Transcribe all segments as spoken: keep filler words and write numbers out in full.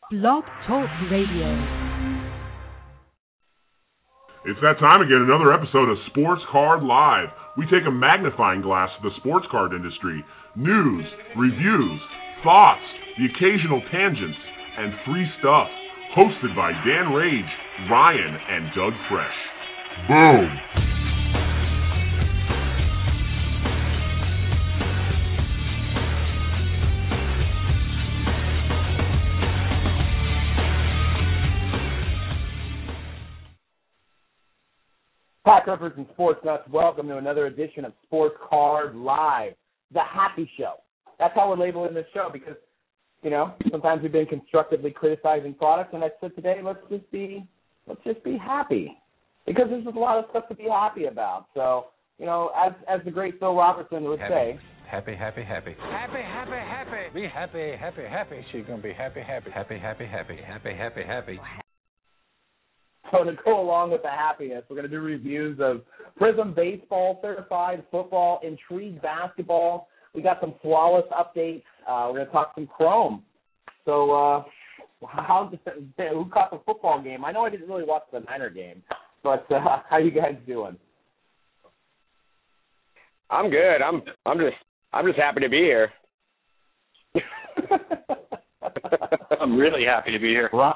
Blog Talk Radio. It's that time again, another episode of Sports Card Live. We take a magnifying glass to the sports card industry. News, reviews, thoughts, the occasional tangents, and free stuff. Hosted by Dan Rage, Ryan, and Doug Fresh. Boom! Pack Rippers and Sports Nuts, welcome to another edition of Sports Card Live, the happy show. That's how we're labeling this show because, you know, sometimes we've been constructively criticizing products, and I said today, let's just be, let's just be happy because there's just a lot of stuff to be happy about. So, you know, as as the great Phil Robertson would happy, say, happy, happy, happy, happy, happy, happy, be happy, happy, happy. She's gonna be happy, happy, happy, happy, happy, happy, happy, happy. So to go along with the happiness, we're going to do reviews of Prism Baseball, Certified Football, Intrigue Basketball. We got some flawless updates. Uh, we're going to talk some Chrome. So uh, how who caught the football game? I know I didn't really watch the Niner game, but uh, how you guys doing? I'm good. I'm I'm just I'm just happy to be here. I'm really happy to be here. Well,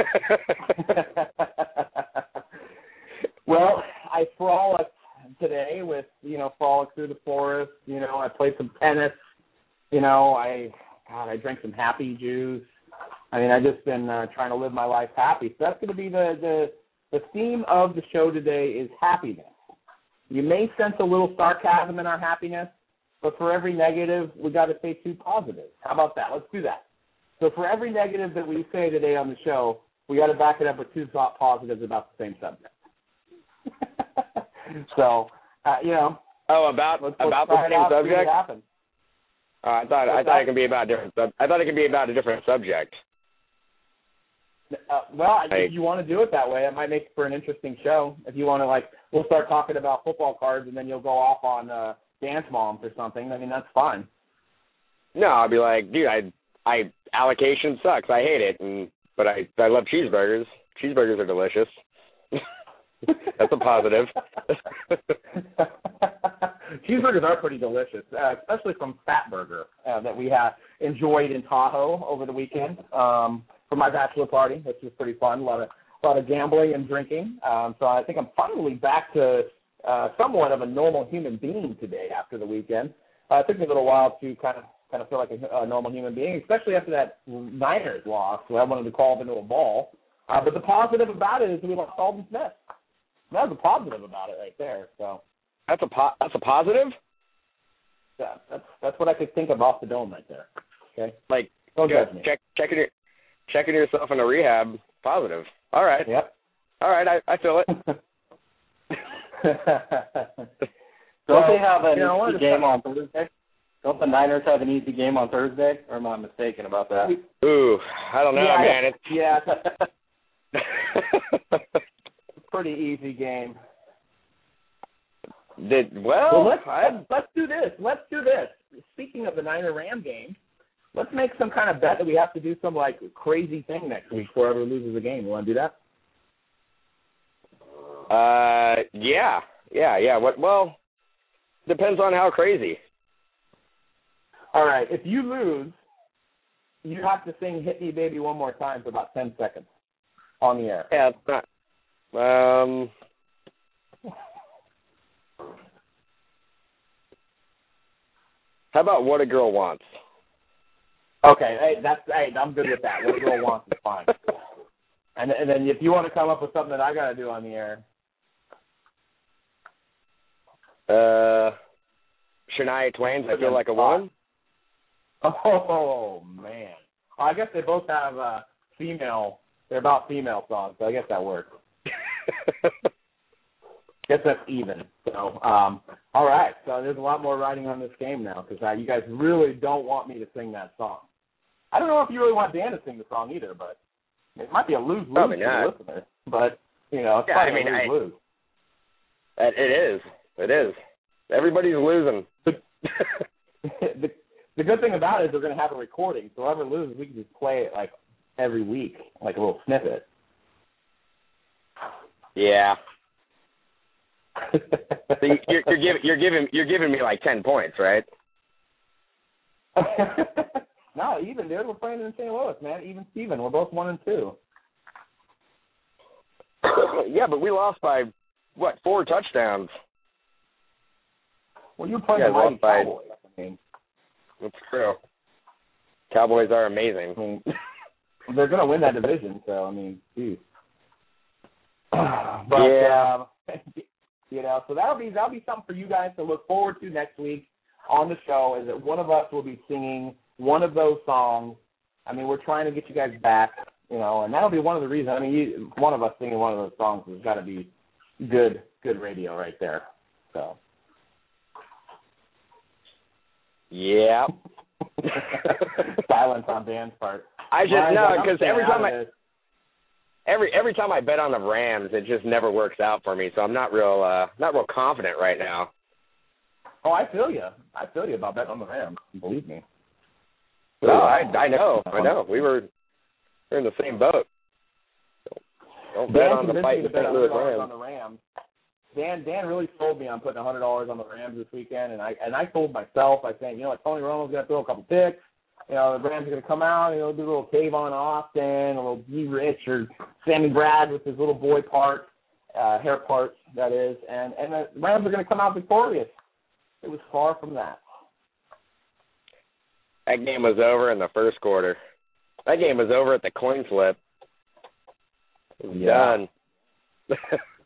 well, I frolicked today with, you know, frolic through the forest. You know, I played some tennis. You know, I, God, I drank some Happy Juice. I mean, I've just been uh, trying to live my life happy. So that's going to be the, the, the theme of the show today is happiness. You may sense a little sarcasm in our happiness, but for every negative, we got to say two positives. How about that? Let's do that. So for every negative that we say today on the show, we got to back it up with two thought positives about the same subject. so, uh, you know. Oh, about let's, about let's the same subject. Uh, I thought What's I thought that? it could be about a different. Sub- I thought it could be about a different subject. Uh, well, Like, if you want to do it that way, it might make for an interesting show. If you want to, like, we'll start talking about football cards, and then you'll go off on uh, Dance Moms or something. I mean, that's fine. No, I'll be like, dude, I I allocation sucks. I hate it, and but I I love cheeseburgers. Cheeseburgers are delicious. That's a positive. Cheeseburgers are pretty delicious, uh, especially from Fat Burger uh, that we have enjoyed in Tahoe over the weekend um, for my bachelor party, which was pretty fun. A lot of a lot of gambling and drinking. Um, so I think I'm finally back to uh, somewhat of a normal human being today after the weekend. Uh, it took me a little while to kind of kind of feel like a, a normal human being, especially after that Niners loss. So I wanted to call it into a ball. Uh, but the positive about it is we lost Alden Smith. That was a positive about it right there. So That's a po- that's a positive. yeah, that's that's what I could think of off the dome right there. Okay, Like, don't good. judge me. Check checking your checking yourself in a rehab. Positive. All right. Yep. All right. I, I feel it. Don't they have an you know, I wanted easy to game talk- on Thursday? Don't the Niners have an easy game on Thursday? Or am I mistaken about that? Ooh, I don't know, yeah, man. It's yeah, it's a pretty easy game. Did well? Well, let's, I, let's let's do this. Let's do this. Speaking of the Niner Ram game, let's make some kind of bet that we have to do some like crazy thing next week. Whoever loses a game, you want to do that? uh, yeah, yeah, yeah. What? Well, depends on how crazy. All right. If you lose, you have to sing "Hit Me, Baby" one more time for about ten seconds on the air. Yeah, it's not. Um. How about What a Girl Wants? Okay. Hey, that's hey, I'm good with that. What a girl wants is fine. And and then if you want to come up with something that I got to do on the air. Uh, Shania Twain's I Feel Like a Woman. Oh, man. Well, I guess they both have uh, female, they're about female songs, so I guess that works. guess that's even. So, um, all right. So there's a lot more riding on this game now because uh, you guys really don't want me to sing that song. I don't know if you really want Dan to sing the song either, but it might be a lose-lose Probably for not. the listener. But, you know, it's Yeah, probably I mean, a lose-lose. It, it is. It is. Everybody's losing. the, the good thing about it is we're going to have a recording, so whoever loses, we can just play it like every week, like a little snippet. Yeah. So you, you're, you're giving you're giving you're giving me like ten points, right? No, even dude, we're playing in Saint Louis, man. Even Steven, we're both one and two. Yeah, but we lost by what, four touchdowns? Well, you're playing Yeah, the mighty lost by- Cowboys. I mean, That's true. Cowboys are amazing. I mean, they're going to win that division, so I mean, geez. But Yeah. um, you know, so that'll be that'll be something for you guys to look forward to next week on the show. Is that one of us will be singing one of those songs. I mean, we're trying to get you guys back, you know, and that'll be one of the reasons. I mean, you, one of us singing one of those songs has got to be good, good radio right there. So. Yeah. Silence on Dan's part. I just Ryan's no, like, I'm because staying every out time of I this. every every time I bet on the Rams, it just never works out for me. So I'm not real uh, not real confident right now. Oh, I feel you. I feel you about betting on the Rams. Believe me. No, I I know, I know. We were we're in the same boat. Don't, don't bet Dan on the convinced fight me to in bet Saint one Louis hundred dollars Rams. on the Rams. Dan Dan really sold me on putting one hundred dollars on the Rams this weekend, and I and I sold myself by saying, you know what, Tony Romo's going to throw a couple picks. You know, the Rams are going to come out, you know, do a little Kayvon Austin, a little D. Rich, or Sammy Brad with his little boy part, uh, hair part, that is, and, and the Rams are going to come out victorious. It was far from that. That game was over in the first quarter. That game was over at the coin flip. It was Yeah. done.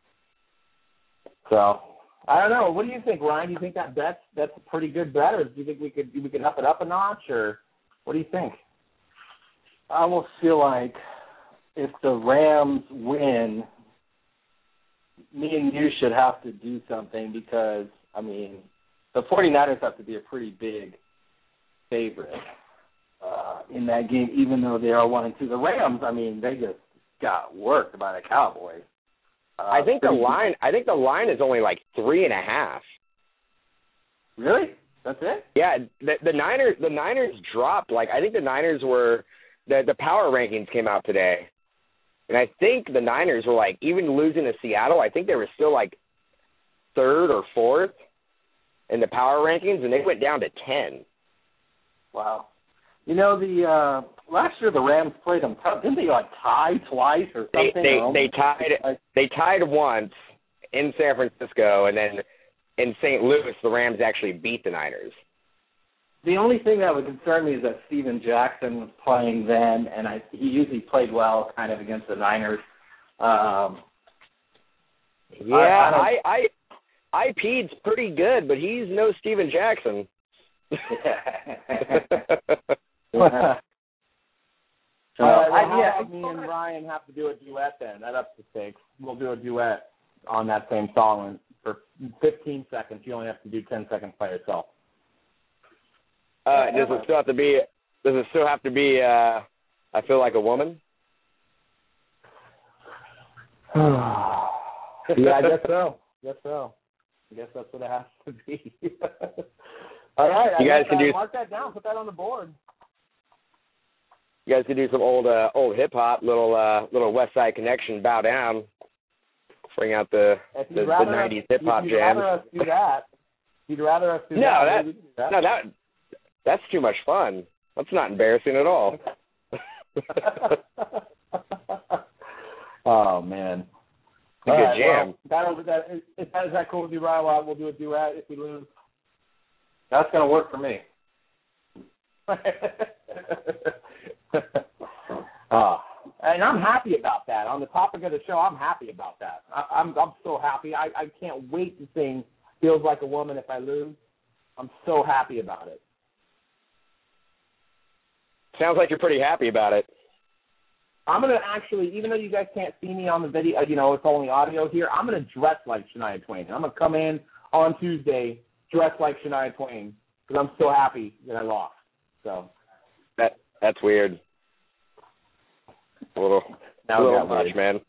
So, I don't know. What do you think, Ryan? Do you think that bet's that's a pretty good bet, or do you think we could we could up it up a notch, or what do you think? I almost feel like if the Rams win, me and you should have to do something because, I mean, the 49ers have to be a pretty big favorite uh, in that game, even though they are one and two. The Rams, I mean, they just got worked by the Cowboys. Uh, I think the pretty- line I think the line is only like three and a half. Really? That's it? Yeah, the, the Niners the Niners dropped. Like I think the Niners were the the power rankings came out today, and I think the Niners were like even losing to Seattle. I think they were still like third or fourth in the power rankings, and they went down to ten. Wow. You know, the uh, last year the Rams played them tough. Didn't they like tie twice or They something? they or they tied like, they tied once in San Francisco, and then in Saint Louis the Rams actually beat the Niners. The only thing that would concern me is that Steven Jackson was playing then, and I, he usually played well kind of against the Niners. Um, Yeah, I I, I I P'd's pretty good, but he's no Steven Jackson. yeah. So, All right, well, I, how yeah, about me and Ryan have to do a duet then? That ups the stakes. We'll do a duet on that same song for fifteen seconds. You only have to do ten seconds by yourself. Uh, does it still have to be? Does it still have to be? Uh, I feel like a woman. Yeah, I guess so. Guess so. I guess that's what it has to be. All right, You I guys guess, can uh, do- mark that down. Put that on the board. You guys could do some old uh, old hip hop, little uh, little West Side Connection, bow down, bring out the If the, you'd the rather nineties us, hip hop if you'd jams. rather us do that. If you'd rather us do No, that. that- maybe we can do that. No, that that's too much fun. That's not embarrassing at all. Oh man. It's a All good right, jam. Well, that, that, is, is that is that cool with you, Ryan? Well, we'll do a duet if we lose. that's going to work for me. uh, and I'm happy about that. On the topic of the show, I'm happy about that. I, I'm I'm so happy. I, I can't wait to sing "Feels Like a Woman" if I lose. I'm so happy about it. Sounds like you're pretty happy about it. I'm gonna actually, even though you guys can't see me on the video, you know, it's only audio here. I'm gonna dress like Shania Twain. I'm gonna come in on Tuesday dressed like Shania Twain because I'm so happy that I lost. So That that's weird. A little, Now a we little got much, man.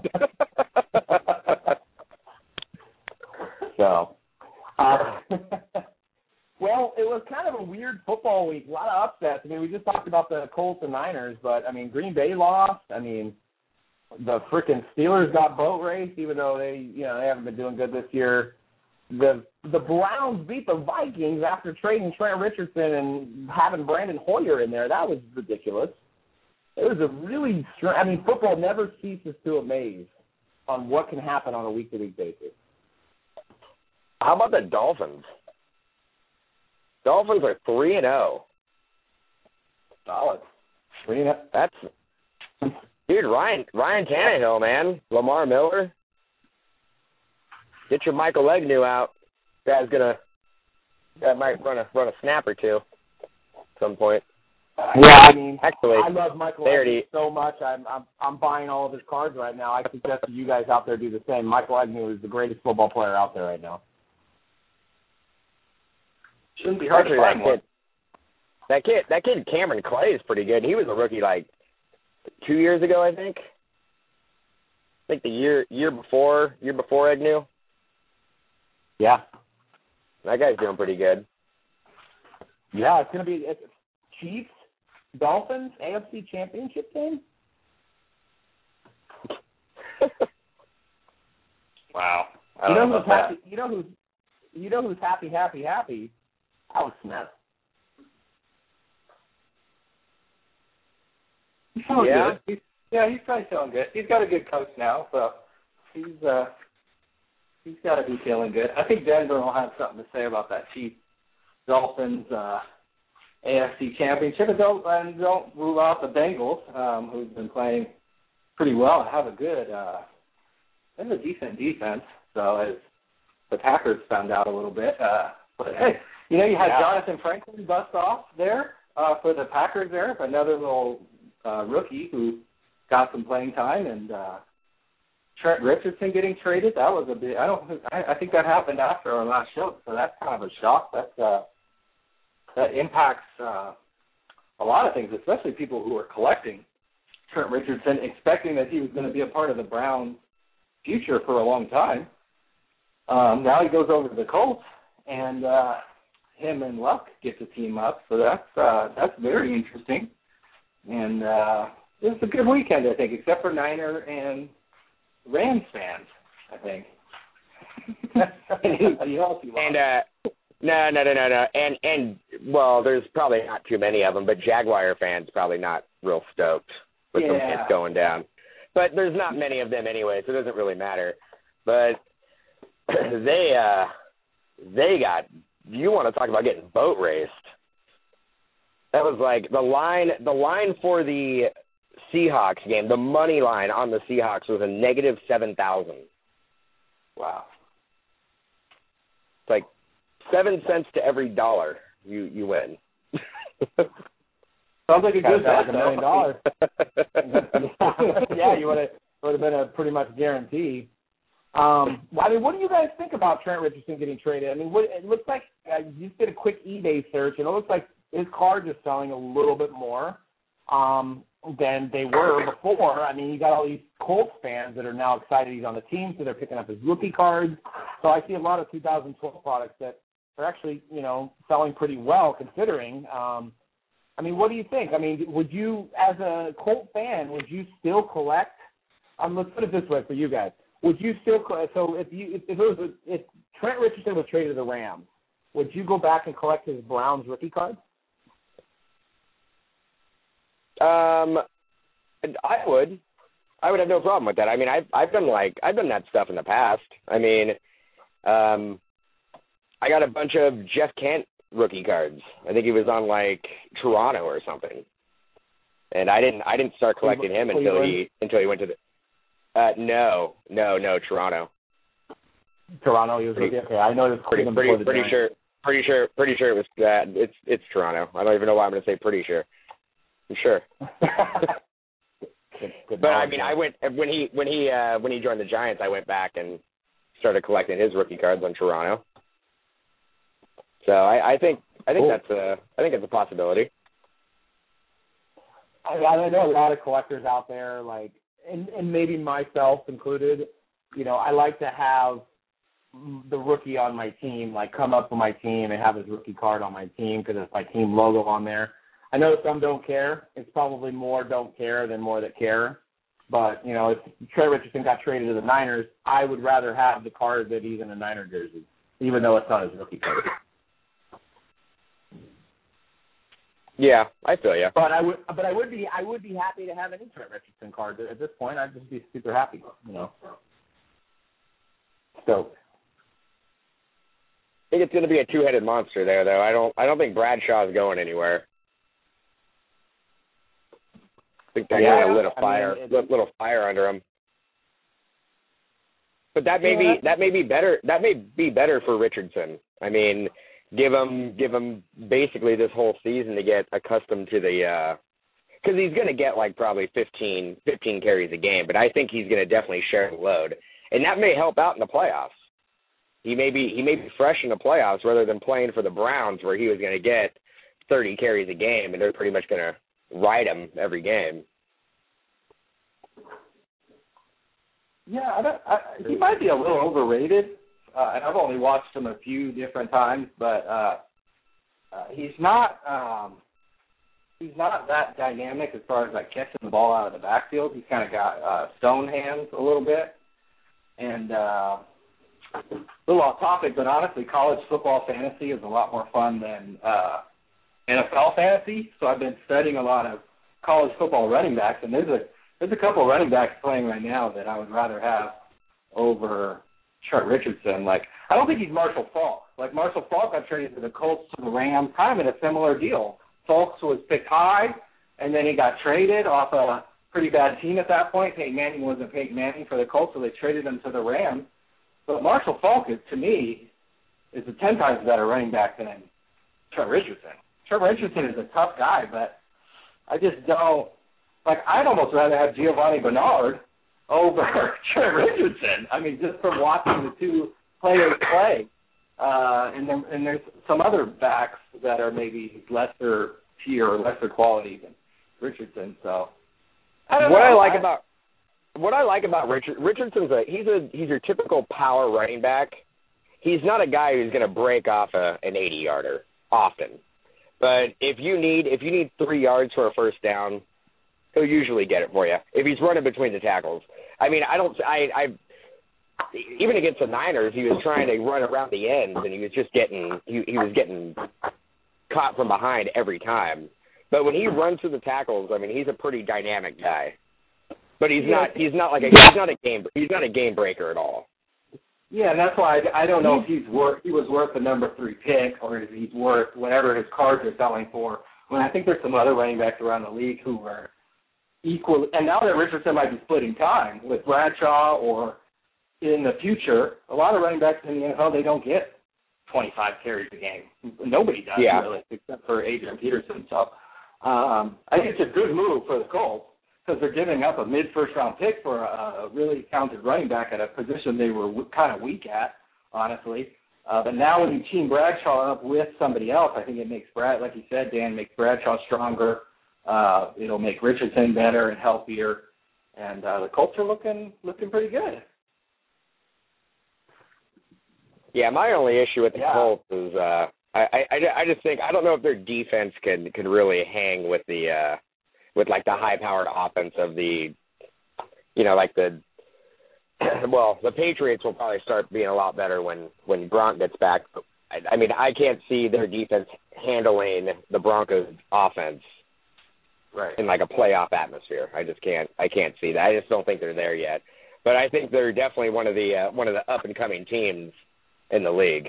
so, uh, Well, it was kind of a weird football week. A lot of upsets. I mean, we just talked about the Colts and Niners, but, I mean, Green Bay lost. I mean, the freaking Steelers got boat raced, even though they, you know, they haven't been doing good this year. The the Browns beat the Vikings after trading Trent Richardson and having Brandon Hoyer in there. That was ridiculous. It was a really strange. I mean, football never ceases to amaze on what can happen on a week-to-week basis. How about the Dolphins? Dolphins are three and zero. Solid. Three and That's dude. Ryan Ryan Tannehill, man. Lamar Miller. Get your Michael Egnew out. Guy's gonna that might run a run a snap or two at some point. Yeah, I mean, actually, I love Michael Egnew so much. I'm, I'm I'm buying all of his cards right now. I suggest that you guys out there do the same. Michael Egnew is the greatest football player out there right now. Shouldn't be hard actually, to find that one. kid, that kid, that kid Cameron Clay is pretty good. He was a rookie like two years ago, I think. I think the year year before year before Egnew. Yeah, that guy's doing pretty good. Yeah, it's gonna be it's Chiefs, Dolphins, A F C Championship game. Wow. I You know, know who's about happy? You know who's you know who's happy, happy, happy? Alex Smith. He's feeling Yeah? good. He's, yeah, he's probably feeling good. He's got a good coach now, so he's uh he's got to be feeling good. I think Denver will have something to say about that Chiefs Dolphins uh, A F C Championship, and don't and don't rule out the Bengals, um, who've been playing pretty well and have a good, uh, they have a decent defense. So as the Packers found out a little bit, uh, but hey, you know, you had Yeah. Jonathan Franklin bust off there uh, for the Packers there, another little uh, rookie who got some playing time, and uh, Trent Richardson getting traded. That was a big. I don't. I, I think that happened after our last show, so that's kind of a shock. That's uh, that impacts uh, a lot of things, especially people who are collecting Trent Richardson, expecting that he was going to be a part of the Browns' future for a long time. Um, now he goes over to the Colts, and uh, him and Luck get to team up. So that's uh, that's very interesting. And uh, it was a good weekend, I think, except for Niner and Rams fans, I think. And uh, no, no, no, no, no. And and well, there's probably not too many of them, but Jaguar fans probably not real stoked with Yeah. them hits going down. But there's not many of them anyway, so it doesn't really matter. But they uh, they got. You want to talk about getting boat raced? That was like the line. The line for the Seahawks game, the money line on the Seahawks was a negative seven thousand. Wow. It's like seven cents to every dollar you you win. Sounds like a good Sounds like bet, a million though. dollars. Yeah, you would have would have been a pretty much guarantee. Um, well, I mean, what do you guys think about Trent Richardson getting traded? I mean, what, it looks like uh, you just did a quick eBay search, and it looks like his cards are selling a little bit more um, than they were before. I mean, you got all these Colts fans that are now excited he's on the team, so they're picking up his rookie cards. So I see a lot of two thousand twelve products that are actually, you know, selling pretty well considering. Um, I mean, what do you think? I mean, would you, as a Colt fan, would you still collect? Um, let's put it this way for you guys. Would you still – so if you if, if, it was a, if Trent Richardson was traded to the Rams, would you go back and collect his Browns rookie cards? Um, I would. I would have no problem with that. I mean, I've I've done like I've done that stuff in the past. I mean, um, I got a bunch of Jeff Kent rookie cards. I think he was on like Toronto or something, and I didn't I didn't start collecting him until he until he went to the. Uh, no, no, no, Toronto. Toronto, he was Pretty- okay. I know it was Pretty Cleveland pretty before the pretty Giants. sure pretty sure pretty sure it was uh, it's it's Toronto. I don't even know why I'm going to say pretty sure. I'm sure. Good- good But I knowledge, mean, man. I went when he when he uh, when he joined the Giants. I went back and started collecting his rookie cards on Toronto. So I, I think I think Cool. that's a I think it's a possibility. I, I know a lot of collectors out there, like, and, and maybe myself included. You know, I like to have the rookie on my team, like come up for my team and have his rookie card on my team because it's my team logo on there. I know some don't care. It's probably more don't care than more that care. But, you know, if Trey Richardson got traded to the Niners, I would rather have the card that he's in a Niner jersey, even though it's not his rookie card. Yeah, I feel you. But I would, but I would be, I would be happy to have any Trey Richardson card at this point. I'd just be super happy, you know. So, I think it's going to be a two-headed monster there, though. I don't, I don't think Bradshaw is going anywhere. I think that yeah, guy lit a fire, I mean, lit little fire under him. But that may yeah, be, that may be better. That may be better for Richardson. I mean. Give him, give him basically this whole season to get accustomed to the, because uh, he's going to get like probably fifteen, fifteen carries a game, but I think he's going to definitely share the load, and that may help out in the playoffs. He may be, he may be fresh in the playoffs rather than playing for the Browns where he was going to get thirty carries a game, and they're pretty much going to ride him every game. Yeah, I don't, I, he might be a little overrated. Uh, and I've only watched him a few different times, but uh, uh, he's not um, he's not that dynamic as far as like catching the ball out of the backfield. He's kind of got uh, stone hands a little bit, and uh, a little off topic, but honestly, college football fantasy is a lot more fun than uh, N F L fantasy. So I've been studying a lot of college football running backs, and there's a there's a couple running backs playing right now that I would rather have over Trent Richardson. Like, I don't think he's Marshall Faulk. Like, Marshall Faulk got traded to the Colts, to the Rams, kind of in a similar deal. Faulk was picked high, and then he got traded off a pretty bad team at that point. Peyton Manning wasn't Peyton Manning for the Colts, so they traded him to the Rams. But Marshall Faulk, is, to me, is a ten times better running back than Trent Richardson. Trent Richardson is a tough guy, but I just don't, like, I'd almost rather have Giovanni Bernard over Trent Richardson. I mean, just from watching the two players play. Uh, and, then, and there's some other backs that are maybe lesser tier or lesser quality than Richardson. So, I don't what know. I like I, about what I like about Richard Richardson's a he's a he's your typical power running back. He's not a guy who's going to break off a, an eighty yarder often. But if you need if you need three yards for a first down, he'll usually get it for you if he's running between the tackles. I mean, I don't. I, I even against the Niners, he was trying to run around the ends, and he was just getting he, he was getting caught from behind every time. But when he runs through the tackles, I mean, he's a pretty dynamic guy. But he's not. He's not like a. He's not a game. He's not a game breaker at all. Yeah, and that's why I, I don't know if he's worth. He was worth the number three pick, or if he's worth whatever his cards are selling for. When I think there's some other running backs around the league who are equal, and now that Richardson might be splitting time with Bradshaw, or in the future, a lot of running backs in the N F L, they don't get twenty-five carries a game. Nobody does, yeah. really, except for Adrian Peterson. So um, I think it's a good move for the Colts because they're giving up a mid-first round pick for a, a really talented running back at a position they were w- kind of weak at, honestly. Uh, but now when you team Bradshaw up with somebody else, I think it makes Brad, like you said, Dan, makes Bradshaw stronger. Uh, it'll make Richardson better and healthier, and uh, the Colts are looking looking pretty good. Yeah, my only issue with the Yeah. Colts is uh, I, I, I just think I don't know if their defense can can really hang with the uh, with like the high powered offense of the, you know, like the well the Patriots will probably start being a lot better when when Gronk gets back. I, I mean I can't see their defense handling the Broncos offense. Right. In like a playoff atmosphere. I just can't I can't see that. I just don't think they're there yet. But I think they're definitely one of the uh, one of the up and coming teams in the league.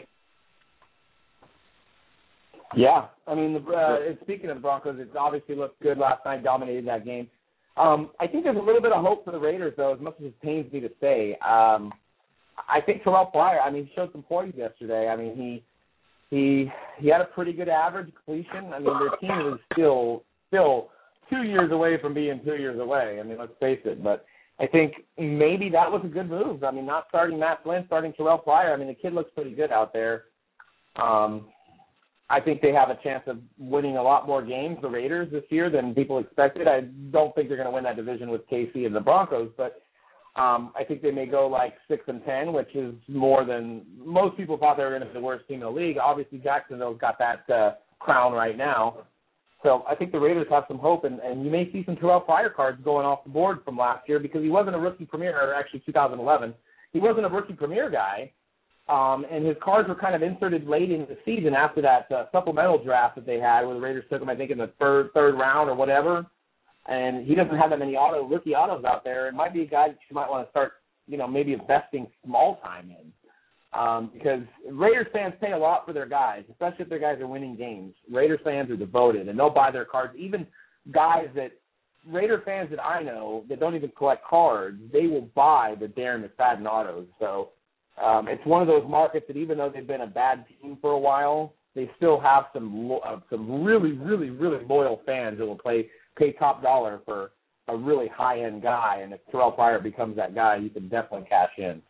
Yeah, I mean, the, uh, speaking of the Broncos, it obviously looked good last night, dominated that game. Um, I think there's a little bit of hope for the Raiders, though, as much as it pains me to say. Um, I think Terrell Pryor, I mean, he showed some poise yesterday. I mean, he he he had a pretty good average completion. I mean, their team is still still two years away from being two years away. I mean, let's face it. But I think maybe that was a good move. I mean, not starting Matt Flynn, starting Terrell Pryor. I mean, the kid looks pretty good out there. Um, I think they have a chance of winning a lot more games, the Raiders, this year than people expected. I don't think they're going to win that division with K C and the Broncos, but Um, I think they may go like six and ten, which is more than most people thought they were going to be the worst team in the league. Obviously, Jacksonville's got that uh, crown right now. So I think the Raiders have some hope, and, and you may see some Terrell Pryor cards going off the board from last year because he wasn't a rookie premier, or actually two thousand eleven. He wasn't a rookie premier guy, um, and his cards were kind of inserted late in the season after that uh, supplemental draft that they had where the Raiders took him, I think, in the third third round or whatever. And he doesn't have that many auto rookie autos out there. It might be a guy that you might want to start, you know, maybe investing small time in. Um, because Raiders fans pay a lot for their guys, especially if their guys are winning games. Raiders fans are devoted, and they'll buy their cards. Even guys that, Raider fans that I know that don't even collect cards, they will buy the Darren McFadden autos. So um, it's one of those markets that even though they've been a bad team for a while, they still have some lo- uh, some really, really, really loyal fans that will play pay top dollar for a really high-end guy. And if Terrell Pryor becomes that guy, you can definitely cash in.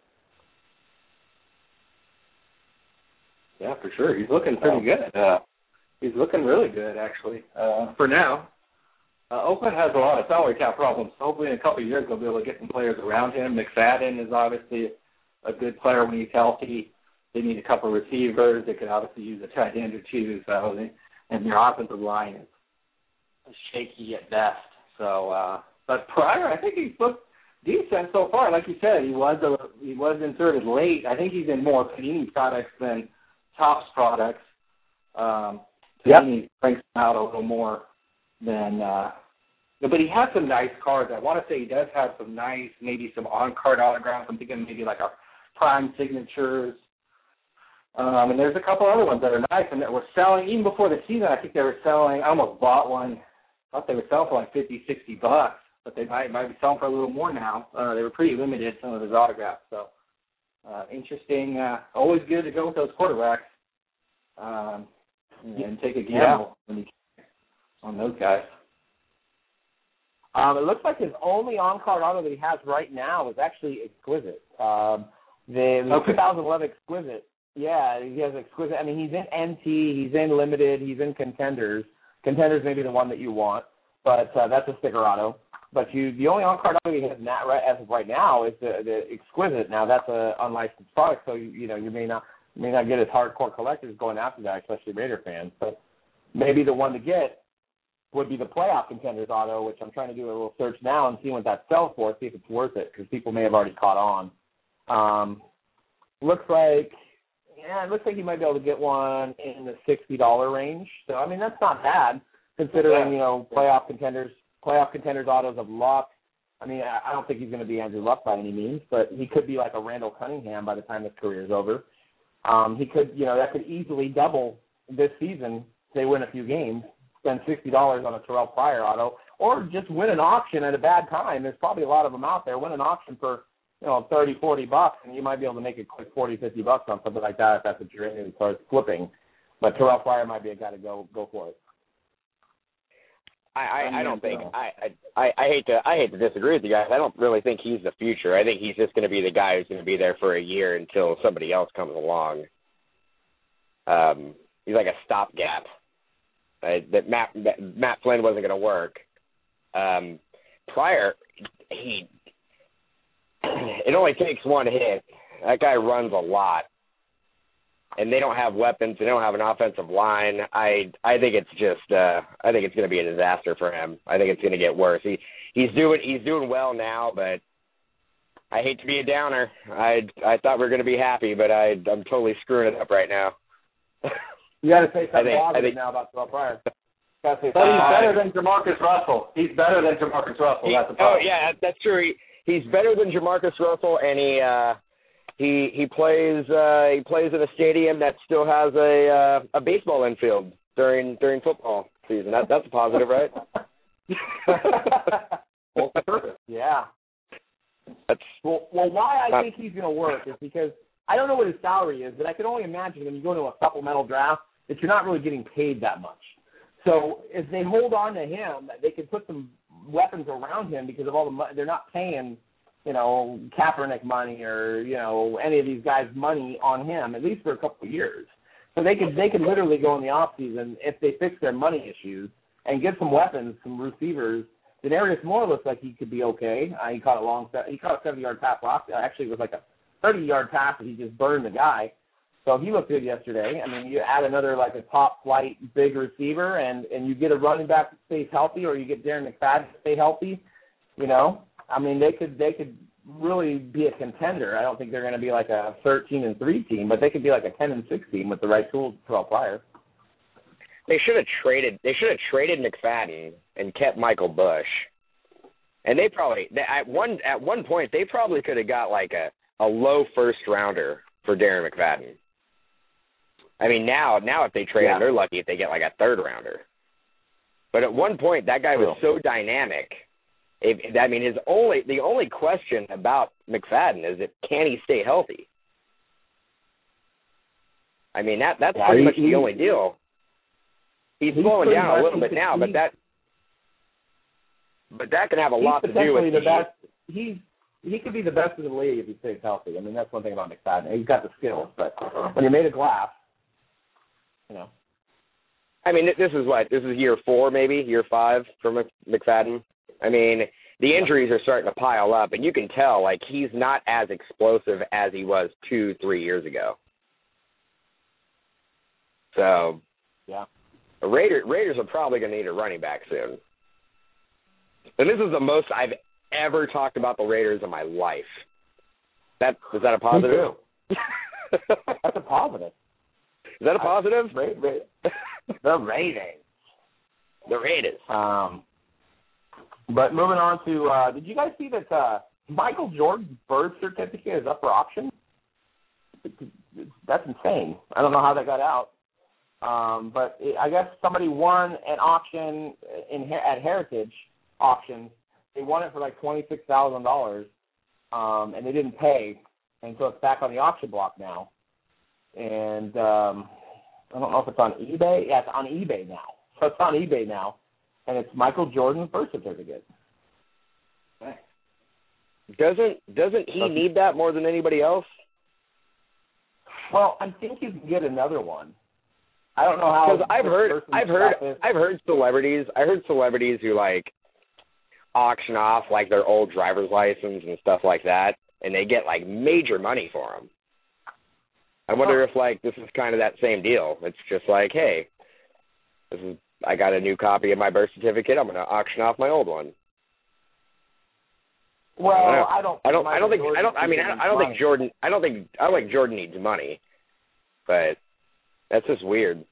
Yeah, for sure. He's looking pretty good. Uh, he's looking really good, actually, uh, for now. Uh, Oakland has a lot of salary cap problems. So hopefully in a couple of years they'll be able to get some players around him. McFadden is obviously a good player when he's healthy. They need a couple of receivers. They could obviously use a tight end or two. So they, and their offensive line is shaky at best. So, uh, but Pryor, I think he's looked decent so far. Like you said, he was a, he was inserted late. I think he's in more Panini products than Topps products. Um, yep. Panini cranks him out a little more than, uh, but he has some nice cards. I want to say he does have some nice, maybe some on-card autographs. I'm thinking maybe like a prime signatures. Um, and there's a couple other ones that are nice and that were selling even before the season. I think they were selling. I almost bought one. I thought they were selling for like fifty, sixty bucks, but they might might be selling for a little more now. Uh, they were pretty limited, some of his autographs. So uh, interesting. Uh, always good to go with those quarterbacks um, and take a gamble yeah. when you can on those guys. Um, it looks like his only on-card auto that he has right now is actually Exquisite. Um, the the okay. two thousand eleven Exquisite. Yeah, he has Exquisite. I mean, he's in N T, he's in Limited, he's in Contenders. Contenders may be the one that you want, but uh, that's a sticker auto. But you, the only on-card auto he has now, right, as of right now is the, the Exquisite. Now that's an unlicensed product, so you, you know you may not you may not get as hardcore collectors going after that, especially Raider fans. But maybe the one to get would be the playoff Contenders auto, which I'm trying to do a little search now and see what that sells for, see if it's worth it, because people may have already caught on. Um, looks like. Yeah, it looks like you might be able to get one in the sixty dollars range. So, I mean, that's not bad considering, you know, playoff contenders, playoff contenders autos of Luck. I mean, I don't think he's going to be Andrew Luck by any means, but he could be like a Randall Cunningham by the time his career is over. Um, he could, you know, that could easily double this season if they win a few games, spend sixty dollars on a Terrell Pryor auto, or just win an auction at a bad time. There's probably a lot of them out there. Win an auction for, you know, thirty, forty bucks, and you might be able to make a quick forty, fifty bucks on something like that if that's what you're into as far as flipping. But Terrell Pryor might be a guy to go go for it. I, I, I don't think I, I I hate to I hate to disagree with you guys. I don't really think he's the future. I think he's just going to be the guy who's going to be there for a year until somebody else comes along. Um, he's like a stopgap. Uh, that Matt that Matt Flynn wasn't going to work. Um, Pryor, he. It only takes one hit. That guy runs a lot, and they don't have weapons. They don't have an offensive line. I I think it's just uh, I think it's going to be a disaster for him. I think it's going to get worse. He he's doing he's doing well now, but I hate to be a downer. I I thought we were going to be happy, but I I'm totally screwing it up right now. You got to say something think, positive think, now about Terrell Pryor. But he's better than Jamarcus Russell. He's better than Jamarcus Russell. He, that's the oh problem. yeah, that's true. He, He's better than Jamarcus Russell, and he uh, he he plays uh, he plays in a stadium that still has a uh, a baseball infield during during football season. That that's a positive, right? Well, yeah. That's well. Well, why I think he's going to work is because I don't know what his salary is, but I can only imagine when you go to a supplemental draft that you're not really getting paid that much. So if they hold on to him, they can put some weapons around him because of all the money. They're not paying, you know, Kaepernick money or, you know, any of these guys money on him, at least for a couple of years. So they could they could literally go in the off season if they fix their money issues and get some weapons, some receivers Denarius Moore looks like he could be okay. Uh, he caught a long, he caught a seventy-yard pass last. Actually, it was like a thirty-yard pass, and he just burned the guy. So he looked good yesterday. I mean, you add another like a top flight big receiver, and and you get a running back that stays healthy, or you get Darren McFadden to stay healthy. You know, I mean, they could they could really be a contender. I don't think they're going to be like a thirteen and three team, but they could be like a ten and six team with the right tools to apply. They should have traded. They should have traded McFadden and kept Michael Bush. And they probably they, at one at one point they probably could have got like a, a low first rounder for Darren McFadden. I mean now now if they trade yeah. him, they're lucky if they get like a third rounder. But at one point that guy was so dynamic. If, I mean his only the only question about McFadden is if can he stay healthy. I mean that that's yeah, pretty he, much he, the only deal. He's, he's slowing down a little bit now, but that but that can have a lot to do with the best. He's he could be the best in the league if he stays healthy. I mean that's one thing about McFadden. He's got the skills, but when you're made of glass, you know. I mean this is what this is year four maybe year five for McFadden. I mean the injuries are starting to pile up, and you can tell like he's not as explosive as he was two three years ago. So yeah. The Raiders, Raiders are probably going to need a running back soon. And this is the most I've ever talked about the Raiders in my life. That is that a positive? That's a positive. Is that a positive? I, Ra- Ra- the Raiders. The Raiders. Um, but moving on to, uh, did you guys see that uh, Michael Jordan's birth certificate is up for auction? That's insane. I don't know how that got out. Um, but it, I guess somebody won an auction in at Heritage Auctions. They won it for like twenty-six thousand dollars, um, and they didn't pay, and so it's back on the auction block now. And um, I don't know if it's on eBay. Yeah, it's on eBay now. So it's on eBay now, and it's Michael Jordan's birth certificate. Doesn't doesn't he doesn't, need that more than anybody else? Well, I think you can get another one. I don't know how. Because I've heard, I've heard, I've heard celebrities. I heard celebrities who like auction off like their old driver's license and stuff like that, and they get like major money for them. I wonder oh. if like this is kind of that same deal. It's just like, hey, this is I got a new copy of my birth certificate. I'm going to auction off my old one. Well, I don't. I don't. I don't, I don't think. Jordan I don't. I mean, I don't, I don't think Jordan. I don't think. I don't think Jordan needs money, but that's just weird.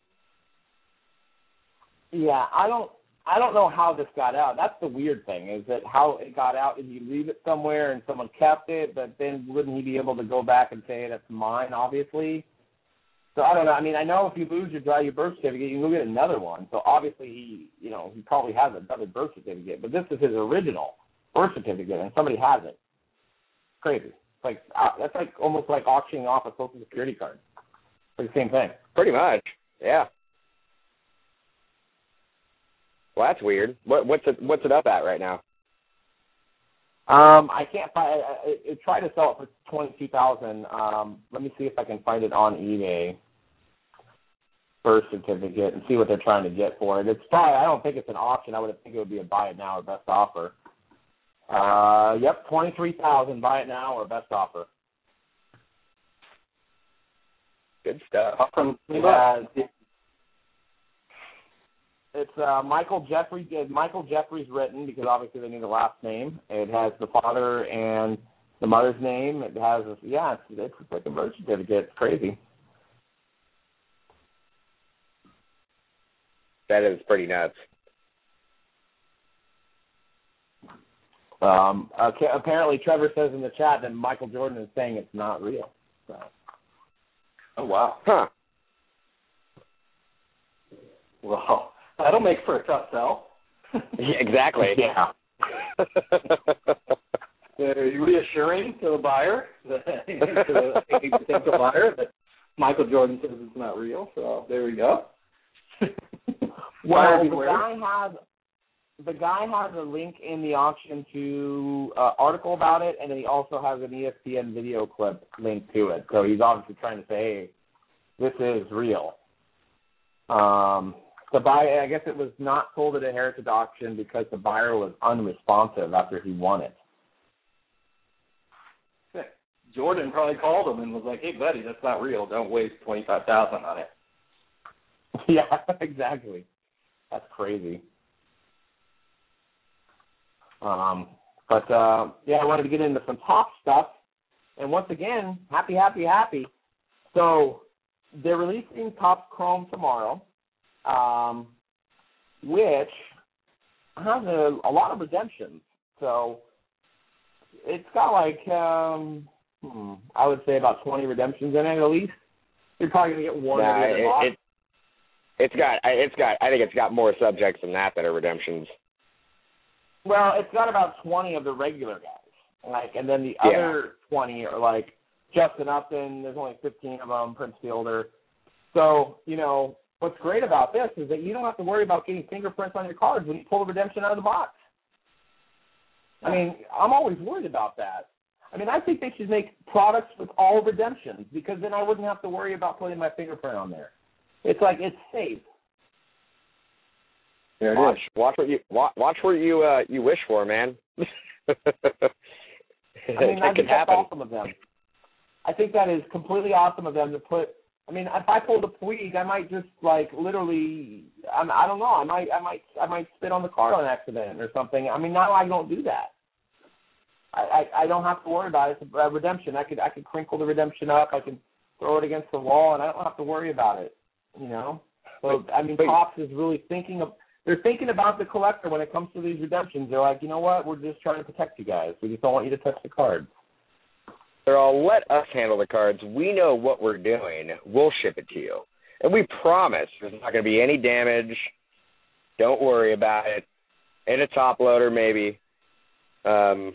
Yeah, I don't. I don't know how this got out. That's the weird thing, is that how it got out. Did you leave it somewhere and someone kept it, but then wouldn't he be able to go back and say that's mine? Obviously. So I don't know. I mean, I know if you lose your drive your birth certificate, you can go get another one. So obviously he, you know, he probably has another birth certificate, but this is his original birth certificate, and somebody has it. It's crazy. It's like uh, that's like almost like auctioning off a Social Security card. It's like the same thing. Pretty much, yeah. Well, that's weird. What, what's it What's it up at right now? Um, I can't find. I, I, I tried to sell it for twenty two thousand. Um, let me see if I can find it on eBay. Birth certificate and see what they're trying to get for it. It's probably. I don't think it's an auction. I would think it would be a buy it now or best offer. Uh, yep, twenty-three thousand. Buy it now or best offer. Good stuff. From, uh, it's uh, Michael Jeffries. Michael Jeffries written because obviously they need the last name. It has the father and the mother's name. It has yeah, it's, it's like a birth certificate. It's crazy. That is pretty nuts. Um, okay, apparently, Trevor says in the chat that Michael Jordan is saying it's not real. So. Oh, wow. Huh. Well, that'll make for a tough sell. Yeah, exactly. Yeah. Are you reassuring to the buyer, that, to the potential buyer, that Michael Jordan says it's not real? So there we go. Well, the guy has the guy has a link in the auction to uh, article about it, and then he also has an E S P N video clip linked to it. So he's obviously trying to say, hey, this is real. Um, the buy. I guess it was not sold at a heritage auction because the buyer was unresponsive after he won it. Jordan probably called him and was like, "Hey, buddy, that's not real. Don't waste twenty-five thousand on it." Yeah, exactly. That's crazy. Um, but uh, yeah, I wanted to get into some top stuff, and once again, happy, happy, happy. So they're releasing Topps Chrome tomorrow, um, which has a, a lot of redemptions. So it's got like. Um, Hmm, I would say about twenty redemptions in it at least. You're probably gonna get one. Nah, of the other it, it, it's got, it's got. I think it's got more subjects than that that are redemptions. Well, it's got about twenty of the regular guys, like, and then the Yeah. other twenty are like Justin Upton. There's only fifteen of them. Prince Fielder. So you know what's great about this is that you don't have to worry about getting fingerprints on your cards when you pull the redemption out of the box. I mean, I'm always worried about that. I mean, I think they should make products with all redemptions because then I wouldn't have to worry about putting my fingerprint on there. It's like it's safe. There it watch, is. Watch what you watch, watch what you uh, you wish for, man. I mean, I think that's happen. awesome of them. I think that is completely awesome of them to put. I mean, if I pulled a Puig, I might just like literally. I'm, I don't know. I might. I might. I might spit on the card on accident or something. I mean, now I don't do that. I, I, I don't have to worry about it. It's a redemption. I could I could crinkle the redemption up. I can throw it against the wall, and I don't have to worry about it. You know. So I mean, Topps is really thinking of. They're thinking about the collector when it comes to these redemptions. They're like, you know what? We're just trying to protect you guys. We just don't want you to touch the cards. They're all, let us handle the cards. We know what we're doing. We'll ship it to you, and we promise there's not going to be any damage. Don't worry about it. And a top loader, maybe. Um.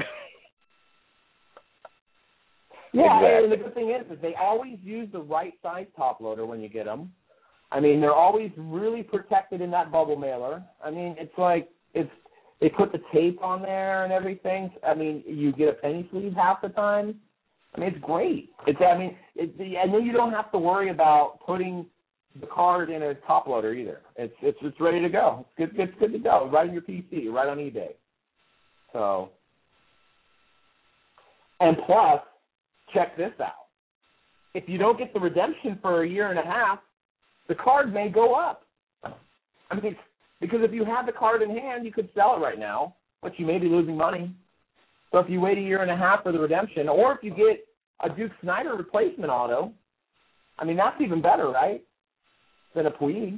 Yeah, exactly. And the good thing is, is they always use the right size top loader when you get them. I mean, they're always really protected in that bubble mailer. I mean, it's like it's they put the tape on there and everything. I mean, you get a penny sleeve half the time. I mean, it's great. It's I mean, it, and then you don't have to worry about putting the card in a top loader either. It's it's it's ready to go. It's good. It's good to go. Right on your P C, right on eBay. So, and plus. Check this out. If you don't get the redemption for a year and a half, the card may go up. I mean, because if you have the card in hand, you could sell it right now, but you may be losing money. So if you wait a year and a half for the redemption, or if you get a Duke Snider replacement auto, I mean, that's even better, right, than a Puig.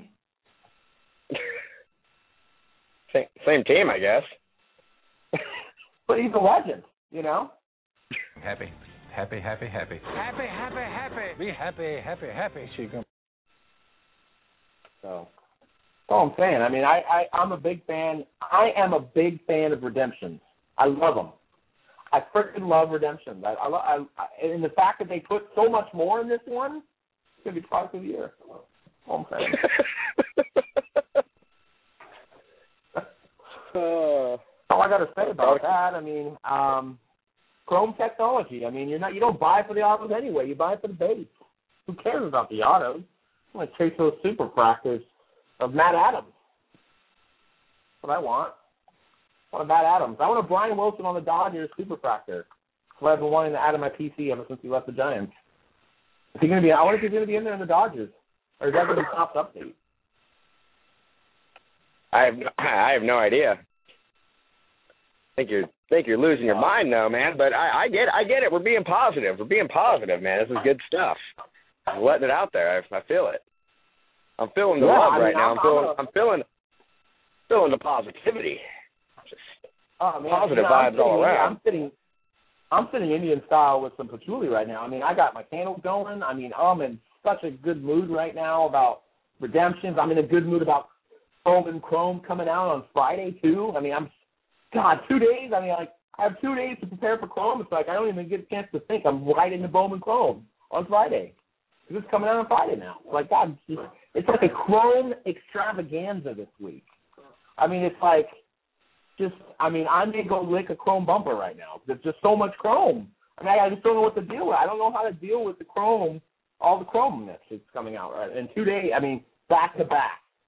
Same, same team, I guess. But he's a legend, you know? Happy. Happy, happy, happy. Happy, happy, happy. Be happy, happy, happy. She can. So, that's all I'm saying. I mean, I, I, I'm a big fan. I am a big fan of redemptions. I love them. I freaking love redemptions. I, I, I, I, and the fact that they put so much more in this one, it's going to be product of the year. That's all I'm saying. uh, all I got to say about that, I mean, um, Chrome technology. I mean, you're not. You don't buy for the autos anyway. You buy for the base. Who cares about the autos? I want to chase those super fractors of Matt Adams. That's what I want. I want a Matt Adams. I want a Brian Wilson on the Dodgers super fractor. That's what I've been wanting to add to my P C ever since he left the Giants. Is he going to be? I wonder if he's going to be in there in the Dodgers, or is that going to be Topps update? I have no, I have no idea. I think you're think you're losing your mind though, man. But I, I get I get it. We're being positive. We're being positive, man. This is good stuff. I'm letting it out there. I, I feel it. I'm feeling the yeah, love I mean, right now. I'm, I'm feeling a, I'm feeling feeling the positivity. Just oh, man, positive you know, vibes sitting, all around. I'm sitting I'm sitting Indian style with some patchouli right now. I mean, I got my candles going. I mean, I'm in such a good mood right now about redemptions. I'm in a good mood about Chrome and Chrome coming out on Friday too. I mean, I'm God two days. I mean, like I have two days to prepare for Chrome. It's like I don't even get a chance to think. I'm right into Bowman Chrome on Friday. It's coming out on Friday now. Like God, it's, just, it's like a Chrome extravaganza this week. I mean, it's like just. I mean, I may go lick a Chrome bumper right now. There's just so much Chrome. I mean, I just don't know what to deal with. I don't know how to deal with the Chrome, all the Chrome-ness that's coming out right in two days. I mean, back to back.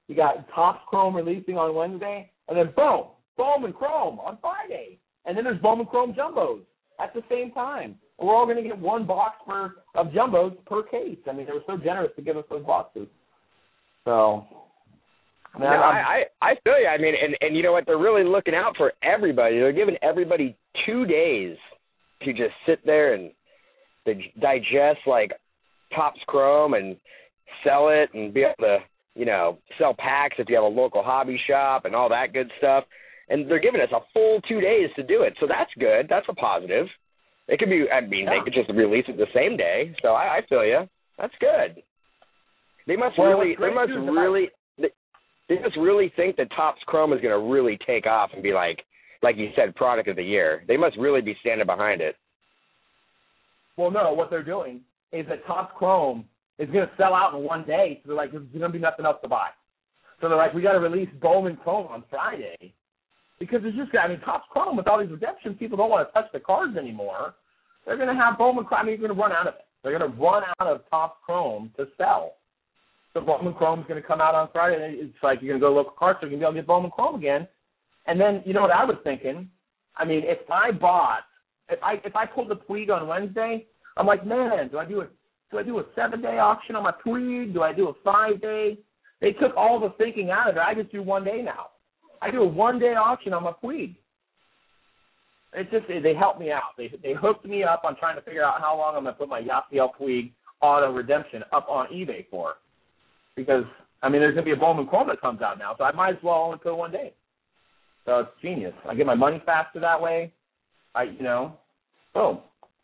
You got Topps Chrome releasing on Wednesday, and then boom, Bowman Chrome on Friday. And then there's Bowman Chrome Jumbos at the same time. And we're all going to get one box for of Jumbos per case. I mean, they were so generous to give us those boxes. So, man, no, I, I, I feel you. I mean, and, and you know what? They're really looking out for everybody. They're giving everybody two days to just sit there and digest, like, Topps Chrome and sell it and be able to, you know, sell packs if you have a local hobby shop and all that good stuff. And they're giving us a full two days to do it. So that's good. That's a positive. It could be, I mean, yeah. They could just release it the same day. So I, I feel you. That's good. They must well, really, they must really, they, they must really think that Topps Chrome is going to really take off and be like, like you said, product of the year. They must really be standing behind it. Well, no, what they're doing is that Topps Chrome is going to sell out in one day. So they're like, there's going to be nothing else to buy. So they're like, we got to release Bowman Chrome on Friday. Because it's just, I mean, Topps Chrome, with all these redemptions, people don't want to touch the cards anymore. They're going to have Bowman Chrome. I mean, you're going to run out of it. They're going to run out of Topps Chrome to sell. So Bowman Chrome is going to come out on Friday, and it's like you're going to go to local card store, you're going to be able to get Bowman Chrome again. And then, you know what I was thinking? I mean, if I bought, if I if I pulled the Puig on Wednesday, I'm like, man, do I do a do I do a seven day auction on my Puig? Do I do a five day? They took all the thinking out of it. I just do one day now. I do a one day auction on my Puig. It's just they helped me out. They they hooked me up on trying to figure out how long I'm going to put my Yasiel Puig auto redemption up on eBay for. Because, I mean, there's going to be a Bowman Chrome that comes out now, so I might as well only put one day. So it's genius. I get my money faster that way. I, you know, boom.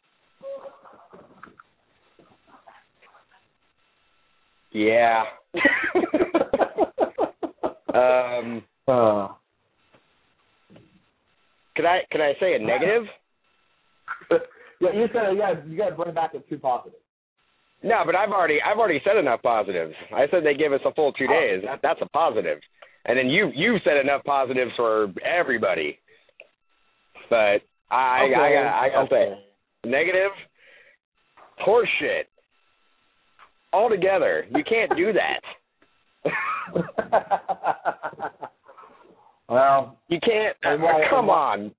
Yeah. um. Uh. Could I could I say a negative? Yeah, you said yeah. You got to bring it back to two positives. No, but I've already I've already said enough positives. I said they give us a full two days. That, that's a positive. And then you you said enough positives for everybody. But I okay. I got I got to okay. say negative horseshit. Altogether, you can't do that. Well, you can't. Why, come why, on.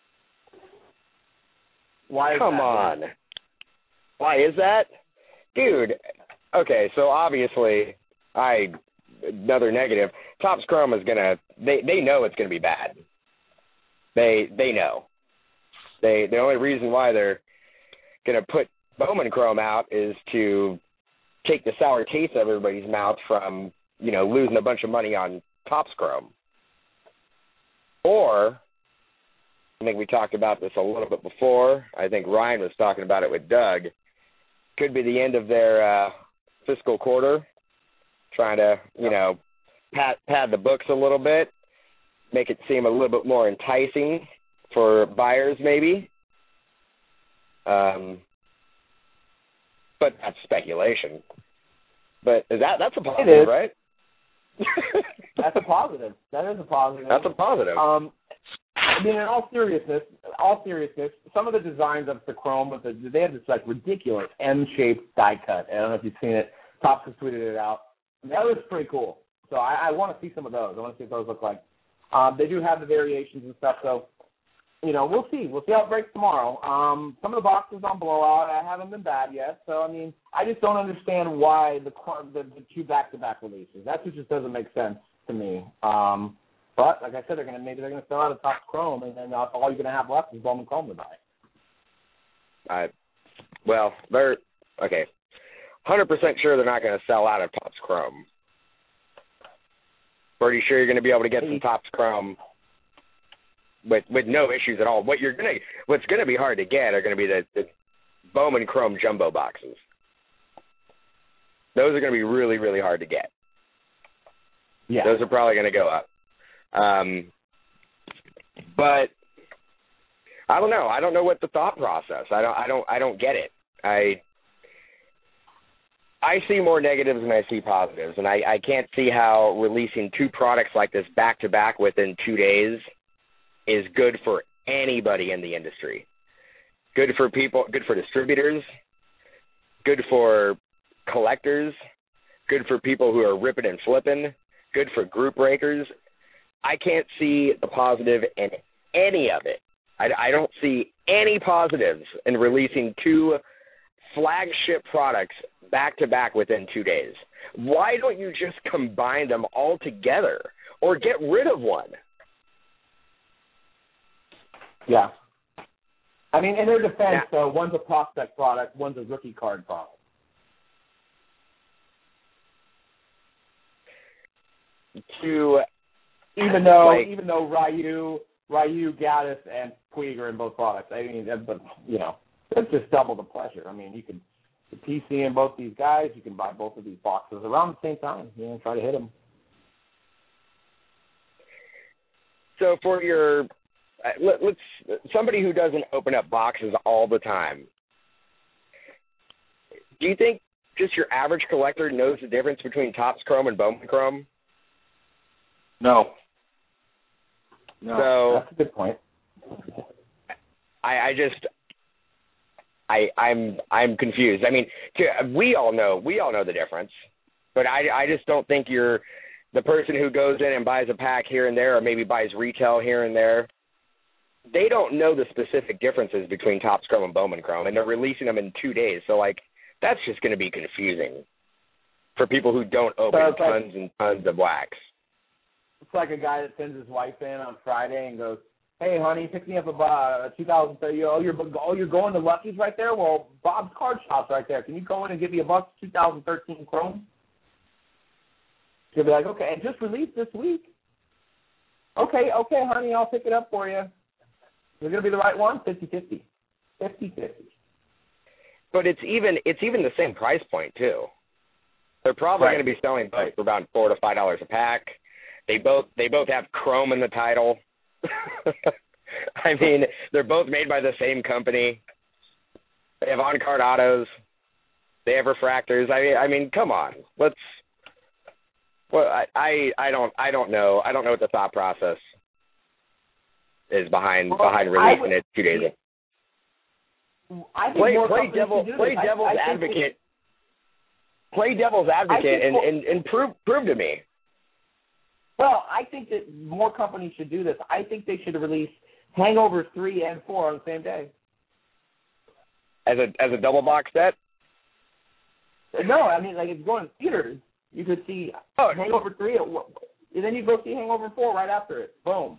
Why? Come on. Why is that? Dude, okay, so obviously, I another negative. Topps Chrome is gonna. They they know it's gonna be bad. They they know. They the only reason why they're gonna put Bowman Chrome out is to take the sour taste out of everybody's mouth from you know losing a bunch of money on Topps Chrome. Or, I think we talked about this a little bit before. I think Ryan was talking about it with Doug. Could be the end of their uh, fiscal quarter, trying to, you know, pad, pad the books a little bit, make it seem a little bit more enticing for buyers maybe. Um, but that's speculation. But is that that's a positive, right? That's a positive. That is a positive. That's a positive. Um, I mean, in all seriousness, all seriousness, some of the designs of the Chrome, with the, they have this like ridiculous M-shaped die cut. I don't know if you've seen it. Topps has tweeted it out. That was pretty cool. So I, I want to see some of those. I want to see what those look like. Um, they do have the variations and stuff. So, you know, we'll see. We'll see how it breaks tomorrow. Um, some of the boxes on blowout I haven't been bad yet. So I mean, I just don't understand why the the, the two back-to-back releases. That's what just doesn't make sense to me. Um, But, like I said, they're gonna maybe they're going to sell out of Topps Chrome, and then uh, all you're going to have left is Bowman Chrome to buy. I, well, they're, okay, one hundred percent sure they're not going to sell out of Topps Chrome. Pretty sure you're going to be able to get some Topps Chrome with with no issues at all. What you're going to, what's going to be hard to get are going to be the, the Bowman Chrome jumbo boxes. Those are going to be really, really hard to get. Yeah. Those are probably going to go up. Um, but I don't know. I don't know what the thought process. I don't. I don't. I don't get it. I. I see more negatives than I see positives, and I, I can't see how releasing two products like this back to back within two days is good for anybody in the industry. Good for people. Good for distributors. Good for collectors. Good for people who are ripping and flipping. good for group breakers. I can't see the positive in any of it. I, I don't see any positives in releasing two flagship products back-to-back within two days. Why don't you just combine them all together or get rid of one? Yeah. I mean, in their defense, yeah. though, one's a prospect product, one's a rookie card product. To even though like, even though Ryu, Ryu, Gaddis, and Puig are in both products, I mean, but you know, that's just double the pleasure. I mean, you can the P C in both these guys, you can buy both of these boxes around the same time. You know, try to hit them. So for your let, let's somebody who doesn't open up boxes all the time, do you think just your average collector knows the difference between Topps Chrome and Bowman Chrome? No. No. So that's a good point. I, I just I I'm I'm confused. I mean, we all know we all know the difference, but I I just don't think you're the person who goes in and buys a pack here and there, or maybe buys retail here and there. They don't know the specific differences between Topps Chrome and Bowman Chrome, and they're releasing them in two days. So like that's just going to be confusing for people who don't open so tons like, and tons of wax. It's like a guy that sends his wife in on Friday and goes, "Hey, honey, pick me up a uh, two thousand thirty. Oh, you're oh, you're going to Lucky's right there. Well, Bob's Card Shop's right there. Can you go in and give me a buck two thousand thirteen Chrome?" She'll be like, "Okay, and just released this week." Okay, okay, honey, I'll pick it up for you. Is it gonna be the right one? fifty-fifty. fifty-fifty. But it's even it's even the same price point too. They're probably right. going to be selling both for about four to five dollars a pack. They both they both have Chrome in the title. I mean, they're both made by the same company. They have on-card autos. They have refractors. I mean, I mean, come on. Let's. Well, I, I, I don't I don't know. I don't know what the thought process is behind well, behind releasing would, it two days ago. I think Play more play devil do play this. devil's I, I advocate. Play devil's advocate and, and, and prove prove to me. Well, I think that more companies should do this. I think they should release Hangovers three and four on the same day. As a as a double box set? No, I mean, like, it's going to theaters. You could see oh, Hangover three, and then you go see Hangover four right after it. Boom.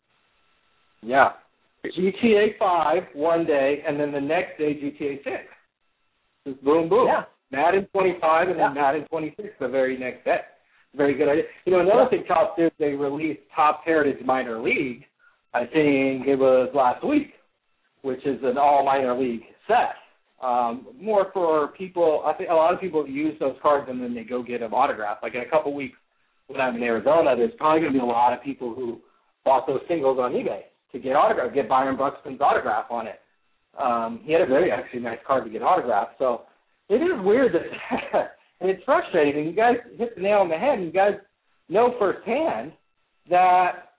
Yeah. G T A five one day, and then the next day G T A six. Just boom, boom. Yeah. Madden twenty-five and yeah. then Madden twenty-six the very next day. Very good idea. You know, another thing Topps did, they released Topps Heritage Minor League. I think it was last week, which is an all minor league set. Um, more for people. I think a lot of people use those cards and then they go get them autographed. Like in a couple weeks when I'm in Arizona, there's probably going to be a lot of people who bought those singles on eBay to get autographed, get Byron Buxton's autograph on it. Um, he had a very actually nice card to get autographed. So it is weird that. And it's frustrating, and you guys hit the nail on the head, and you guys know firsthand that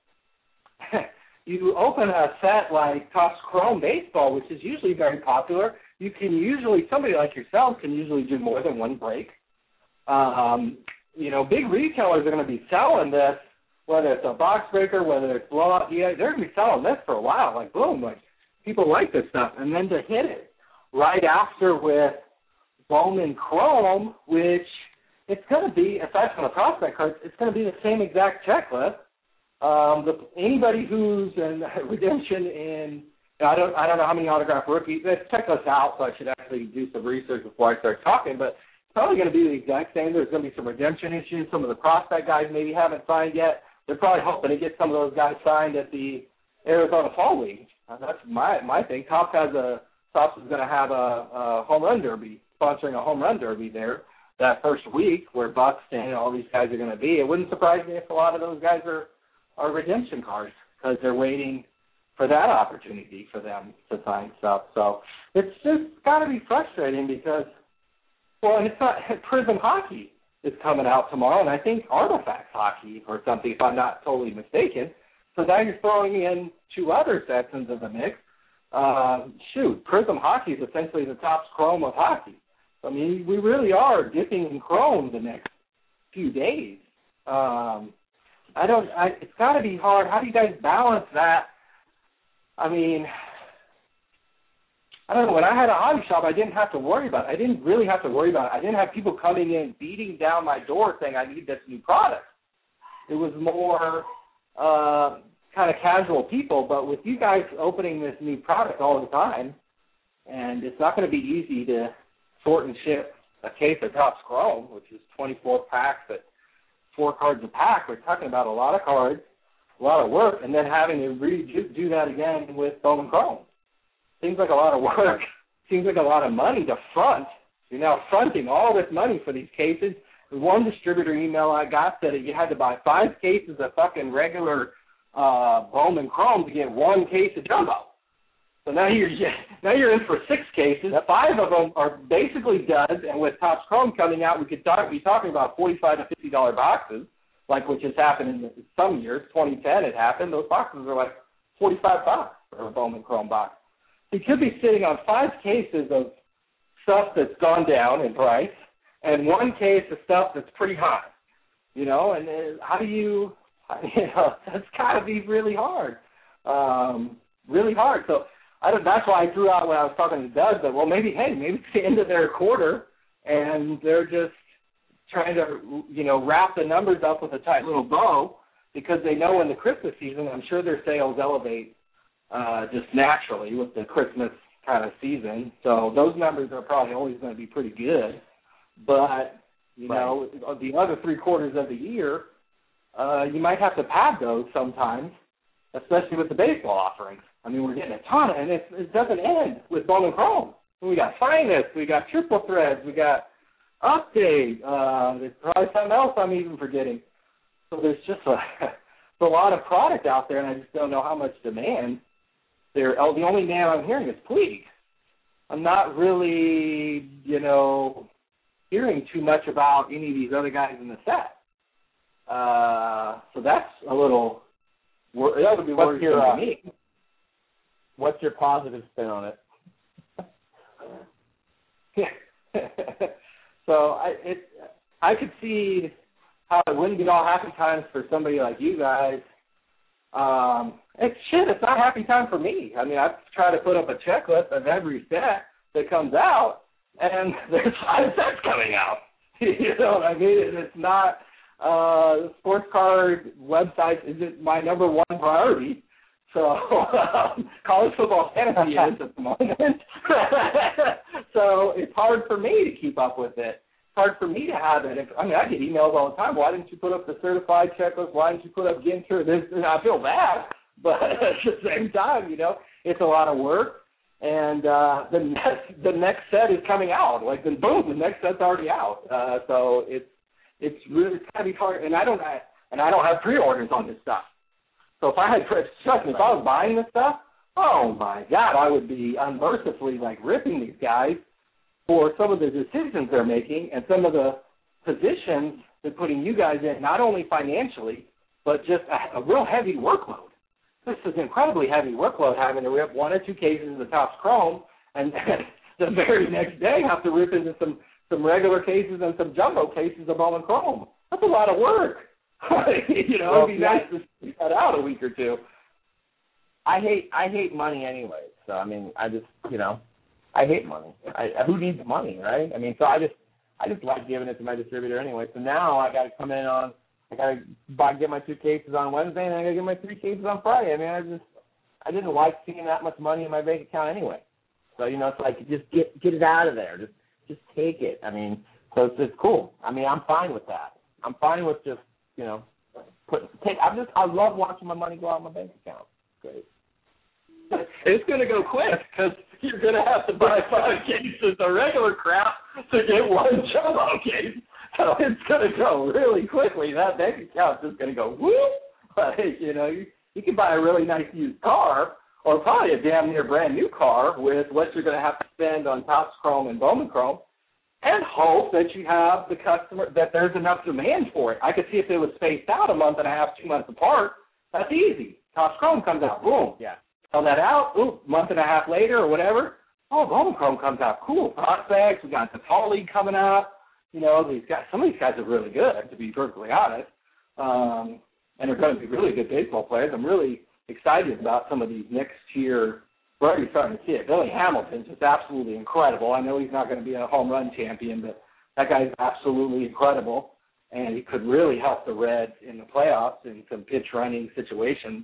you open a set like Topps Chrome Baseball, which is usually very popular. You can usually, somebody like yourself can usually do more than one break. Um, you know, big retailers are going to be selling this, whether it's a box breaker, whether it's blowout, yeah, they're going to be selling this for a while. Like, boom, like people like this stuff. And then to hit it right after with Bowman Chrome, which it's going to be, aside from the prospect cards, it's going to be the same exact checklist. Um, the, anybody who's in redemption in, I don't, I don't know how many autograph rookies. Check this out, so I should actually do some research before I start talking. But it's probably going to be the exact same. There's going to be some redemption issues. Some of the prospect guys maybe haven't signed yet. They're probably hoping to get some of those guys signed at the Arizona Fall League. Uh, that's my my thing. Topps has a Topps is going to have a, a home run derby. Sponsoring a home run derby there that first week where Buxton and all these guys are going to be. It wouldn't surprise me if a lot of those guys are, are redemption cards because they're waiting for that opportunity for them to sign stuff. So it's just got to be frustrating because, well, and it's not, Prism Hockey is coming out tomorrow, and I think Artifacts Hockey or something, if I'm not totally mistaken. So now you're throwing in two other sets into the mix. Uh, shoot, Prism Hockey is essentially the Topps Chrome of hockey. I mean, we really are dipping in Chrome the next few days. Um, I don't. I, it's got to be hard. How do you guys balance that? I mean, I don't know. When I had a hobby shop, I didn't have to worry about it. I didn't really have to worry about it. I didn't have people coming in, beating down my door saying, I need this new product. It was more uh, kind of casual people. But with you guys opening this new product all the time, and it's not going to be easy to sort and ship a case of Topps Chrome, which is twenty-four packs at four cards a pack. We're talking about a lot of cards, a lot of work, and then having to redo do that again with Bowman Chrome. Seems like a lot of work. Seems like a lot of money to front. You're now fronting all this money for these cases. One distributor email I got said that you had to buy five cases of fucking regular uh, Bowman Chrome to get one case of jumbo. So now you're now you're in for six cases. Five of them are basically duds, and with Topps Chrome coming out, we could talk, be talking about forty-five to fifty dollar boxes, like which has happened in some years. twenty ten it happened. Those boxes are like forty-five bucks for a Bowman Chrome box. You could be sitting on five cases of stuff that's gone down in price, and one case of stuff that's pretty high. You know, and uh, how do you? You know, that's got to be really hard, um, really hard. So. I don't, that's why I threw out when I was talking to Doug that, well, maybe, hey, maybe it's the end of their quarter, and they're just trying to, you know, wrap the numbers up with a tight little bow because they know in the Christmas season, I'm sure their sales elevate uh, just naturally with the Christmas kind of season. So those numbers are probably always going to be pretty good. But, you right. know, the other three quarters of the year, uh, you might have to pad those sometimes, especially with the baseball offerings. I mean, we're getting a ton, and it, it doesn't end with Bowman Chrome. We got Finest, we got Triple Threads, we got Update. Uh, there's probably something else I'm even forgetting. So there's just a, a lot of product out there, and I just don't know how much demand there. Oh, the only name I'm hearing is Puig. I'm not really, you know, hearing too much about any of these other guys in the set. Uh, so that's a little. That would be worrisome to me. What's your positive spin on it? so I it I could see how it wouldn't be all happy times for somebody like you guys. Um, it's shit. It's not happy time for me. I mean, I try to put up a checklist of every set that comes out, and there's five sets coming out. You know what I mean? And it's not. Uh, sports card website isn't my number one priority. So um, college football fantasy is at the moment. So it's hard for me to keep up with it. It's hard for me to have it. If, I mean, I get emails all the time. Why didn't you put up the certified checklist? Why didn't you put up Ginter? This, and I feel bad, but at the same time, you know, it's a lot of work. And uh, the next the next set is coming out. Like then, boom, the next set's already out. Uh, so it's it's really it's gotta be hard. And I don't have, and I don't have pre-orders on this stuff. So if I had, trust me, if I was buying this stuff, oh my God, I would be unmercifully like ripping these guys for some of the decisions they're making and some of the positions they're putting you guys in, not only financially, but just a, a real heavy workload. This is an incredibly heavy workload having to rip one or two cases of the Topps Chrome and then the very next day have to rip into some, some regular cases and some jumbo cases of Bowman Chrome. That's a lot of work. you know, well, it'd be nice to see that out a week or two. I hate I hate money anyway. So I mean, I just you know, I hate money. I, who needs money, right? I mean, so I just I just like giving it to my distributor anyway. So now I got to come in on I got to buy get my two cases on Wednesday and I got to get my three cases on Friday. I mean, I just I didn't like seeing that much money in my bank account anyway. So you know, it's like just get get it out of there. Just just take it. I mean, so it's it's cool. I mean, I'm fine with that. I'm fine with just you know, put take. I just I love watching my money go out of my bank account. Great. It's going to go quick because you're going to have to buy five cases of regular crap to get one jumbo case. So it's going to go really quickly. That bank account's just going to go whoop. But you know, you, you can buy a really nice used car or probably a damn near brand new car with what you're going to have to spend on Topps Chrome and Bowman Chrome. And hope that you have the customer, that there's enough demand for it. I could see if it was spaced out a month and a half, two months apart, that's easy. Topps Chrome comes out, boom. Yeah. Sell that out, ooh, month and a half later or whatever, oh, Bowman Chrome comes out, cool. Prospects, we got the Fall League coming out. You know, these guys, some of these guys are really good, to be perfectly honest. um, and they're going to be really good baseball players. I'm really excited about some of these next-tier. We're already starting to see it. Billy Hamilton's just absolutely incredible. I know he's not going to be a home run champion, but that guy's absolutely incredible, and he could really help the Reds in the playoffs in some pitch running situations.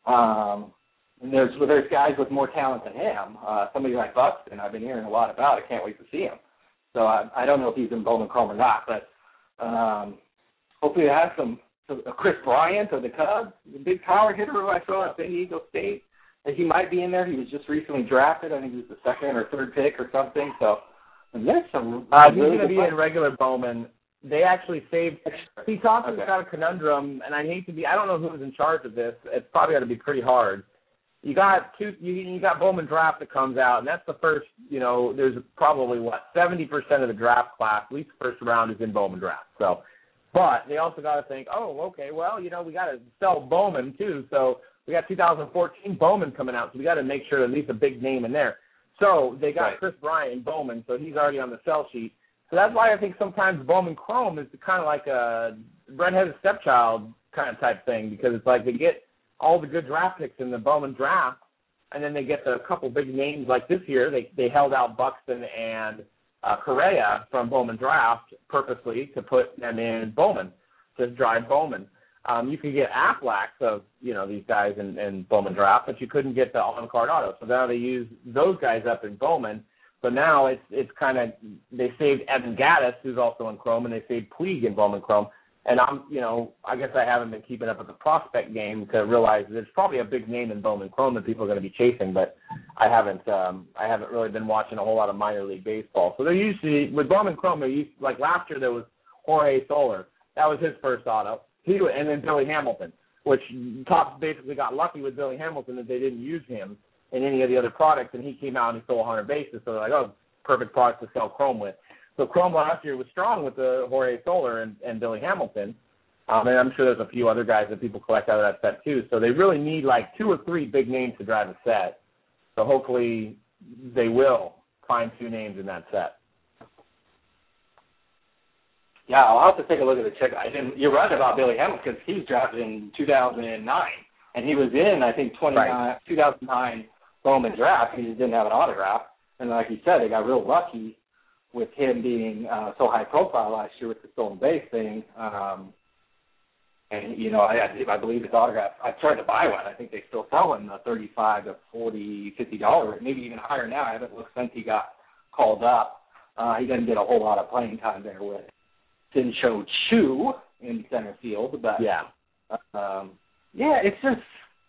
Um, and there's there's guys with more talent than him. Uh, somebody like Buxton, I've been hearing a lot about. I can't wait to see him. So I, I don't know if he's in Bowman Chrome or not, but um, hopefully he has some. So Chris Bryant of the Cubs, the big power hitter who I saw at San Diego State. He might be in there. He was just recently drafted. I think he was the second or third pick or something. So and there's some. Uh, some he's really going to be fun. in regular Bowman. They actually saved. See, Thompson's Okay. got a conundrum, and I hate to be. I don't know who's in charge of this. It's probably going to be pretty hard. You got two. You, you got Bowman draft that comes out, and that's the first. You know, there's probably what seventy percent of the draft class, at least the first round, is in Bowman draft. So, but they also got to think, oh, okay, well, you know, we got to sell Bowman too. So we got two thousand fourteen Bowman coming out, so we got to make sure at least a big name in there. So they got Right. Chris Bryant in Bowman, so he's already on the sell sheet. So that's why I think sometimes Bowman Chrome is kind of like a redheaded stepchild kind of type thing, because it's like they get all the good draft picks in the Bowman draft, and then they get the couple big names like this year. They they held out Buxton and uh, Correa from Bowman draft purposely to put them in Bowman, to drive Bowman. Um, you could get Aflacs of, you know, these guys in, in Bowman draft, but you couldn't get the on-card auto. So now they use those guys up in Bowman. So now it's it's kind of, they saved Evan Gaddis, who's also in Chrome, and they saved Puig in Bowman Chrome. And I'm, you know, I guess I haven't been keeping up with the prospect game to realize there's probably a big name in Bowman Chrome that people are going to be chasing, but I haven't, um, I haven't really been watching a whole lot of minor league baseball. So they're usually, with Bowman Chrome, they're used, like last year there was Jorge Soler. That was his first auto. He, and then Billy Hamilton, which Topps basically got lucky with Billy Hamilton that they didn't use him in any of the other products, and he came out and he stole one hundred bases. So they're like, oh, perfect product to sell Chrome with. So Chrome last year was strong with the Jorge Soler and, and Billy Hamilton. Um, and I'm sure there's a few other guys that people collect out of that set too. So they really need like two or three big names to drive a set. So hopefully they will find two names in that set. Yeah, I'll have to take a look at the check. I didn't. You're right about Billy Hamilton, because he was drafted in two thousand nine, and he was in, I think, Right. two thousand nine Bowman draft. He just didn't have an autograph. And like you said, they got real lucky with him being uh, so high profile last year with the stolen base thing. Um, and, you know, I, I believe his autograph, I tried to buy one. I think they still sell him the thirty-five to forty, fifty dollars, maybe even higher now. I haven't looked since he got called up. Uh, he doesn't get a whole lot of playing time there with Sin-Cho Chu in center field. But, Yeah. um, yeah, it's just,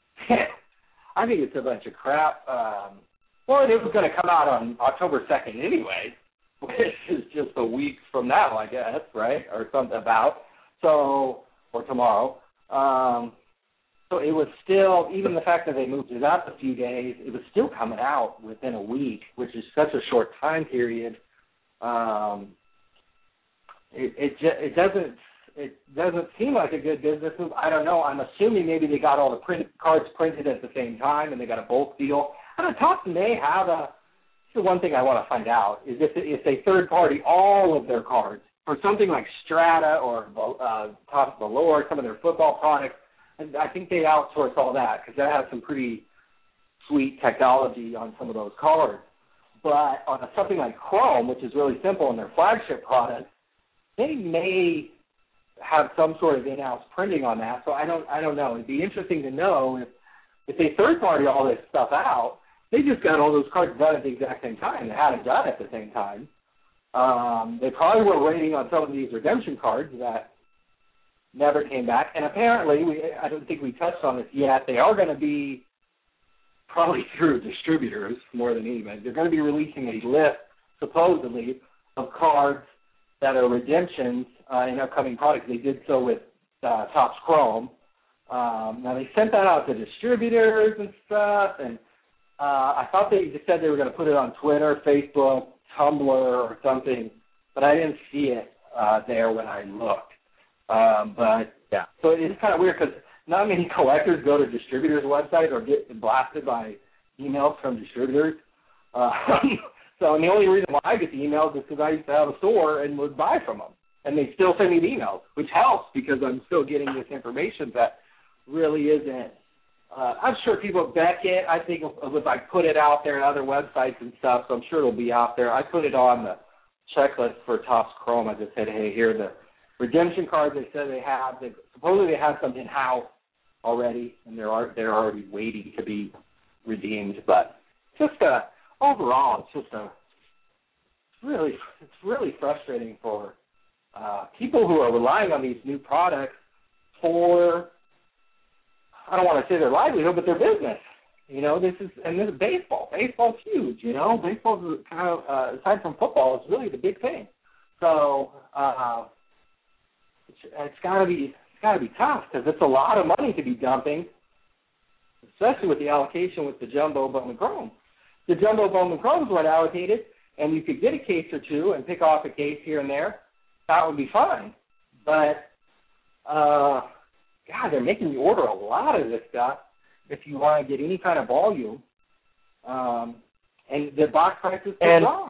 I think it's a bunch of crap. Um, well, it was going to come out on October second anyway, which is just a week from now, I guess, right, or something about, so, or tomorrow. Um, so it was still, even the fact that they moved it up a few days, it was still coming out within a week, which is such a short time period. Um, it it, just, it doesn't it doesn't seem like a good business move. I don't know. I'm assuming maybe they got all the print cards printed at the same time and they got a bulk deal. I don't know. Topps may have a. The one thing I want to find out is if if they third party all of their cards for something like Strata or uh, Topps Valor, some of their football products. And I think they outsource all that because that has some pretty sweet technology on some of those cards. But on a, something like Chrome, which is really simple in their flagship product, they may have some sort of in-house printing on that. So I don't, I don't know. It'd be interesting to know if, if they third-party all this stuff out, they just got all those cards done at the exact same time. They had it done at the same time. Um, they probably were waiting on some of these redemption cards that never came back. And apparently, we, I don't think we touched on this yet, they are going to be probably through distributors more than anybody. They're going to be releasing a list, supposedly, of cards that are redemptions uh, in upcoming products. They did so with uh, Topps Chrome. Um, now, they sent that out to distributors and stuff, and uh, I thought they just said they were going to put it on Twitter, Facebook, Tumblr, or something, but I didn't see it uh, there when I looked. Um, but, yeah. So it's kind of weird because not many collectors go to distributors' websites or get blasted by emails from distributors. Uh, so and the only reason why I get the emails is because I used to have a store and would buy from them. and they still send me the emails, which helps because I'm still getting this information that really isn't. Uh, I'm sure people at Beckett, I think if I put it out there in other websites and stuff, so I'm sure it'll be out there. I put it on the checklist for Topps Chrome. I just said, hey, here are the redemption cards they said they have. They, supposedly they have some in-house already, and they're they're already waiting to be redeemed. But just uh, overall, it's just a really it's really frustrating for uh, people who are relying on these new products for, I don't want to say their livelihood, but their business. You know, this is and this is baseball. Baseball's huge. You know, baseball's kind of uh, aside from football, it's really the big thing. So uh, it's, it's got to be it's got to be tough because it's a lot of money to be dumping, especially with the allocation with the jumbo Bowman Chrome. The jumbo Bowman Chromes weren't allocated, and you could get a case or two and pick off a case here and there. That would be fine. But uh, God, they're making you order a lot of this stuff if you want to get any kind of volume. Um, and the box prices are wrong.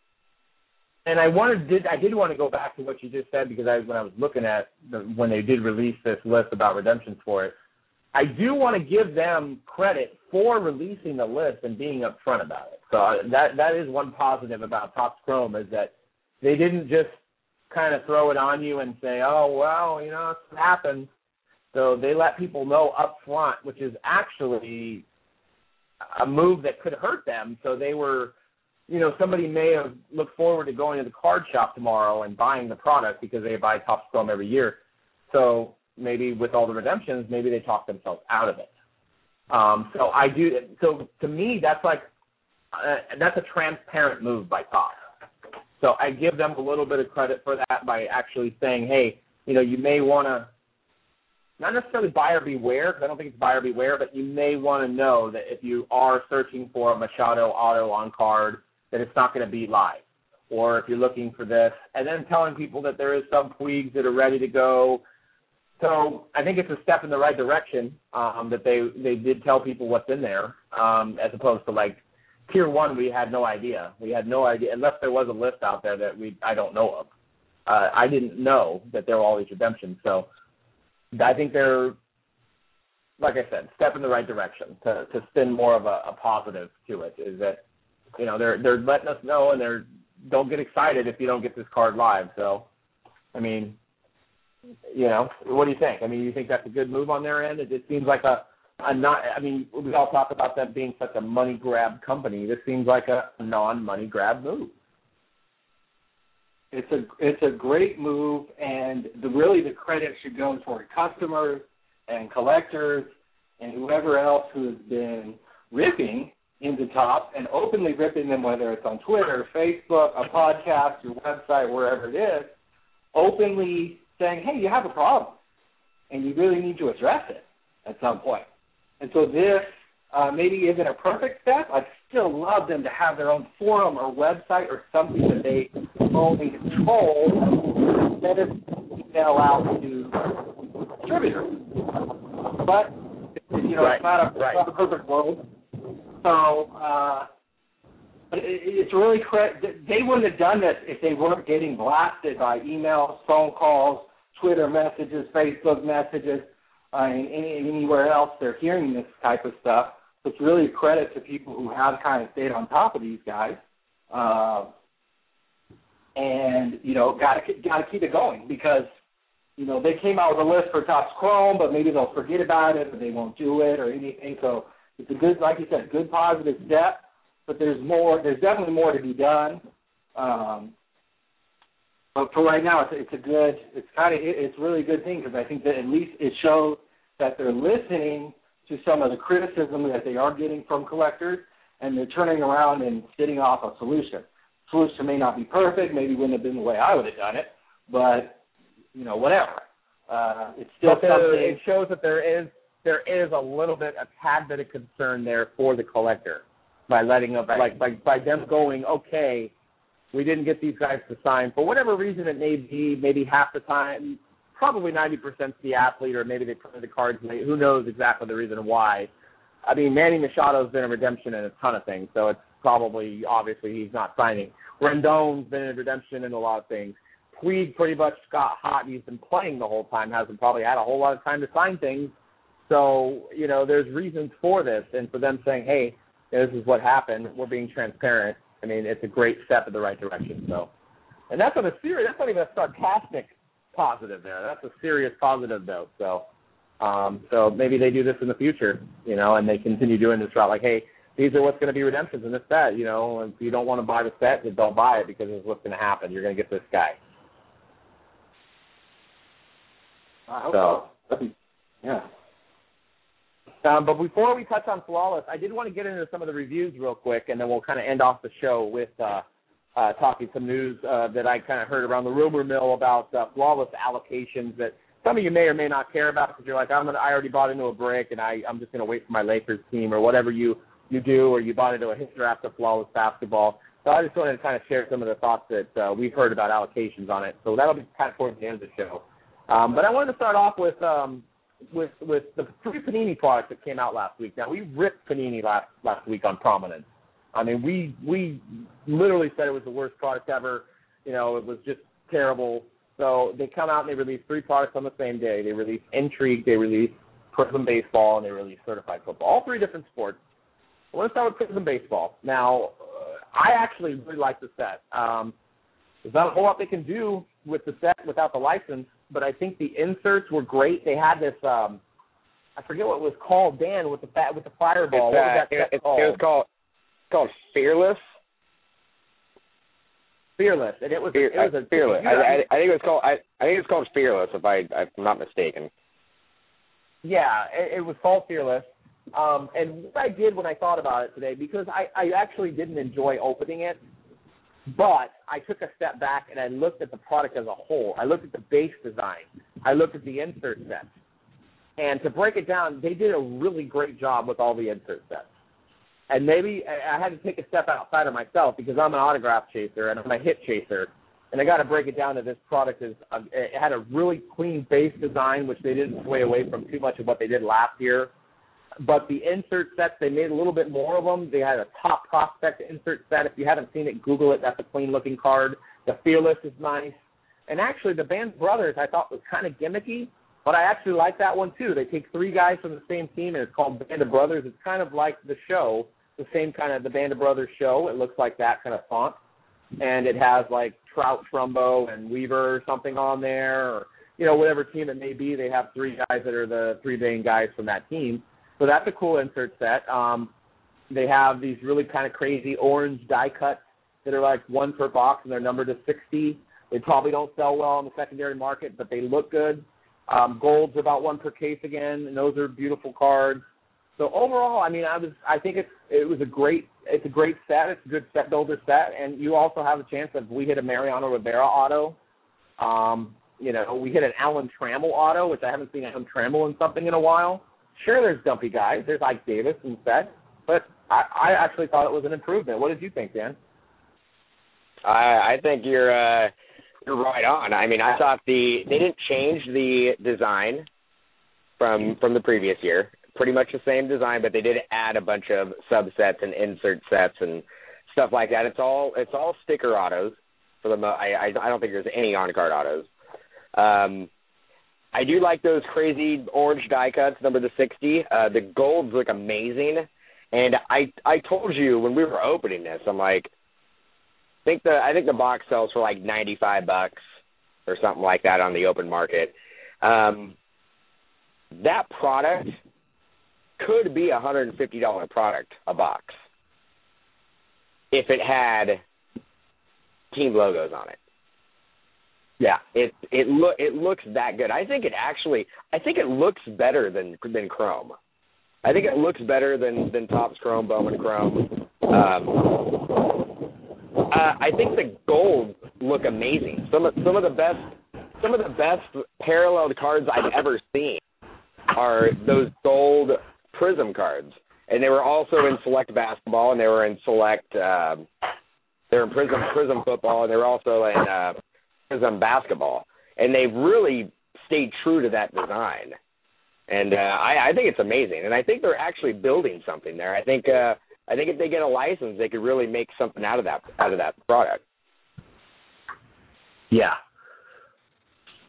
And I wanted did I did want to go back to what you just said because I when I was looking at the, when they did release this list about redemptions for it, I do want to give them credit for releasing the list and being upfront about it. So that that is one positive about Topps Chrome is that they didn't just kind of throw it on you and say, oh well, you know, it happens. So they let people know up front, which is actually a move that could hurt them. So they were, you know, somebody may have looked forward to going to the card shop tomorrow and buying the product because they buy Topps Chrome every year. So maybe with all the redemptions, maybe they talk themselves out of it. Um, so I do. So to me, that's like uh, that's a transparent move by Topps. So I give them a little bit of credit for that by actually saying, hey, you know, you may want to. Not necessarily buyer beware, because I don't think it's buyer beware, but you may want to know that if you are searching for a Machado auto on card, that it's not going to be live. Or if you're looking for this, and then telling people that there is some Puigs that are ready to go. So I think it's a step in the right direction um, that they, they did tell people what's in there, um, as opposed to like tier one, we had no idea. We had no idea, unless there was a list out there that we I don't know of. Uh, I didn't know that there were all these redemptions. So I think they're, like I said, step in the right direction to, to spin more of a, a positive to it. Is that, you know, they're they're letting us know, and they're don't get excited if you don't get this card live. So, I mean, you know, what do you think? I mean, you think that's a good move on their end? It just seems like a, a not. I mean, we all talk about them being such a money grab company. This seems like a non-money grab move. It's a it's a great move, and the really the credit should go toward customers and collectors and whoever else who has been ripping into Topps and openly ripping them, whether it's on Twitter, Facebook, a podcast, your website, wherever it is, openly saying, hey, you have a problem, and you really need to address it at some point. And so this uh, maybe isn't a perfect step. I'd still love them to have their own forum or website or something that they own and control instead of email out to distributors. But, you know, right. it's, not a, right. it's not a perfect world. So, uh, but it, it's really cre- they wouldn't have done this if they weren't getting blasted by emails, phone calls, Twitter messages, Facebook messages, uh, and any, anywhere else they're hearing this type of stuff. So it's really a credit to people who have kind of stayed on top of these guys, uh, and you know, got to got to keep it going because you know they came out with a list for Topps Chrome, but maybe they'll forget about it or they won't do it or anything. So it's a good, like you said, good positive step. But there's more. There's definitely more to be done. Um, but for right now, it's, it's a good. It's kind of it's really a good thing because I think that at least it shows that they're listening to some of the criticism that they are getting from collectors, and they're turning around and sitting off a solution. Solution may not be perfect, maybe wouldn't have been the way I would have done it, but, you know, whatever. Uh, it's still but something. It shows that there is there is a little bit, a tad bit of concern there for the collector by letting up, like by, by them going, okay, we didn't get these guys to sign. For whatever reason it may be, maybe half the time, probably ninety percent the athlete, or maybe they printed the cards late. Who knows exactly the reason why. I mean, Manny Machado's been a redemption in a ton of things, so it's probably, obviously, he's not signing. Rendon's been a redemption in a lot of things. Puig pretty much got hot. He's been playing the whole time, hasn't probably had a whole lot of time to sign things. So, you know, there's reasons for this. And for them saying, hey, this is what happened, we're being transparent, I mean, it's a great step in the right direction. So, and that's on a serious, that's not even a sarcastic positive there. That's a serious positive note. So, um, so maybe they do this in the future, you know, and they continue doing this route. Like, hey, these are what's going to be redemptions in this set, you know. And if you don't want to buy the set, then don't buy it because it's what's going to happen. You're going to get this guy. I hope So, so. Yeah. Um, but before we touch on Flawless, I did want to get into some of the reviews real quick, and then we'll kind of end off the show with uh, uh, talking some news uh, that I kind of heard around the rumor mill about uh, Flawless allocations that some of you may or may not care about because you're like, I'm gonna, I already bought into a brick, and I, I'm just going to wait for my Lakers team or whatever you, you do, or you bought into a hit draft of Flawless basketball. So I just wanted to kind of share some of the thoughts that uh, we've heard about allocations on it. So that'll be kind of towards the end of the show. Um, but I wanted to start off with um, with with the three Panini products that came out last week. Now, we ripped Panini last last week on Prominence. I mean, we we literally said it was the worst product ever. You know, it was just terrible. So they come out and they release three products on the same day. They release Intrigue, they release Prism Baseball, and they release Certified Football. All three different sports. I want to start with Prism Baseball. Now, uh, I actually really like the set. Um, there's not a whole lot they can do with the set without the license, but I think the inserts were great. They had this, um, I forget what it was called, Dan, with the fat, with the fireball. It's, what was uh, that set it, called? It was called, called Fearless. Fearless, and it was Fear, it was a Fearless. You, I, I, I think it was called. I, I think it's called Fearless, if I, if I'm not mistaken. Yeah, it, it was called Fearless. Um, and what I did when I thought about it today, because I, I actually didn't enjoy opening it, but I took a step back and I looked at the product as a whole. I looked at the base design. I looked at the insert sets. And to break it down, they did a really great job with all the insert sets. And maybe I had to take a step outside of myself because I'm an autograph chaser and I'm a hit chaser. And I got to break it down to this product is uh, it had a really clean base design, which they didn't sway away from too much of what they did last year. But the insert sets, they made a little bit more of them. They had a top prospect insert set. If you haven't seen it, Google it. That's a clean-looking card. The Fearless is nice. And actually, the Band of Brothers I thought was kind of gimmicky, but I actually like that one too. They take three guys from the same team, and it's called Band of Brothers. It's kind of like the show, the same kind of the Band of Brothers show. It looks like that kind of font. And it has like Trout, Trumbo, and Weaver or something on there, or, you know, whatever team it may be. They have three guys that are the three main guys from that team. So that's a cool insert set. Um, they have these really kind of crazy orange die cuts that are like one per box, and they're numbered to sixty. They probably don't sell well in the secondary market, but they look good. Um, gold's about one per case again, and those are beautiful cards. So overall, I mean, I was, I think it's, it was a great, it's a great set. It's a good set builder set, and you also have a chance of we hit a Mariano Rivera auto. Um, you know, we hit an Alan Trammell auto, which I haven't seen Alan Trammell in something in a while. Sure, there's dumpy guys. There's Ike Davis and set, but I, I actually thought it was an improvement. What did you think, Dan? I, I think you're uh, you're right on. I mean, I thought the they didn't change the design from from the previous year. Pretty much the same design, but they did add a bunch of subsets and insert sets and stuff like that. It's all it's all sticker autos for the. Mo- I, I I don't think there's any on card autos. Um, I do like those crazy orange die cuts, number the sixty. Uh, the golds look amazing, and I I told you when we were opening this, I'm like, I think the I think the box sells for like ninety-five bucks or something like that on the open market. Um, that product could be a one hundred fifty dollars product a box if it had team logos on it. Yeah, it it look it looks that good. I think it actually I think it looks better than than Chrome. I think it looks better than than Topps Chrome, Bowman Chrome. Um, uh, I think the golds look amazing. Some of some of the best some of the best paralleled cards I've ever seen are those gold Prism cards, and they were also in Select Basketball, and they were in Select. Um, they were in Prism Prism Football, and they were also in uh, Prism Basketball, and they've really stayed true to that design. And uh, I, I think it's amazing, and I think they're actually building something there. I think uh, I think if they get a license, they could really make something out of that out of that product. Yeah,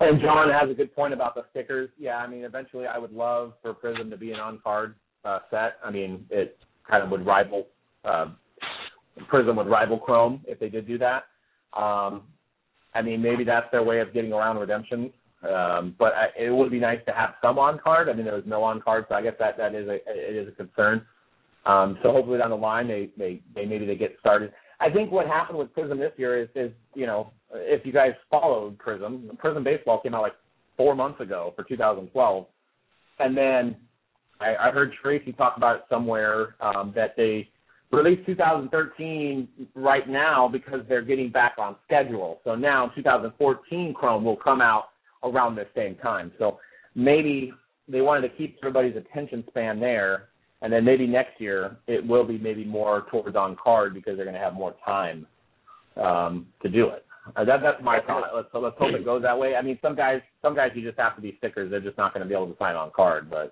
And John has a good point about the stickers. Yeah, I mean, eventually I would love for Prism to be an on-card uh, set. I mean, it kind of would rival, uh, Prism would rival Chrome if they did do that. Um, I mean, maybe that's their way of getting around redemption. Um, but I, it would be nice to have some on-card. I mean, there was no on-card, so I guess that, that is a, it is a concern. Um, so hopefully down the line they, they, they maybe they get started. I think what happened with Prism this year is, is, you know, if you guys followed Prism, Prism Baseball came out like four months ago for two thousand twelve. And then I, I heard Tracy talk about it somewhere um, that they released two thousand thirteen right now because they're getting back on schedule. So now two thousand fourteen Chrome will come out around the same time. So maybe they wanted to keep everybody's attention span there. And then maybe next year it will be maybe more towards on card because they're going to have more time um, to do it. Uh, that, that's my thought. Let's, so let's hope it goes that way. I mean, some guys, some guys you just have to be stickers. They're just not going to be able to sign on card. But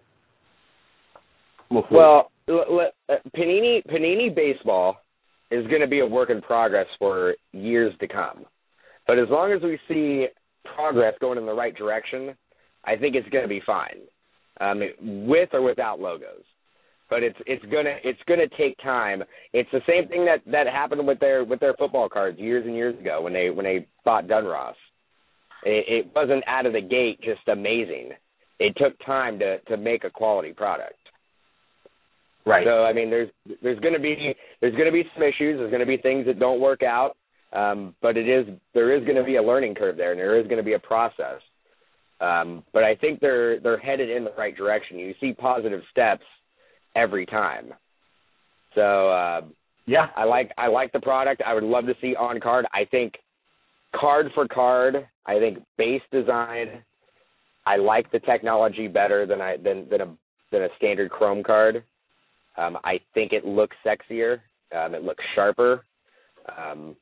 we'll see. Well, l- l- Panini Panini Baseball is going to be a work in progress for years to come. But as long as we see progress going in the right direction, I think it's going to be fine, um, with or without logos. But it's it's gonna it's gonna take time. It's the same thing that, that happened with their with their football cards years and years ago when they when they bought Dunross. It, it wasn't out of the gate just amazing. It took time to, to make a quality product. Right. So I mean, there's there's gonna be there's gonna be some issues. There's gonna be things that don't work out. Um, but it is there is gonna be a learning curve there, and there is gonna be a process. Um, but I think they're they're headed in the right direction. You see positive steps every time. So uh, yeah, I like I like the product. I would love to see on card. I think card for card. I think base design. I like the technology better than I than than a than a standard Chrome card. Um, I think it looks sexier. Um, it looks sharper. Um,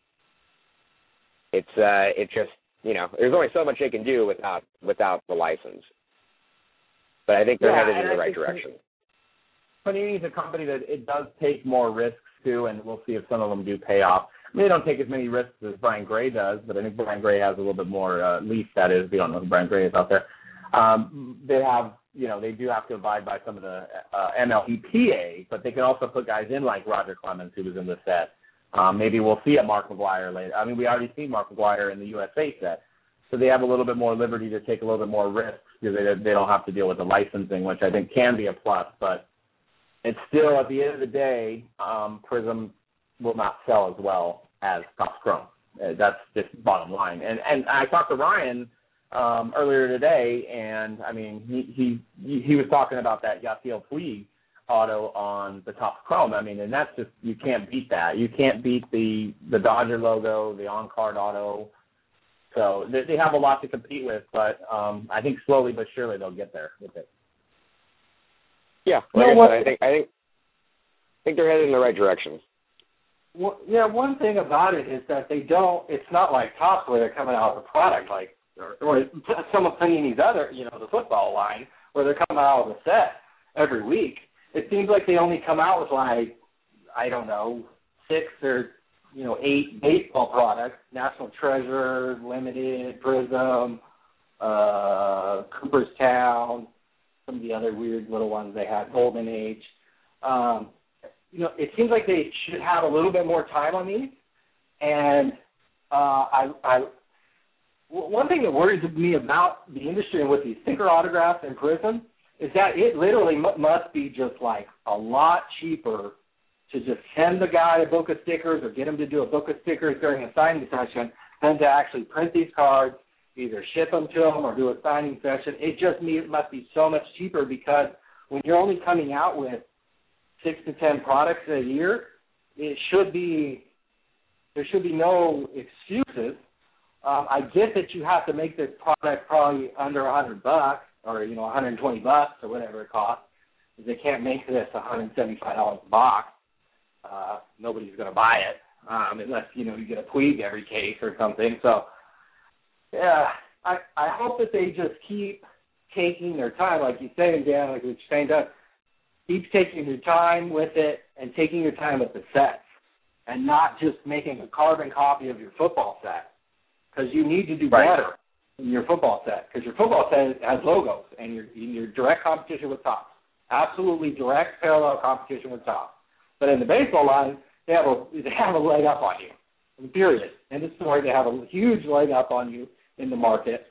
it's uh, it just you know there's only so much they can do without without the license. But I think they're yeah, headed in the I right direction. Panini is a company that it does take more risks too, and we'll see if some of them do pay off. I mean, they don't take as many risks as Brian Gray does, but I think Brian Gray has a little bit more uh, leaf, that is. We don't know who Brian Gray is out there. Um, they have, you know, they do have to abide by some of the uh, M L B P A, but they can also put guys in like Roger Clemens, who was in the set. Um, maybe we'll see a Mark McGwire later. I mean, we already see Mark McGwire in the U S A set. So they have a little bit more liberty to take a little bit more risks because they, they don't have to deal with the licensing, which I think can be a plus, but it's still, at the end of the day, um, Prism will not sell as well as Topps Chrome. Uh, that's just bottom line. And and I talked to Ryan um, earlier today, and, I mean, he, he he was talking about that Yasiel Puig auto on the Topps Chrome. I mean, and that's just, you can't beat that. You can't beat the, the Dodger logo, the on-card auto. So they, they have a lot to compete with, but um, I think slowly but surely they'll get there with it. Yeah, like you know I said, I think I think I think they're headed in the right direction. Well, yeah, one thing about it is that they don't. It's not like Topps where they're coming out with a product like, or, or some of Panini's other, you know, the football line where they're coming out with a set every week. It seems like they only come out with like, I don't know, six or you know eight baseball products: National Treasure, Limited, Prism, uh, Cooperstown. Some of the other weird little ones they had, Golden Age. Um, you know, it seems like they should have a little bit more time on these. And uh, I, I, one thing that worries me about the industry and with these sticker autographs and Prism is that it literally m- must be just like a lot cheaper to just send the guy a book of stickers or get him to do a book of stickers during a signing session than to actually print these cards, either ship them to them or do a signing session. It just me- must be so much cheaper because when you're only coming out with six to ten products a year, it should be there should be no excuses. Um, I get that you have to make this product probably under a hundred bucks or you know one hundred twenty bucks or whatever it costs. They can't make this one hundred seventy-five dollars a box. Uh, nobody's going to buy it um, unless you know you get a Puig every case or something. So. Yeah, I, I hope that they just keep taking their time, like you're saying, Dan, like you're saying, Doug, keep taking your time with it and taking your time with the sets and not just making a carbon copy of your football set because you need to do right. better. in your football set because your football set has logos and you're in your direct competition with Topps. Absolutely direct parallel competition with Topps. But in the baseball line, they have a they have a leg up on you. Period. End of story. They have a huge leg up on you in the market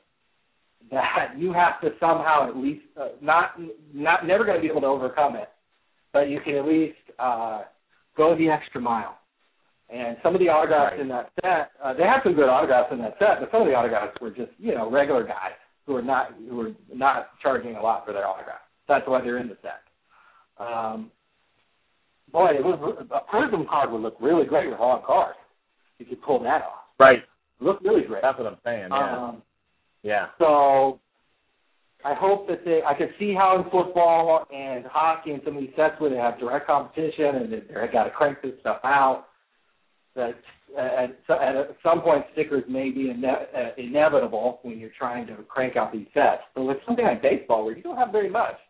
that you have to somehow at least uh, not not never going to be able to overcome it, but you can at least uh, go the extra mile. And some of the autographs right. in that set, uh, they have some good autographs in that set, but some of the autographs were just, you know, regular guys who are not who were not charging a lot for their autographs. That's why they're in the set. Um, boy, it was, a Prism card would look really great with on card. You could pull that off. Right. It looked really great. That's what I'm saying. Yeah. Um, yeah. So I hope that they. I could see how in football and hockey and some of these sets where they have direct competition and they got to crank this stuff out. That at, at some point stickers may be ine- uh, inevitable when you're trying to crank out these sets. But with something like baseball where you don't have very much,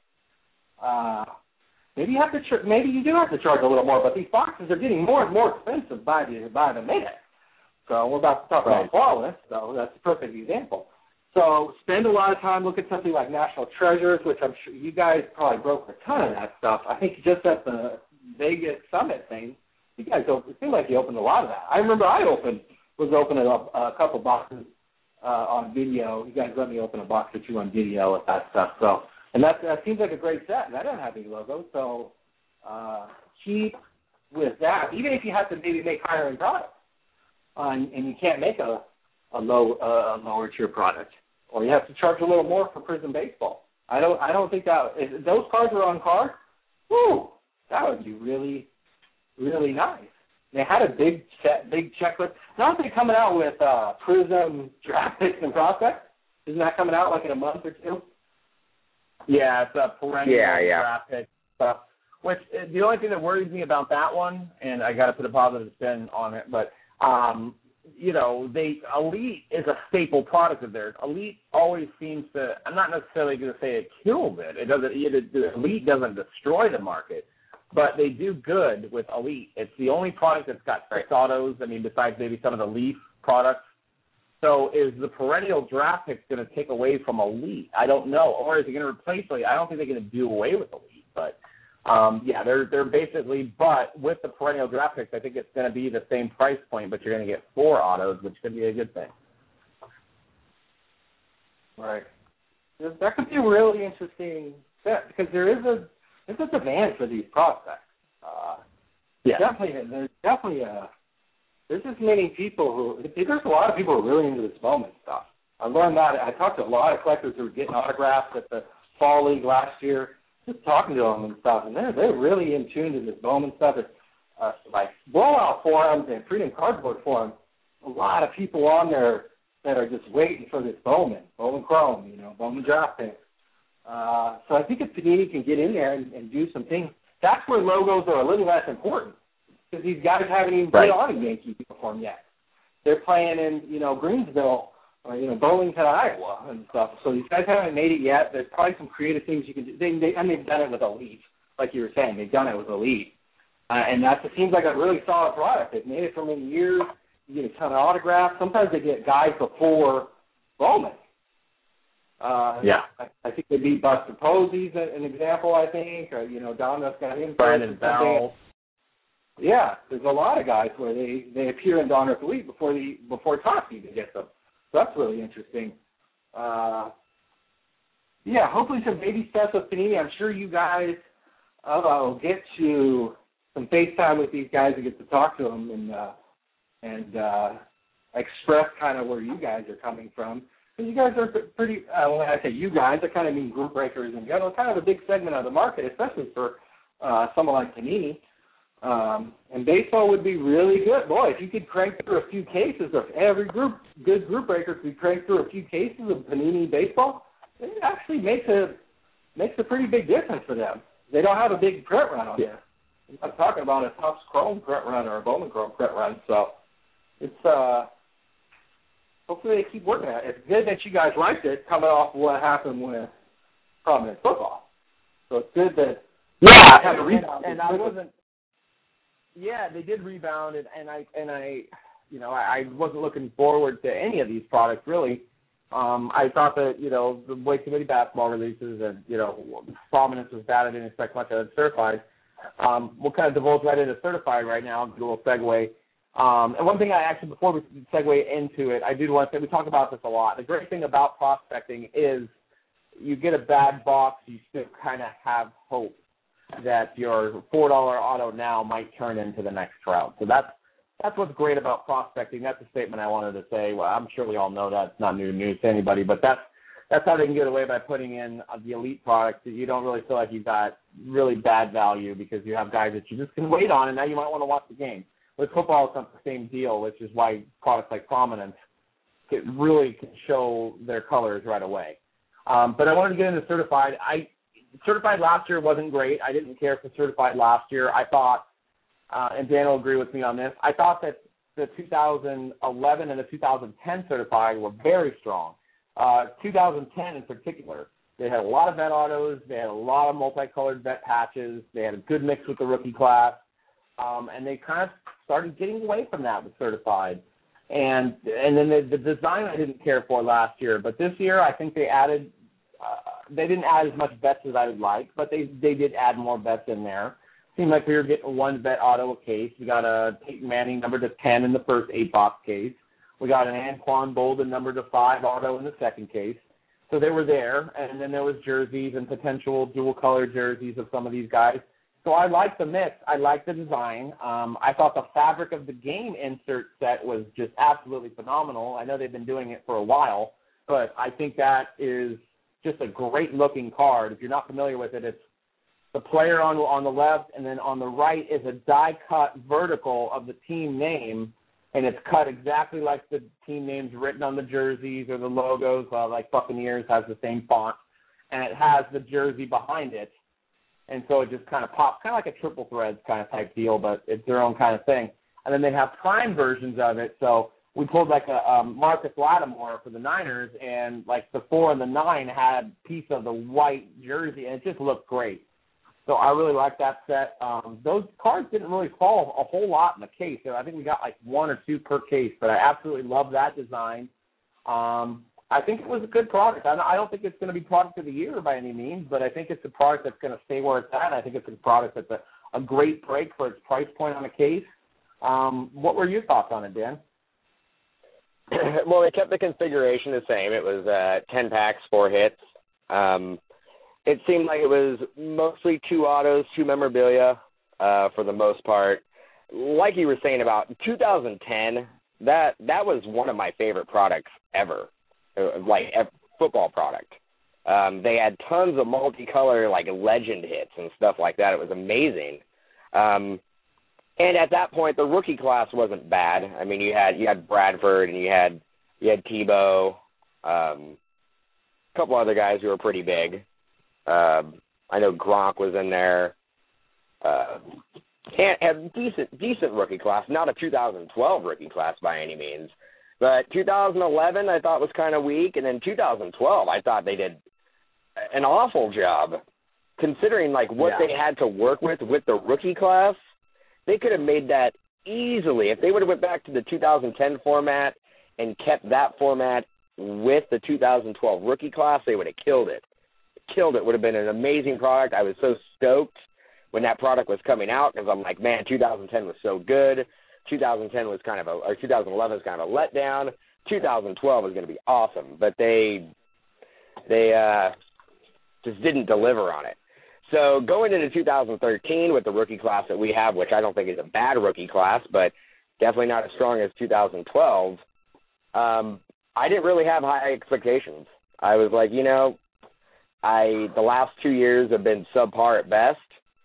uh, maybe you have to. Ch- maybe you do have to charge a little more. But these boxes are getting more and more expensive by the by the minute. So we're about to talk right. about Flawless. So that's a perfect example. So spend a lot of time looking at something like National Treasures, which I'm sure you guys probably broke a ton of that stuff. I think just at the Vegas Summit thing. You guys, opened, it seemed like you opened a lot of that. I remember I opened, was opening up a couple boxes uh, on video. You guys let me open a box or two on video with that stuff. So, and that, that seems like a great set. And I don't have any logos, so uh, keep with that. Even if you have to maybe make higher end products, uh, and, and you can't make a a low uh, a lower tier product, or you have to charge a little more for Prism Baseball. I don't I don't think that if those cards were on card. Woo, that would be really. Really nice. They had a big set, big checklist. Now they're coming out with uh, Prism draft picks and prospects. Isn't that coming out like in a month or two? Yeah, it's a perennial yeah, yeah. draft pick stuff. Which the only thing that worries me about that one, and I got to put a positive spin on it, but um, you know, they Elite is a staple product of theirs. Elite always seems to. I'm not necessarily going to say it kills it. It doesn't. It, Elite doesn't destroy the market. But they do good with Elite. It's the only product that's got six autos, I mean, besides maybe some of the Leaf products. So is the perennial draft pick going to take away from Elite? I don't know. Or is it going to replace Elite? I don't think they're going to do away with Elite. But, um, yeah, they're they're basically, but with the perennial draft picks, I think it's going to be the same price point, but you're going to get four autos, which could be a good thing. Right. That could be a really interesting set because there is a There's a demand for these prospects. Uh, yeah. Definitely, there's definitely a, there's just many people who, there's a lot of people who are really into this Bowman stuff. I learned that, I talked to a lot of collectors who were getting autographs at the Fall League last year, just talking to them and stuff, and they're, they're really in tune to this Bowman stuff. It's uh, like blowout forums and Freedom Cardboard forums, a lot of people on there that are just waiting for this Bowman, Bowman Chrome, you know, Bowman draft picks. Uh, so I think if Panini can get in there and, and do some things, that's where logos are a little less important because these guys haven't even right. put on a Yankee uniform yet. They're playing in, you know, Greensville or, you know, Burlington, Iowa and stuff. So these guys haven't made it yet. There's probably some creative things you can do. They, they, and they've done it with Elite, like you were saying. They've done it with Elite. Uh, and that it seems like a really solid product. They've made it for many years. You get a ton of autographs. Sometimes they get guys before Bowman. Uh, yeah. I, I think they beat Buster Posey's an example, I think. Or, you know, Donna's got him. Brandon Bell. Yeah, there's a lot of guys where they, they appear in Donruss Elite before the before Topps even gets them. So that's really interesting. Uh, yeah, hopefully some baby steps with Panini. I'm sure you guys uh, will get to some FaceTime with these guys and get to talk to them and uh, and uh, express kind of where you guys are coming from. You guys are pretty, uh, when I say you guys, I kind of mean group breakers in general, kind of a big segment of the market, especially for uh, someone like Panini. Um, and baseball would be really good. Boy, if you could crank through a few cases of every group, good group breaker could crank through a few cases of Panini baseball, it actually makes a makes a pretty big difference for them. They don't have a big print run on there. I'm not talking about a Topps Chrome print run or a Bowman Chrome print run, so it's uh. Hopefully they keep working at it. It's good that you guys liked it coming off of what happened with Prominent Football. So it's good that yeah, kind of and, and I wasn't. Yeah, they did rebound, and, and I and I, you know, I, I wasn't looking forward to any of these products really, Um, I thought that, you know, the way too many basketball releases and, you know, prominence was bad. I didn't expect much out of certified. Um, we'll kind of divulge right into certified right now, do a little segue. Um, and one thing I actually, before we segue into it, I do want to say, we talk about this a lot. The great thing about prospecting is you get a bad box, you still kind of have hope that your four dollar auto now might turn into the next Trout. So that's that's what's great about prospecting. That's a statement I wanted to say. Well, I'm sure we all know that. It's not new news to anybody, but that's that's how they can get away by putting in uh, the elite products that you don't really feel like you've got really bad value because you have guys that you just can wait on, and now you might want to watch the game. With football, it's not the same deal, which is why products like Prominence can really can show their colors right away. Um, but I wanted to get into certified. I certified last year wasn't great. I didn't care for certified last year. I thought, uh, and Dan will agree with me on this, I thought that the two thousand eleven and the two thousand ten certified were very strong. Uh, two thousand ten in particular, they had a lot of vet autos. They had a lot of multicolored vet patches. They had a good mix with the rookie class. Um, and they kind of started getting away from that with certified. And and then the, the design I didn't care for last year. But this year I think they added uh, – they didn't add as much vets as I would like, but they, they did add more vets in there. Seemed like we were getting one vet auto a case. We got a Peyton Manning number to ten in the first eight-box case. We got an Anquan Bolden number to five auto in the second case. So they were there. And then there was jerseys and potential dual-color jerseys of some of these guys. So I like the mix. I like the design. Um, I thought the fabric of the game insert set was just absolutely phenomenal. I know they've been doing it for a while, but I think that is just a great-looking card. If you're not familiar with it, it's the player on on the left, and then on the right is a die-cut vertical of the team name, and it's cut exactly like the team names written on the jerseys or the logos, uh, like Buccaneers has the same font, and it has the jersey behind it. And so it just kind of pops, kind of like a triple threads kind of type deal, but it's their own kind of thing. And then they have prime versions of it. So we pulled like a um, Marcus Lattimore for the Niners, and like the four and the nine had a piece of the white jersey, and it just looked great. So I really like that set. Um, those cards didn't really fall a whole lot in the case. So I think we got like one or two per case, but I absolutely love that design. Um, I think it was a good product. I don't think it's going to be product of the year by any means, but I think it's a product that's going to stay where it's at. I think it's a product that's a, a great break for its price point on a case. Um, what were your thoughts on it, Dan? Well, they kept the configuration the same. It was uh, ten packs, four hits. Um, it seemed like it was mostly two autos, two memorabilia uh, for the most part. Like you were saying about two thousand ten, that that was one of my favorite products ever. Like a football product. Um, they had tons of multicolor, like legend hits and stuff like that. It was amazing. Um, and at that point, the rookie class wasn't bad. I mean, you had you had Bradford and you had you had Tebow, um, a couple other guys who were pretty big. Um, I know Gronk was in there. Uh, and had decent decent rookie class, not a two thousand twelve rookie class by any means. But two thousand eleven I thought was kind of weak, and then two thousand twelve I thought they did an awful job. Considering, like, what yeah. they had to work with with the rookie class, they could have made that easily. If they would have went back to the two thousand ten format and kept that format with the two thousand twelve rookie class, they would have killed it. Killed it. Would have been an amazing product. I was so stoked when that product was coming out because I'm like, man, two thousand ten was so good. two thousand ten was kind of a, or two thousand eleven was kind of a letdown. two thousand twelve was going to be awesome, but they they uh, just didn't deliver on it. So going into two thousand thirteen with the rookie class that we have, which I don't think is a bad rookie class, but definitely not as strong as two thousand twelve, um, I didn't really have high expectations. I was like, you know, I the last two years have been subpar at best.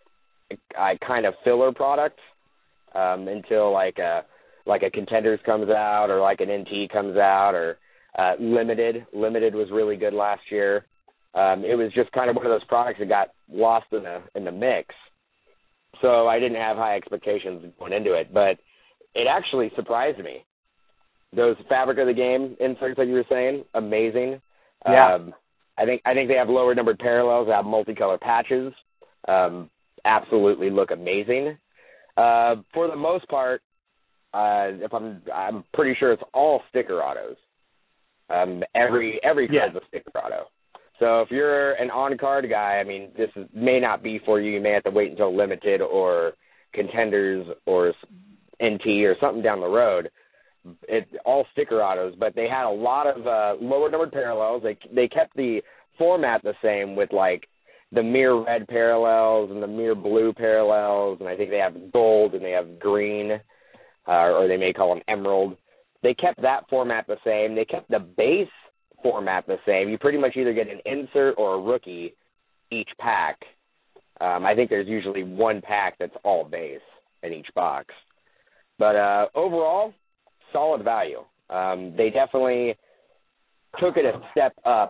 I kind of filler product. Um, until like a like a Contenders comes out or like an N T comes out or uh, Limited. Limited was really good last year. Um, it was just kind of one of those products that got lost in the in the mix. So I didn't have high expectations going into it, but it actually surprised me. Those fabric of the game inserts that you were saying, amazing. Yeah. Um, I think I think they have lower numbered parallels. They have multicolor patches. Um, absolutely look amazing. Uh, for the most part, uh, if I'm, I'm pretty sure it's all sticker autos. Um, every every Yeah. card's a sticker auto. So if you're an on-card guy, I mean, this is, may not be for you. You may have to wait until limited or contenders or N T or something down the road. It all sticker autos, but they had a lot of uh, lower numbered parallels. They they kept the format the same with like the mere red parallels and the mere blue parallels, and I think they have gold and they have green, uh, or they may call them emerald. They kept that format the same. They kept the base format the same. You pretty much either get an insert or a rookie each pack. Um, I think there's usually one pack that's all base in each box. But uh, overall, solid value. Um, they definitely took it a step up.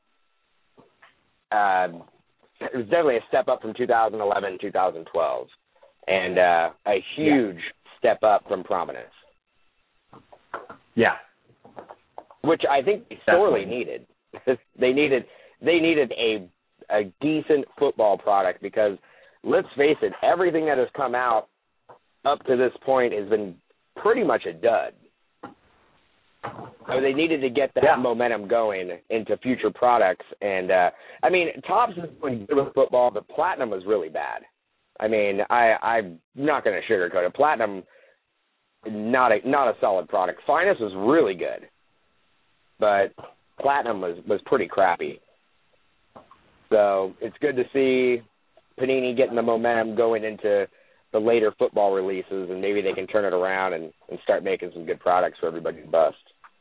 Uh, it was definitely a step up from two thousand eleven, two thousand twelve, and uh, a huge yeah. step up from Prominence. Yeah. Which I think they sorely needed. they needed they needed a a decent football product because, let's face it, everything that has come out up to this point has been pretty much a dud. So they needed to get that yeah. momentum going into future products. And, uh, I mean, Topps is doing good with football, but Platinum was really bad. I mean, I, I'm not going to sugarcoat it. Platinum, not a, not a solid product. Finest was really good, but Platinum was, was pretty crappy. So it's good to see Panini getting the momentum going into the later football releases, and maybe they can turn it around and, and start making some good products for everybody to bust.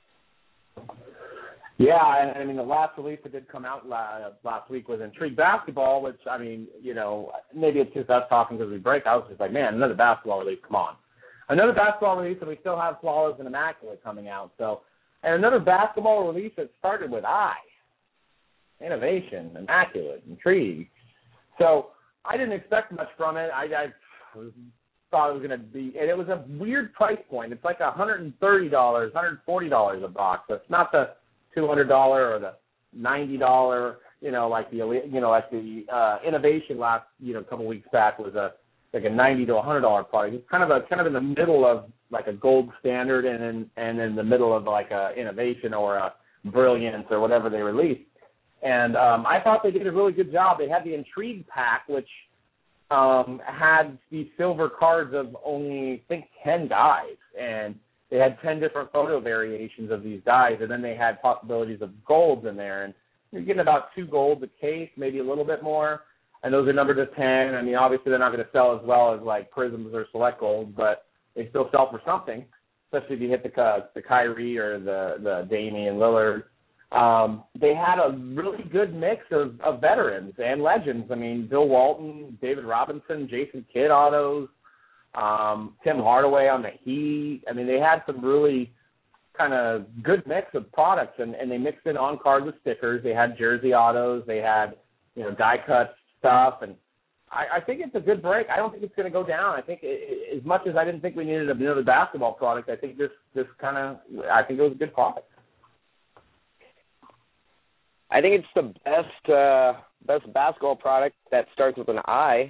Yeah, I, I mean, the last release that did come out last, last week was Intrigue Basketball, which, I mean, you know, maybe it's just us talking because we break. I was just like, man, another basketball release, come on. Another basketball release, and we still have Flawless and Immaculate coming out. So, and another basketball release that started with I. Innovation, Immaculate, Intrigue. So I didn't expect much from it. I, I thought it was going to be, and it was a weird price point. It's like one hundred thirty dollars, one hundred forty dollars a box. So it's not the two hundred dollars or the ninety dollars, you know, like the, you know, like the uh, Innovation last, you know, a couple weeks back was a like a ninety to one hundred dollars product. It's kind of a kind of in the middle of like a gold standard and in, and in the middle of like a Innovation or a Brilliance or whatever they released. And um, I thought they did a really good job. They had the Intrigue pack, which um, had these silver cards of only, I think, ten guys. And they had ten different photo variations of these guys. And then they had possibilities of golds in there. And you're getting about two golds a case, maybe a little bit more. And those are numbered to ten. I mean, obviously they're not going to sell as well as, like, Prisms or Select Gold, but they still sell for something, especially if you hit the, uh, the Kyrie or the, the Damian Lillard. Um, they had a really good mix of, of veterans and legends. I mean, Bill Walton, David Robinson, Jason Kidd autos, um, Tim Hardaway on the Heat. I mean, they had some really kind of good mix of products, and, and they mixed in on cards with stickers. They had jersey autos. They had, you know, die cut stuff, and I, I think it's a good break. I don't think it's going to go down. I think it, as much as I didn't think we needed another basketball product, I think this this kind of I think it was a good product. I think it's the best uh, best basketball product that starts with an I.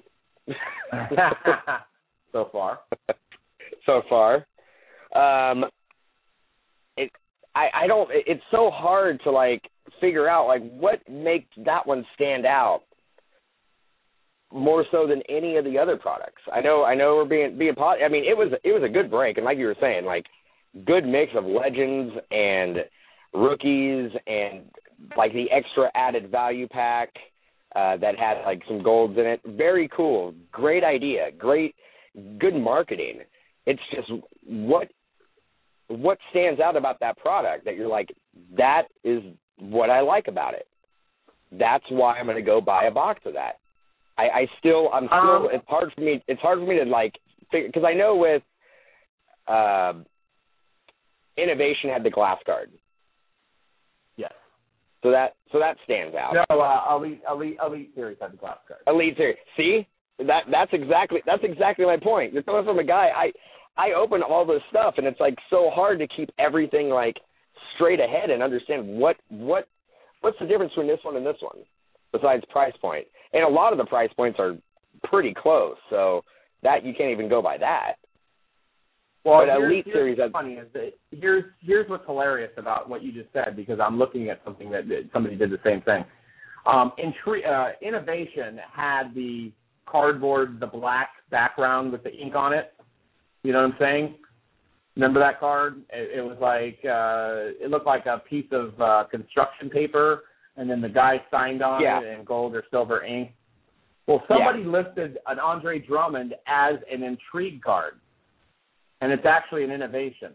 so far. so far. Um, it I, I don't. It's so hard to like figure out like what makes that one stand out more so than any of the other products. I know. I know we're being being. I mean, it was it was a good break, and like you were saying, like good mix of legends and rookies and like the extra added value pack uh, that had like some golds in it. Very cool. Great idea. Great, good marketing. It's just what what stands out about that product that you're like, that is what I like about it. That's why I'm going to go buy a box of that. I, I still, I'm still, um, it's hard for me, it's hard for me to like, figure, because I know with uh, Innovation had the glass card. Yes. So that, so that stands out. No, uh, Elite, Elite, Elite Series had the glass card. Elite Series. See, that that's exactly that's exactly my point. You're coming from a guy. I I open all this stuff, and it's like so hard to keep everything like straight ahead and understand what what what's the difference between this one and this one, besides price point. And a lot of the price points are pretty close, so that you can't even go by that. Well, but here's, Elite here's Series, what's funny is that here's here's what's hilarious about what you just said, because I'm looking at something that, that somebody did the same thing. Um, Intri- uh, Innovation had the cardboard, the black background with the ink on it. You know what I'm saying? Remember that card? It, it was like uh, it looked like a piece of uh, construction paper, and then the guy signed on yeah. it in gold or silver ink. Well, somebody yeah. listed an Andre Drummond as an Intrigue card, and it's actually an Innovation.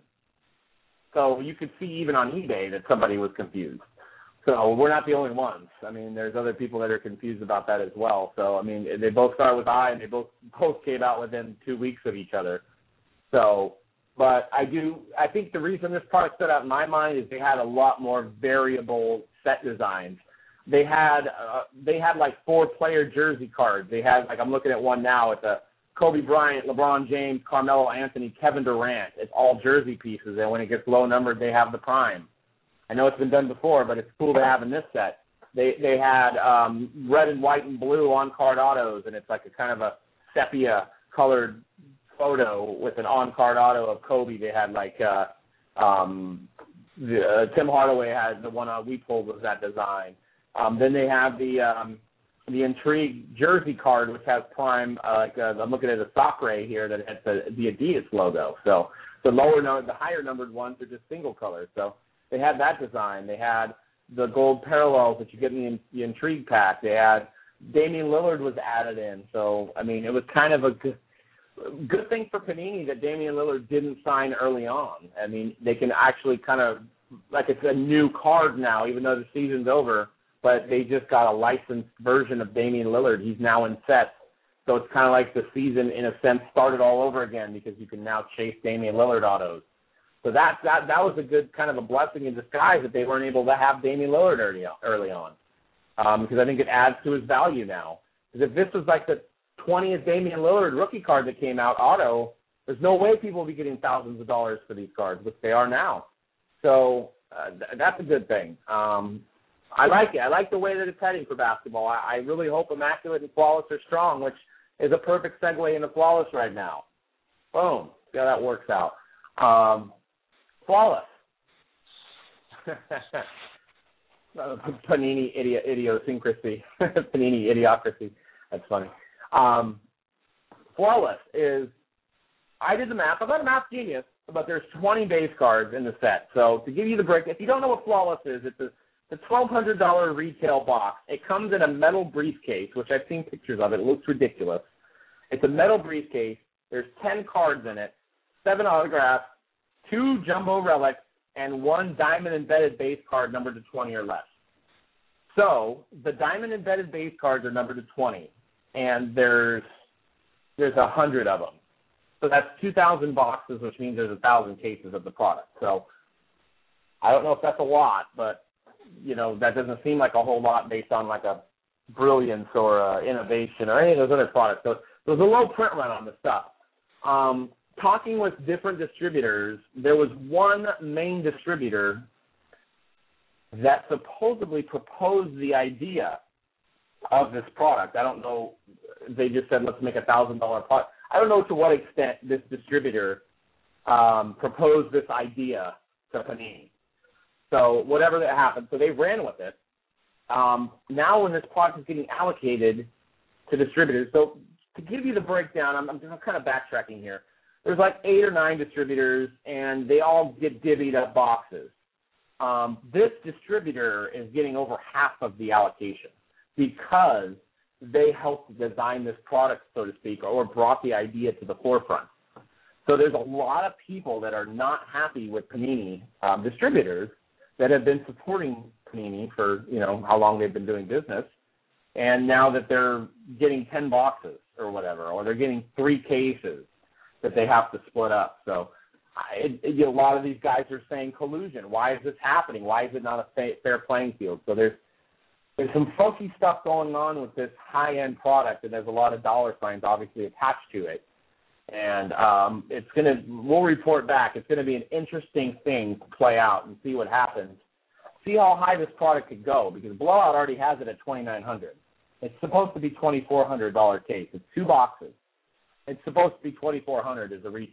So you could see even on eBay that somebody was confused. So we're not the only ones. I mean, there's other people that are confused about that as well. So, I mean, they both start with I, and they both both came out within two weeks of each other. So, but I do, I think the reason this product stood out in my mind is they had a lot more variable set designs. They had, uh, they had like four player jersey cards. They had, like, I'm looking at one now. It's a Kobe Bryant, LeBron James, Carmelo Anthony, Kevin Durant. It's all jersey pieces. And when it gets low numbered, they have the prime. I know it's been done before, but it's cool to have in this set. They they had um, red and white and blue on-card autos, and it's like a kind of a sepia-colored photo with an on-card auto of Kobe. They had like uh, um, the, uh, Tim Hardaway had the one uh, we pulled was that design. Um, then they have the um, the Intrigue jersey card, which has prime. Uh, like uh, I'm looking at a Sacre here that has the, the Adidas logo. So the lower number, the higher numbered ones are just single colors. So they had that design. They had the gold parallels that you get in the, the Intrigue pack. They had Damian Lillard was added in. So, I mean, it was kind of a good, good thing for Panini that Damian Lillard didn't sign early on. I mean, they can actually kind of, like it's a new card now, even though the season's over, but they just got a licensed version of Damian Lillard. He's now in sets. So it's kind of like the season, in a sense, started all over again because you can now chase Damian Lillard autos. So that that that was a good kind of a blessing in disguise that they weren't able to have Damian Lillard early early on, um, because I think it adds to his value now. Because if this was like the twentieth Damian Lillard rookie card that came out auto, there's no way people will be getting thousands of dollars for these cards, which they are now. So uh, th- that's a good thing. Um, I like it. I like the way that it's heading for basketball. I, I really hope Immaculate and Flawless are strong, which is a perfect segue into Flawless right now. Boom. See how that works out. Um, Flawless. Panini idi- idiosyncrasy. Panini idiocracy. That's funny. Um, Flawless is, I did the math. I'm not a math genius, but there's twenty base cards in the set. So to give you the break, if you don't know what Flawless is, it's a, it's a twelve hundred dollars retail box. It comes in a metal briefcase, which I've seen pictures of. It looks ridiculous. It's a metal briefcase. There's ten cards in it, seven autographs, two jumbo relics, and one diamond-embedded base card numbered to twenty or less. So the diamond-embedded base cards are numbered to twenty, and there's there's one hundred of them. So that's two thousand boxes, which means there's one thousand cases of the product. So I don't know if that's a lot, but, you know, that doesn't seem like a whole lot based on like a Brilliance or a Innovation or any of those other products. So there's a low print run on the stuff. Um, talking with different distributors, there was one main distributor that supposedly proposed the idea of this product. I don't know. They just said, let's make a one thousand dollars product. I don't know to what extent this distributor um, proposed this idea to Panini. So whatever that happened, so they ran with it. Um, now when this product is getting allocated to distributors, so to give you the breakdown, I'm, I'm kind of backtracking here. There's like eight or nine distributors, and they all get divvied up boxes. Um, this distributor is getting over half of the allocation because they helped design this product, so to speak, or brought the idea to the forefront. So there's a lot of people that are not happy with Panini um, distributors that have been supporting Panini for, you know, how long they've been doing business, and now that they're getting ten boxes or whatever, or they're getting three cases that they have to split up. So I, it, you know, a lot of these guys are saying collusion. Why is this happening? Why is it not a fa- fair playing field? So there's there's some funky stuff going on with this high-end product, and there's a lot of dollar signs obviously attached to it. And um, it's going to, we'll report back. It's going to be an interesting thing to play out and see what happens. See how high this product could go, because Blowout already has it at twenty-nine hundred dollars. It's supposed to be twenty-four hundred dollars case. It's two boxes. It's supposed to be twenty-four hundred dollars as a retail.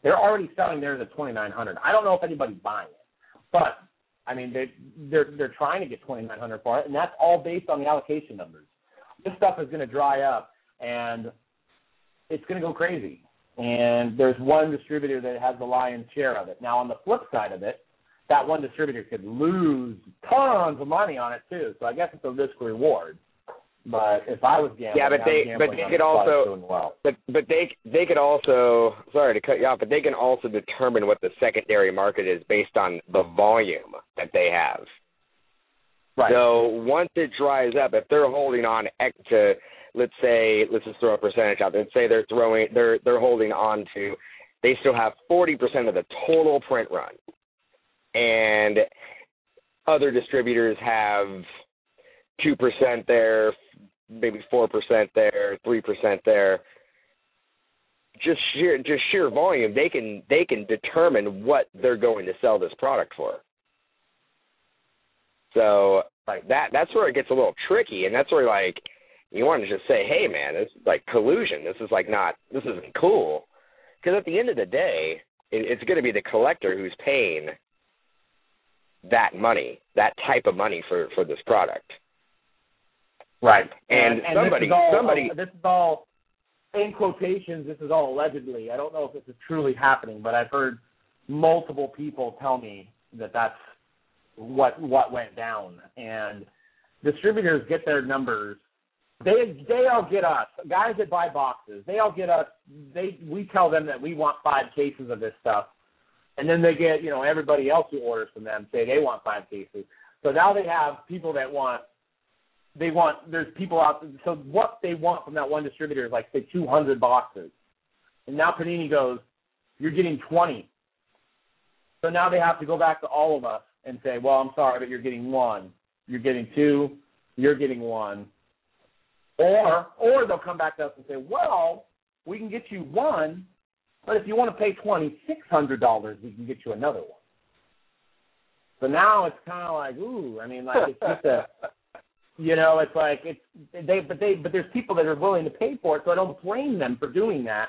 They're already selling theirs at twenty-nine hundred. I don't know if anybody's buying it, but I mean they they're they're trying to get twenty-nine hundred for it, and that's all based on the allocation numbers. This stuff is going to dry up, and it's going to go crazy. And there's one distributor that has the lion's share of it. Now, on the flip side of it, that one distributor could lose tons of money on it too. So I guess it's a risk reward. But if I was gambling, yeah, but they but they could also well. but but they they could also sorry to cut you off, but they can also determine what the secondary market is based on the volume that they have. Right. So once it dries up, if they're holding on to, let's say, let's just throw a percentage out. Let's say they're throwing, they're they're holding on to, they still have forty percent of the total print run, and other distributors have two percent there, maybe four percent there, three percent there. Just sheer just sheer volume, they can they can determine what they're going to sell this product for. So like that that's where it gets a little tricky, and that's where like you want to just say, hey man, this is like collusion. This is like not this isn't cool. Because at the end of the day, it, it's going to be the collector who's paying that money, that type of money for, for this product. Right. And, and, and somebody this is all, somebody this is all in quotations, this is all allegedly. I don't know if this is truly happening, but I've heard multiple people tell me that that's what what went down. And distributors get their numbers. They they all get us, guys that buy boxes, they all get us, they we tell them that we want five cases of this stuff. And then they get, you know, everybody else who orders from them say they want five cases. So now they have people that want, they want, there's people out, so what they want from that one distributor is like, say, two hundred boxes. And now Panini goes, you're getting twenty. So now they have to go back to all of us and say, well, I'm sorry, but you're getting one. You're getting two. You're getting one. Or, or they'll come back to us and say, well, we can get you one, but if you want to pay twenty-six hundred dollars, we can get you another one. So now it's kind of like, ooh, I mean, like it's just a, you know, it's like it's they, but they, but there's people that are willing to pay for it, so I don't blame them for doing that.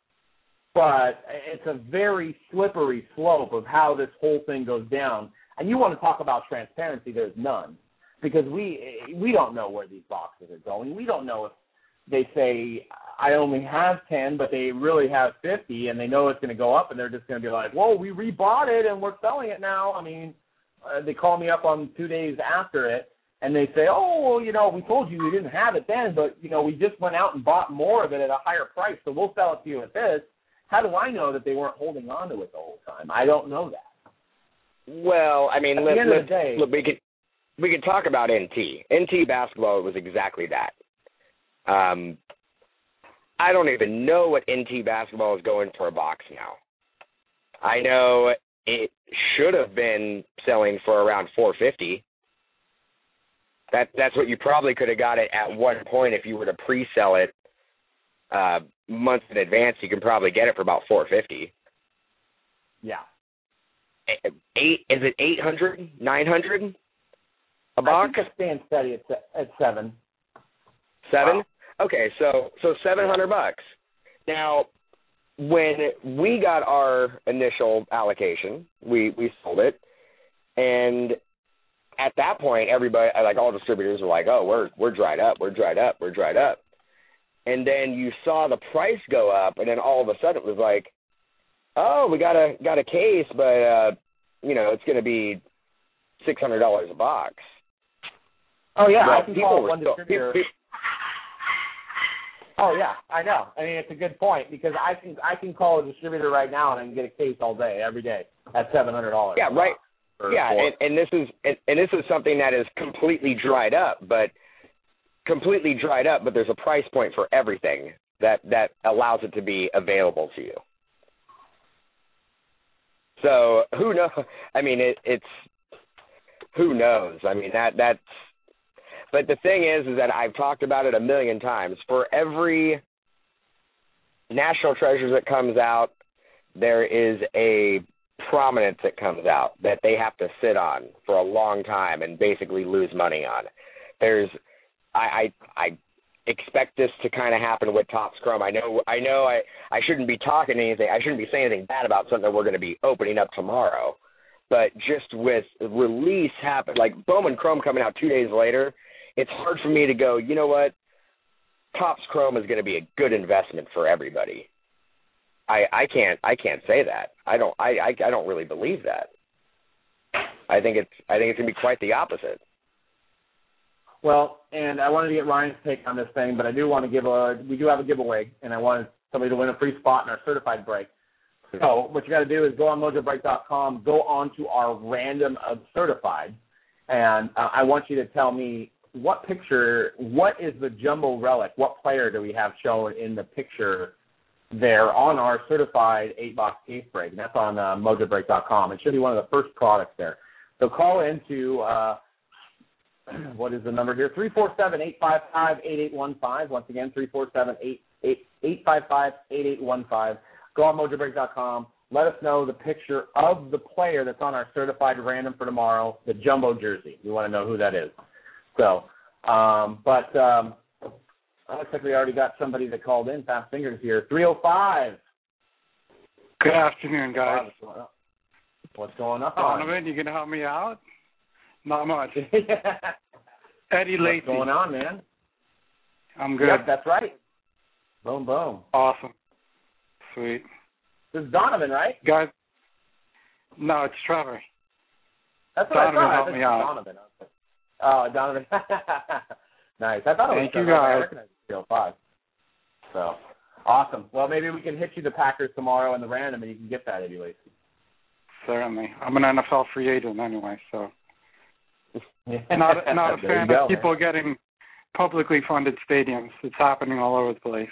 But it's a very slippery slope of how this whole thing goes down. And you want to talk about transparency? There's none, because we we don't know where these boxes are going. We don't know if they say, I only have ten, but they really have fifty, and they know it's going to go up, and they're just going to be like, whoa, we rebought it, and we're selling it now. I mean, uh, they call me up on two days after it, and they say, oh, well, you know, we told you we didn't have it then, but, you know, we just went out and bought more of it at a higher price, so we'll sell it to you at this. How do I know that they weren't holding on to it the whole time? I don't know that. Well, I mean, at let, the end let, of the day, look, we could, we could talk about N T. N T basketball was exactly that. Um, I don't even know what N T basketball is going for a box now. I know it should have been selling for around four fifty. That that's what you probably could have got it at one point if you were to pre-sell it uh, months in advance. You can probably get it for about four fifty. Yeah. Eight is it eight hundred, nine hundred a box? I think it's staying steady at at seven. Seven. Wow. Okay, so so seven hundred bucks. Now, when we got our initial allocation, we, we sold it, and at that point, everybody, like all distributors, were like, "Oh, we're we're dried up, we're dried up, we're dried up." And then you saw the price go up, and then all of a sudden it was like, "Oh, we got a got a case, but uh, you know, it's going to be six hundred dollars a box." Oh yeah, well, I can call one still, distributor. People, Oh yeah, I know. I mean, it's a good point, because I can I can call a distributor right now and I can get a case all day, every day at seven hundred dollars. Yeah, right. Yeah, and, and this is and, and this is something that is completely dried up, but completely dried up. But there's a price point for everything that that allows it to be available to you. So who knows? I mean, it, it's who knows? I mean that that's. But the thing is, is that I've talked about it a million times. For every National Treasures that comes out, there is a prominence that comes out that they have to sit on for a long time and basically lose money on. There's, I, I, I expect this to kind of happen with Topps Chrome. I know, I know, I, I shouldn't be talking anything. I shouldn't be saying anything bad about something that we're going to be opening up tomorrow. But just with release happen, like Bowman Chrome coming out two days later, it's hard for me to go, you know what? Topps Chrome is going to be a good investment for everybody. I, I can't I can't say that. I don't I, I, I don't really believe that. I think it's I think it's going to be quite the opposite. Well, and I wanted to get Ryan's take on this thing, but I do want to give a we do have a giveaway, and I wanted somebody to win a free spot in our certified break. So what you got to do is go on mojo break dot com, go on to our random of certified, and uh, I want you to tell me what picture, what is the jumbo relic, what player do we have shown in the picture there on our certified eight-box case break, and that's on uh, mojo break dot com. It should be one of the first products there. So call into, uh, what is the number here, three four seven, eight five five, eight eight one five. Once again, three four seven, eight five five, eight eight one five. Go on mojo break dot com. Let us know the picture of the player that's on our certified random for tomorrow, the jumbo jersey. We want to know who that is. So, um, but um, looks like we already got somebody that called in. Fast fingers here. three oh five. Good afternoon, guys. What's going on? Donovan, you going to help me out? Not much. Eddie Lacy. What's going on, man? I'm good. Yep, that's right. Boom, boom. Awesome. Sweet. This is Donovan, right? Guys, no, it's Trevor. That's what Donovan I thought. helped I me out. Donovan. Oh, Donovan. Nice. I thought it was Thank you, Trevor. I guys. recognize three oh five. So, awesome. Well, maybe we can hit you the Packers tomorrow in the random, and you can get that, Eddie Lacy. Certainly. I'm an N F L free agent anyway, so not not a fan go, of people man. getting publicly funded stadiums. It's happening all over the place.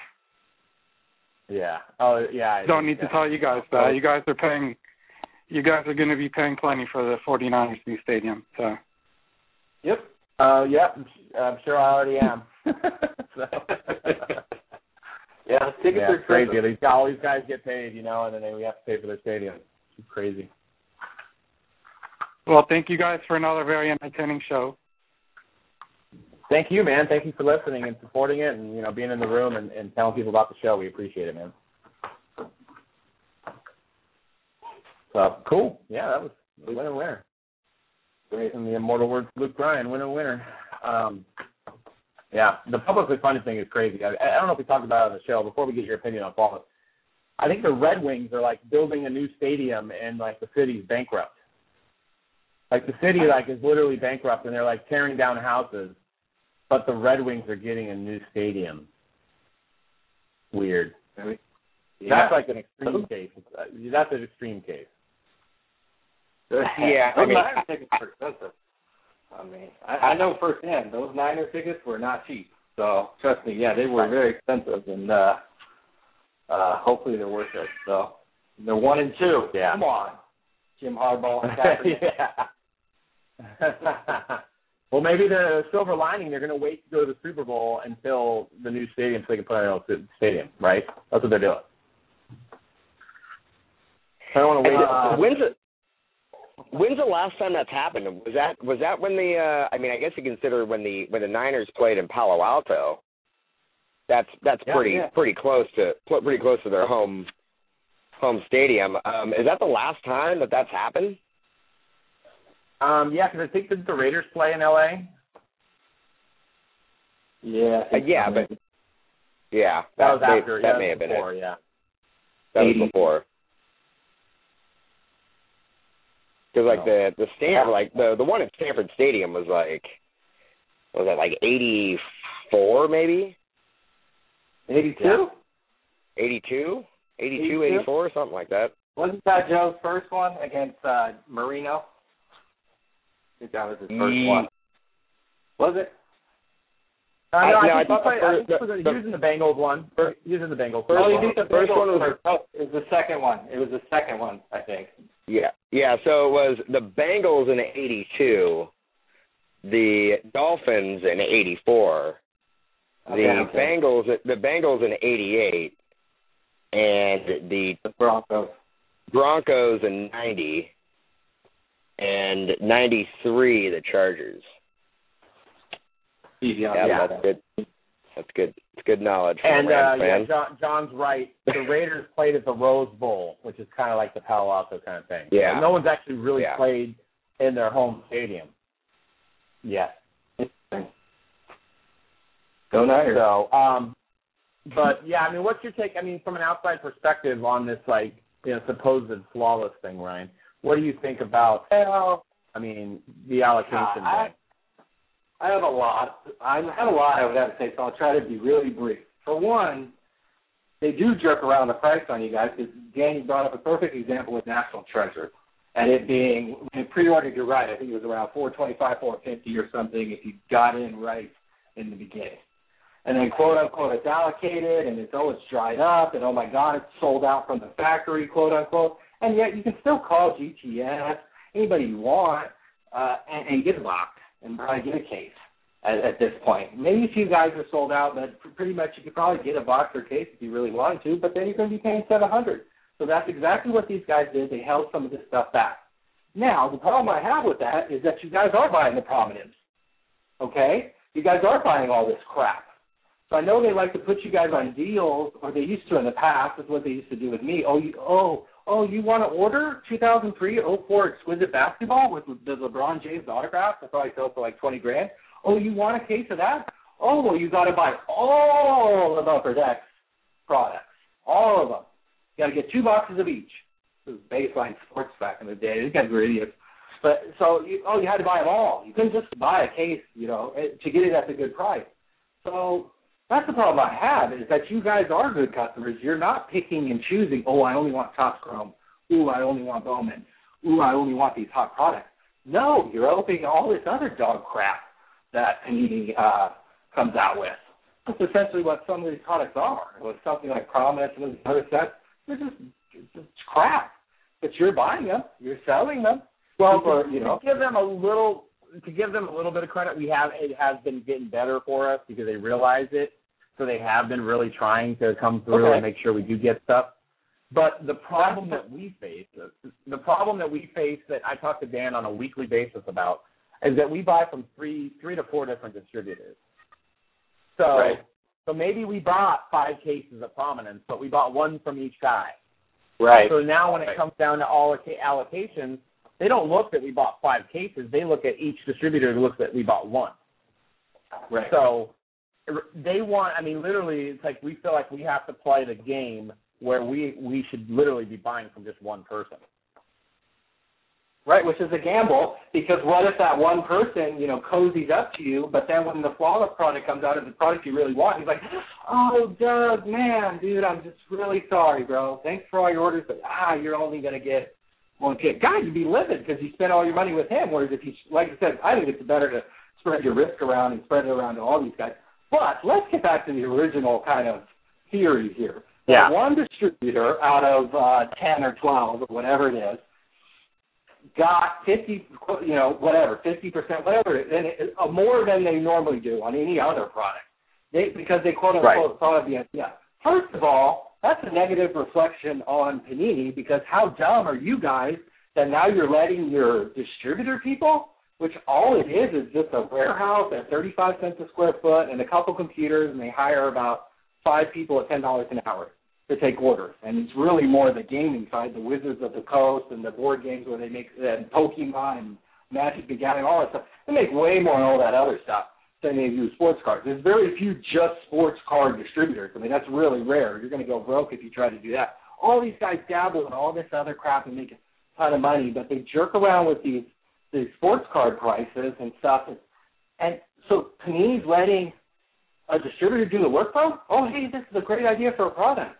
Yeah. Oh, yeah. I Don't need to tell you guys that. You guys are paying. You guys are going to be paying plenty for the forty-niners new stadium. So. Yep. Uh, yep. I'm sure I already am. So. Yeah, tickets yeah, are it's crazy. These, all these guys get paid, you know, and then they, we have to pay for their stadium. It's crazy. Well, thank you guys for another very entertaining show. Thank you, man. Thank you for listening and supporting it, and you know, being in the room and, and telling people about the show. We appreciate it, man. So cool. Yeah, that was winner winner. Great. In the immortal words of Luke Bryan, winner winner. Um, yeah, the publicly funded thing is crazy. I, I don't know if we talked about it on the show. Before we get your opinion on Paul, I think the Red Wings are like building a new stadium, and like the city's bankrupt. Like the city, like is literally bankrupt, and they're like tearing down houses. But the Red Wings are getting a new stadium. Weird. Yeah. That's like an extreme case. That's an extreme case. Yeah, I mean, Niner tickets are expensive. I mean, I, I know firsthand those Niner tickets were not cheap. So trust me, yeah, they were very expensive, and uh, uh, hopefully they're worth it. So they're one and two. Yeah. Come on, Jim Harbaugh. Yeah. Well, maybe the silver lining, they're going to wait to go to the Super Bowl until the new stadium so they can put it on the stadium, right? That's what they're doing. I don't want to wait. Uh, when's it? When's the last time that's happened? Was that was that when the? Uh, I mean, I guess you consider when the when the Niners played in Palo Alto. That's that's Yeah, pretty yeah. pretty close to pretty close to their home home stadium. Um, is that the last time that that's happened? Um, yeah, because I think did the Raiders play in L A? Yeah, Uh, yeah, but yeah, That, that was may, after. That yeah, may have been before, it. Yeah. That was before. Because like the the Stanford, like the the one at Stanford Stadium was like, what was that like eighty-four maybe? eighty-two? eighty-two? eighty-two, eighty-two? eighty-four, something like that. Wasn't that Joe's first one against uh, Marino? I think that was his first Ye- one. Was it? Uh, no, I- I, no, think I he thought played, the I first- think he was, the- he was in the Bengals one. He was in the Bengals. First Oh, you one- beat the first Bengals one was first. Oh, it was the second one. It was the second one, I think. Yeah, yeah. So it was the Bengals in eighty-two, the Dolphins in eighty-four, Okay, the okay. Bengals the Bengals in eighty-eight, and the The Broncos. Broncos in ninety, and ninety-three the Chargers. Easy on Yeah, yeah. that's it. That's good. It's good knowledge. And uh, yeah, fans. John, John's right. The Raiders played at the Rose Bowl, which is kind of like the Palo Alto kind of thing. Yeah. So no one's actually really yeah. played in their home stadium yet. Go Niners. So, um, but yeah, I mean, what's your take? I mean, from an outside perspective on this, like, you know, supposed flawless thing, Ryan. What do you think about? Well, I mean, the allocation. Uh, I, I have a lot. I have a lot I would have to say, so I'll try to be really brief. For one, they do jerk around the price on you guys because Danny brought up a perfect example with National Treasure, and it being when you pre-ordered your right, I think it was around four twenty-five, four fifty or something if you got in right in the beginning. And then, quote, unquote, it's allocated, and it's, oh, it's dried up, and, oh, my God, it's sold out from the factory, quote, unquote. And yet you can still call G T S, anybody you want, uh, and, and get a box and probably get a case at, at this point. Maybe a few guys are sold out, but pretty much you could probably get a box or case if you really wanted to, but then you're going to be paying seven hundred dollars. So that's exactly what these guys did. They held some of this stuff back. Now, the problem I have with that is that you guys are buying the prominence, okay? You guys are buying all this crap. So I know they like to put you guys on deals, or they used to in the past. That's what they used to do with me. Oh, you, oh, oh, you want to order two thousand three oh four Exquisite Basketball with the LeBron James autograph? That probably sells for like twenty grand. Oh, you want a case of that? Oh, well, you got to buy all of Upper Deck's products, all of them. You got to get two boxes of each. This was baseline sports back in the day. These guys were idiots. But so, you, oh, you had to buy them all. You couldn't just buy a case, you know, to get it at the good price. So that's the problem I have, is that you guys are good customers. You're not picking and choosing, oh, I only want Topps Chrome. Ooh, I only want Bowman. Ooh, I only want these hot products. No, you're opening all this other dog crap that Panini uh, comes out with. That's essentially what some of these products are. With something like Prominence and those other sets, they're just, just crap. But you're buying them. You're selling them. Well, People, you know, to give them a little, to give them a little bit of credit, we have it has been getting better for us because they realize it. So they have been really trying to come through okay. and make sure we do get stuff. But the problem that we face, the problem that we face that I talk to Dan on a weekly basis about, is that we buy from three, three to four different distributors. So, right. so maybe we bought five cases of Prominence, but we bought one from each guy. Right. So now when it right. comes down to all allocations, they don't look that we bought five cases. They look at each distributor who looks that we bought one. Right. So they want, I mean, literally, it's like we feel like we have to play the game where we, we should literally be buying from just one person. Right, which is a gamble, because what if that one person, you know, cozies up to you, but then when the flawless product comes out of the product you really want, he's like, oh, Doug, man, dude, I'm just really sorry, bro. Thanks for all your orders, but, ah, you're only going to get one kit. God, you'd be livid because you spent all your money with him, whereas if you, like I said, I think it's better to spread your risk around and spread it around to all these guys. But let's get back to the original kind of theory here. Yeah. One distributor out of uh, ten or twelve or whatever it is got fifty, you know, whatever, fifty percent, whatever, and it, uh, more than they normally do on any other product. They, because they quote unquote right. thought of the idea. First of all, that's a negative reflection on Panini, because how dumb are you guys that now you're letting your distributor people, which all it is is just a warehouse at thirty-five cents a square foot and a couple computers, and they hire about five people at ten dollars an hour to take orders. And it's really more the gaming side, the Wizards of the Coast and the board games where they make uh, Pokemon and Magic the Gathering, all that stuff. They make way more of all that other stuff than they do sports cards. There's very few just sports card distributors. I mean, that's really rare. You're going to go broke if you try to do that. All these guys dabble in all this other crap and make a ton of money, but they jerk around with these, these sports card prices and stuff. And, and so Panini's letting a distributor do the work for them? Oh, hey, this is a great idea for a product.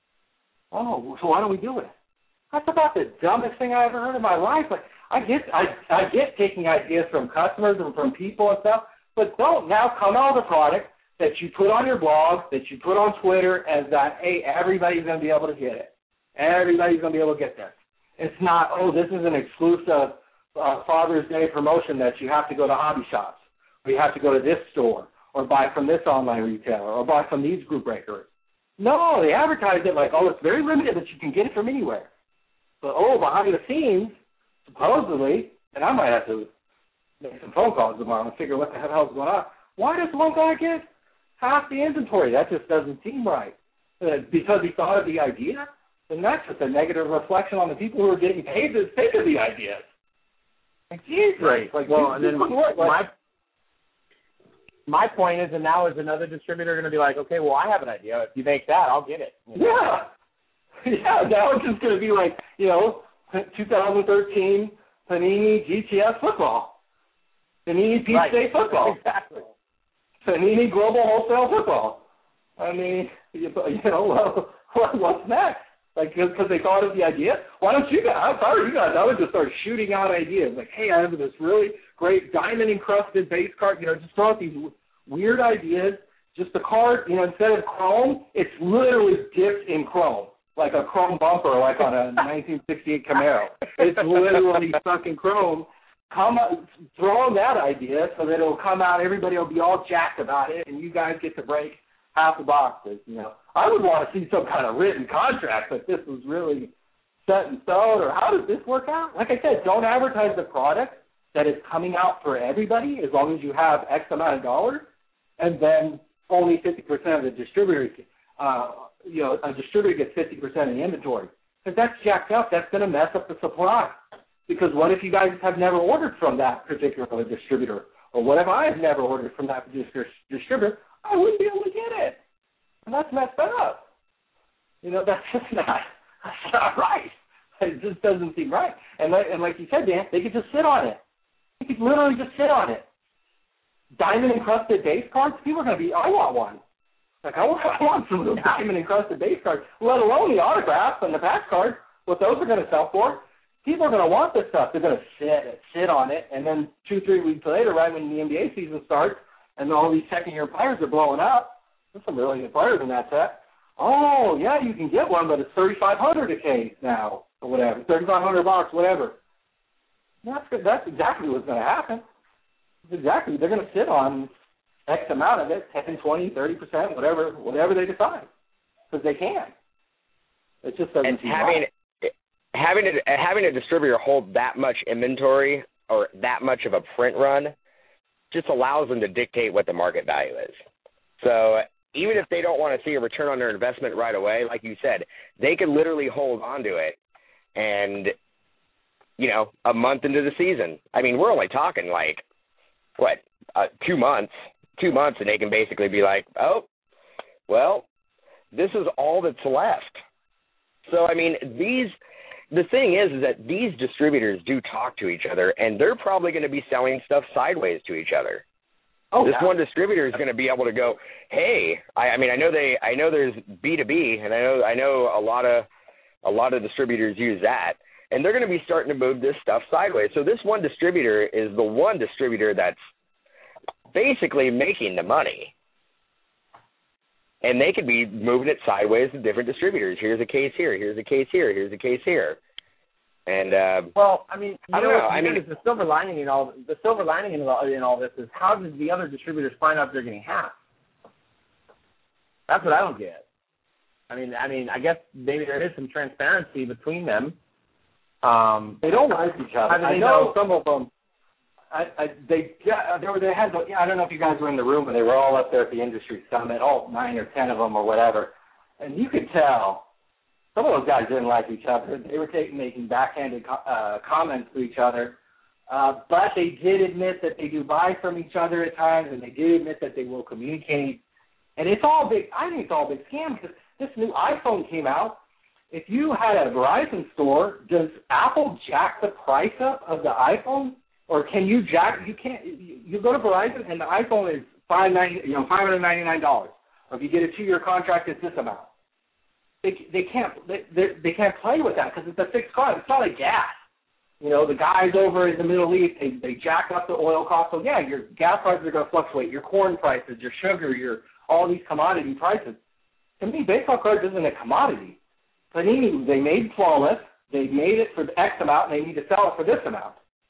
Oh, so why don't we do it? That's about the dumbest thing I ever heard in my life. Like, I get, I, I get taking ideas from customers and from people and stuff, but don't now come out with a product that you put on your blog, that you put on Twitter, as that, hey, everybody's going to be able to get it. Everybody's going to be able to get this. It's not, oh, this is an exclusive uh, Father's Day promotion that you have to go to hobby shops, or you have to go to this store, or buy from this online retailer, or buy from these group breakers. No, they advertise it like, oh, it's very limited, but you can get it from anywhere. But, oh, behind the scenes, supposedly, and I might have to make some phone calls tomorrow and figure what the hell is going on. Why does one guy get half the inventory. That just doesn't seem right. Uh, because he thought of the idea, then that's just a negative reflection on the people who are getting paid to think of the ideas. Like, geez, right. Like, well, geez, and then my, like, my my point is, and now is another distributor going to be like, okay, well, I have an idea. If you make that, I'll get it. You know? Yeah. Yeah, now it's just going to be like, you know, two thousand thirteen Panini G T S football. Panini Peach right. State football. Exactly. Panini Global Wholesale football. I mean, you, you know, well, what, what's next? Like, because they thought of the idea. Why don't you guys? I'm sorry, you guys. I would just start shooting out ideas. Like, hey, I have this really great diamond encrusted base card. You know, just throw out these w- weird ideas. Just the card, you know, instead of chrome, it's literally dipped in chrome, like a chrome bumper, like on a nineteen sixty-eight Camaro. It's literally stuck in chrome. Come up, throw in that idea so that it'll come out. Everybody will be all jacked about it, and you guys get to break half the boxes. You know, I would want to see some kind of written contract that this was really set in stone, or how does this work out? Like I said, don't advertise the product that is coming out for everybody as long as you have X amount of dollars, and then only fifty percent of the distributor, uh, you know, a distributor gets fifty percent of the inventory. Because that's jacked up. That's going to mess up the supply. Because what if you guys have never ordered from that particular distributor? Or what if I have never ordered from that particular distributor? I wouldn't be able to get it. And that's messed up. You know, that's just not, that's not right. It just doesn't seem right. And like, and like you said, Dan, they could just sit on it. They could literally just sit on it. Diamond encrusted base cards, people are going to be, I want one. Like, I want, I want some of those diamond encrusted base cards, let alone the autographs and the patch cards, what those are going to sell for. People are going to want this stuff. They're going to sit sit on it, and then two, three weeks later, right when the N B A season starts, and all these second-year players are blowing up, there's some really good players in that set. Oh, yeah, you can get one, but it's thirty-five hundred a case now, or whatever, thirty-five hundred bucks, whatever. That's that's exactly what's going to happen. That's exactly. They're going to sit on X amount of it, ten, twenty, thirty percent, whatever, whatever they decide, because they can. It just doesn't and seem having right. having a, having a distributor hold that much inventory or that much of a print run just allows them to dictate what the market value is. So even if they don't want to see a return on their investment right away, like you said, they can literally hold on to it and, you know, a month into the season. I mean, we're only talking like, what, uh, two months, two months, and they can basically be like, oh, well, this is all that's left. So, I mean, these – the thing is, is that these distributors do talk to each other, and they're probably going to be selling stuff sideways to each other. Oh, this yeah. one distributor is going to be able to go, hey, I, I mean, I know they, I know there's B two B, and I know, I know a lot of, a lot of distributors use that, and they're going to be starting to move this stuff sideways. So this one distributor is the one distributor that's basically making the money. And they could be moving it sideways to different distributors. Here's a case here. Here's a case here. Here's a case here. And uh, well, I mean, I don't know. I mean, the silver lining in all the silver lining in all, in all this is how did the other distributors find out they're getting half? That's what I don't get. I mean, I mean, I guess maybe there is some transparency between them. Um, they don't like each other. I know, know some of them. I, I they yeah, they were they had yeah, I don't know if you guys were in the room, but they were all up there at the industry summit, all nine or ten of them or whatever, and you could tell some of those guys didn't like each other. They were taking making backhanded uh, comments to each other, uh, but they did admit that they do buy from each other at times, and they did admit that they will communicate. And it's all big. I think it's all a big scam because this new iPhone came out. If you had a Verizon store, does Apple jack the price up of the iPhone? Or can you jack? You can't. You, you go to Verizon and the iPhone is five ninety, you know, five hundred ninety nine dollars. Or if you get a two year contract, it's this amount. They they can't they they, they can't play with that because it's a fixed cost. It's not like gas. You know, the guys over in the Middle East they they jack up the oil cost. So yeah, your gas prices are going to fluctuate. Your corn prices, your sugar, your all these commodity prices. To me, baseball cards isn't a commodity. Panini, they made flawless. They made it for X amount, and they need to sell it for this amount.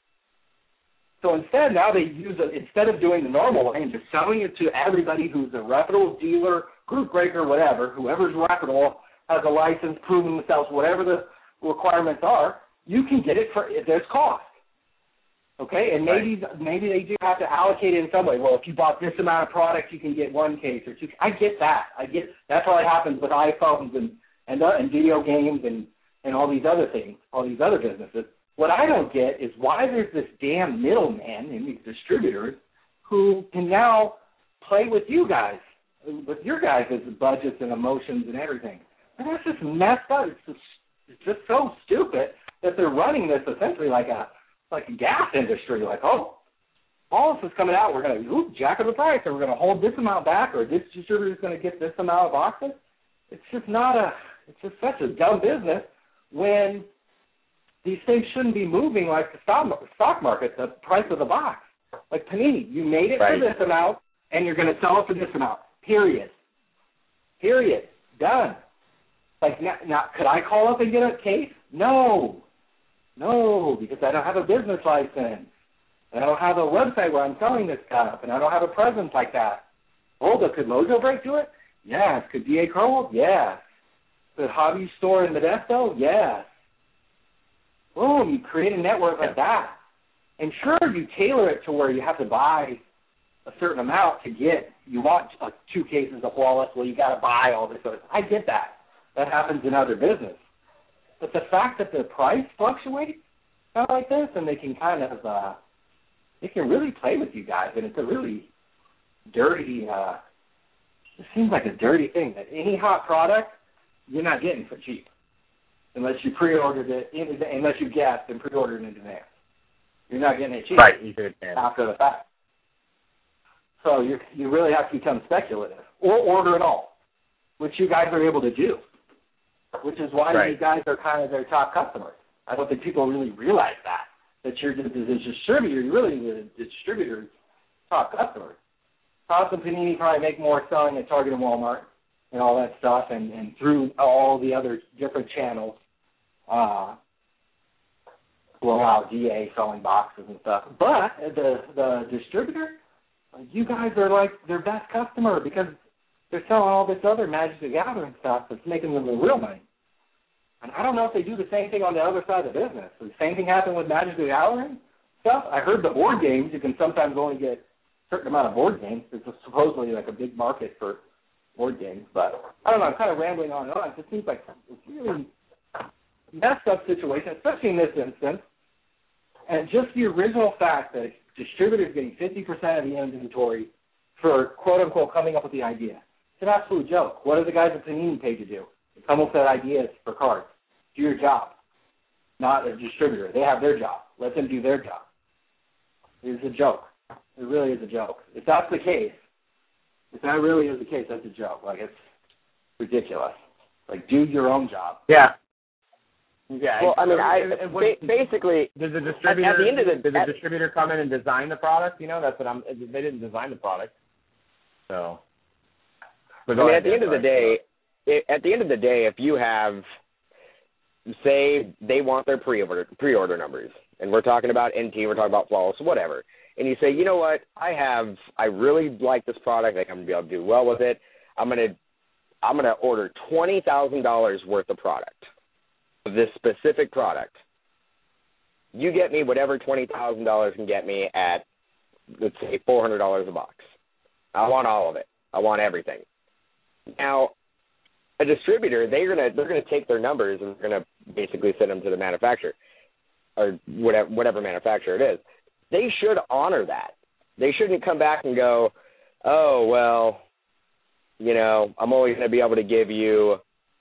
So instead, now they use it, instead of doing the normal way and just selling it to everybody who's a reputable dealer, group breaker, whatever, whoever's reputable, has a license, proving themselves, whatever the requirements are, you can get it for there's cost. Okay, and maybe right. maybe they do have to allocate it in some way. Well, if you bought this amount of product, you can get one case or two. I get that. I get that's what happens with iPhones and and, uh, and video games and, and all these other things, all these other businesses. What I don't get is why there's this damn middleman in these distributors who can now play with you guys, with your guys' budgets and emotions and everything. And that's just messed up. It's just, it's just so stupid that they're running this essentially like a like a gas industry. Like, oh, all this is coming out. We're going to jack up the price, or we're going to hold this amount back, or this distributor is going to get this amount of boxes. It's just not a. It's just such a dumb business when these things shouldn't be moving like the stock stock market, the price of the box. Like Panini, you made it right. for this amount, and you're going to sell it for this amount. Period. Period. Done. Like, now, now, could I call up and get a case? No. No, because I don't have a business license. And I don't have a website where I'm selling this stuff, and I don't have a presence like that. Oh, but could Mojo break to it? Yes. Could D A Crowell? Yes. Could Hobby Store in Modesto? Yes. Boom, you create a network like that. And sure, you tailor it to where you have to buy a certain amount to get, you want uh, two cases of Flawless, well, you got to buy all this other. I get that. That happens in other business. But the fact that the price fluctuates kind of like this, and they can kind of, uh, they can really play with you guys, and it's a really dirty, uh, it seems like a dirty thing that any hot product, you're not getting for cheap unless you pre-ordered it, in, unless you guessed and pre-ordered in advance. You're not getting it cheap right. after the fact. So you you really have to become speculative or order it all, which you guys are able to do, which is why right. you guys are kind of their top customers. I don't think people really realize that, that you're the, the distributor, you're really the distributor's top customer. Toss and Panini probably make more selling at Target and Walmart and all that stuff, and, and through all the other different channels uh, will allow D A selling boxes and stuff. But the the distributor, you guys are like their best customer because they're selling all this other Magic the Gathering stuff that's making them the real money. And I don't know if they do the same thing on the other side of the business. Does the same thing happen with Magic the Gathering stuff? I heard the board games, you can sometimes only get a certain amount of board games. There's supposedly like a big market for board games. But I don't know, I'm kind of rambling on and on. It seems like it's really messed up situation, especially in this instance. And just the original fact that distributors getting fifty percent of the inventory for, quote-unquote, coming up with the idea. It's an absolute joke. What are the guys at Panini paid to do? They come up with ideas for cards. Do your job. Not a distributor. They have their job. Let them do their job. It's a joke. It really is a joke. If that's the case, if that really is the case, that's a joke. Like, it's ridiculous. Like, do your own job. Yeah. Yeah. Well, I mean, I and, and what, basically does the distributor at, at the end of the does the at, distributor come in and design the product? You know, that's what I'm. They didn't design the product, so. I mean, at the end of the day, it, at the end of the day, if you have, say, they want their pre-order pre-order numbers, and we're talking about N T, we're talking about Flawless, whatever, and you say, you know what, I have, I really like this product, I think I'm gonna be able to do well with it. I'm gonna, I'm gonna order twenty thousand dollars worth of product. This specific product, you get me whatever twenty thousand dollars can get me at, let's say, four hundred dollars a box. I want all of it. I want everything. Now, a distributor, they're gonna they're gonna take their numbers and they're gonna basically send them to the manufacturer or whatever whatever manufacturer it is. They should honor that. They shouldn't come back and go, oh well, you know, I'm only gonna be able to give you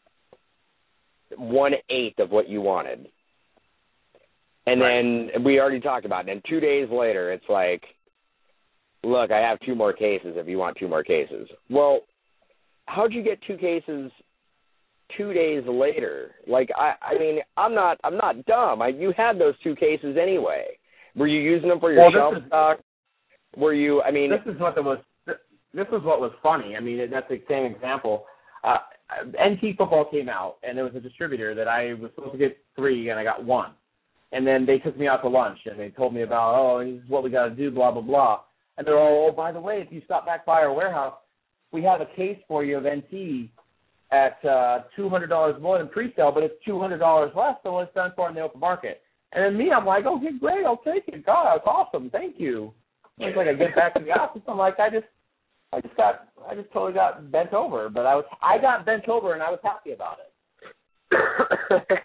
one-eighth of what you wanted. And right. then we already talked about it. And two days later, it's like, look, I have two more cases if you want two more cases. Well, how'd you get two cases two days later? Like, I, I mean, I'm not I'm not dumb. I, you had those two cases anyway. Were you using them for your well, shelf is, stock? Were you, I mean... This is what was, this was what was funny. I mean, that's the same example. Uh, N T football came out, and there was a distributor that I was supposed to get three, and I got one. And then they took me out to lunch, and they told me about, oh, this is what we got to do, blah, blah, blah. And they're all, oh, by the way, if you stop back by our warehouse, we have a case for you of N T at uh, two hundred dollars more than pre-sale, but it's two hundred dollars less than what it's done for in the open market. And then me, I'm like, okay, great, I'll take it. God, that's awesome. Thank you. It's like I get back to the office, I'm like, I just, I just got, I just totally got bent over. But I was, I got bent over, and I was happy about it.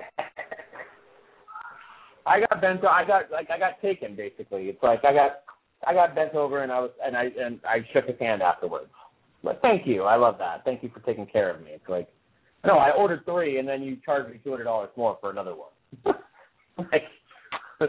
I got bent. I got like I got taken basically. It's like I got, I got bent over, and I was, and I, and I shook his hand afterwards. But thank you, I love that. Thank you for taking care of me. It's like, no, I ordered three, and then you charged me two hundred dollars more for another one. like, so.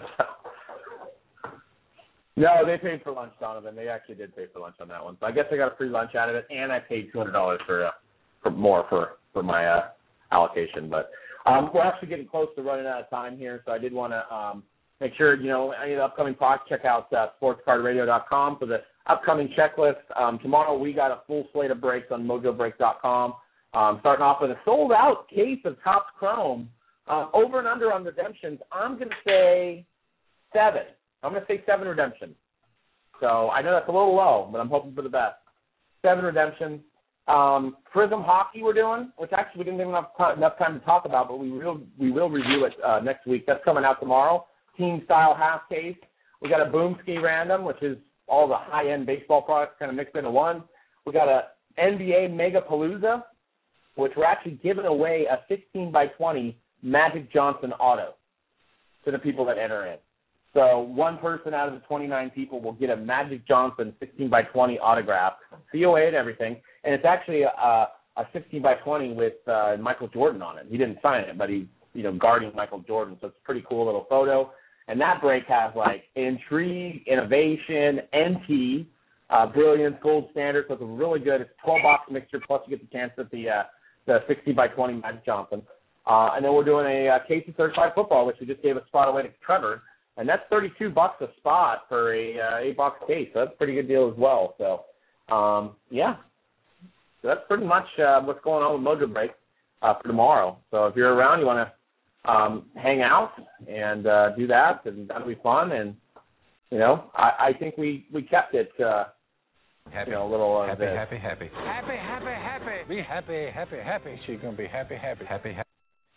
No, they paid for lunch, Donovan. They actually did pay for lunch on that one. So I guess I got a free lunch out of it, and I paid two hundred dollars for uh, for more for for my uh, allocation. But um, we're actually getting close to running out of time here, so I did want to um, make sure, you know, any of the upcoming products, check out uh, sports card radio dot com for the upcoming checklist. Um, tomorrow we got a full slate of breaks on mojo break dot com. Um, starting off with a sold-out case of Topps Chrome. Uh, over and under on redemptions, I'm going to say seven. I'm going to say seven redemptions. So I know that's a little low, but I'm hoping for the best. Seven redemptions. Um, Prism Hockey we're doing, which actually we didn't have enough time, enough time to talk about, but we will we will review it uh, next week. That's coming out tomorrow. Team style half case. We got a Boom Ski Random, which is all the high-end baseball products kind of mixed into one. We got a N B A Mega Palooza, which we're actually giving away a sixteen by twenty Magic Johnson auto to the people that enter in. So one person out of the twenty-nine people will get a Magic Johnson sixteen by twenty autograph, C O A and everything, and it's actually a, a sixteen by twenty with uh, Michael Jordan on it. He didn't sign it, but he's, you know, guarding Michael Jordan, so it's a pretty cool little photo. And that break has, like, intrigue, innovation, N T, uh, brilliance, gold standard, so it's a really good. It's a twelve-box mixture, plus you get the chance at the, uh, the sixteen by twenty Magic Johnson. Uh, and then we're doing a, a case of certified football, which we just gave a spot away to Trevor. And that's thirty-two bucks a spot for a uh, eight-box case. So that's a pretty good deal as well. So, um, yeah. So that's pretty much uh, what's going on with Mojo Break uh, for tomorrow. So if you're around, you want to um, hang out and uh, do that, and that'll be fun. And, you know, I, I think we, we kept it, uh, happy, you know, a little uh, happy, happy, happy. Happy, happy, happy. Be happy, happy, happy. She's going to be happy, happy, happy, happy.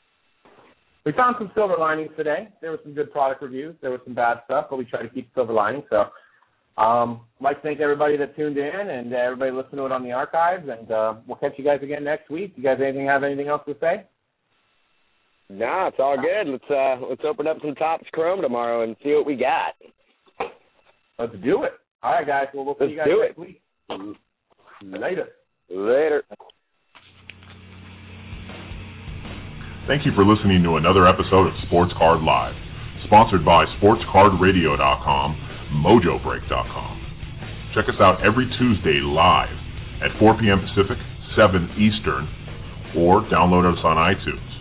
We found some silver linings today. There were some good product reviews. There was some bad stuff, but we tried to keep silver linings. So um, I'd like to thank everybody that tuned in and everybody listening to it on the archives. And uh, we'll catch you guys again next week. You guys anything have anything else to say? No, it's all good. Let's uh, let's open up some Topps Chrome tomorrow and see what we got. Let's do it. All right, guys. Well, we'll see let's you guys do next it. week. Later. Later. Thank you for listening to another episode of Sports Card Live, sponsored by sports card radio dot com, mojo break dot com. Check us out every Tuesday live at four p.m. Pacific, seven Eastern, or download us on iTunes.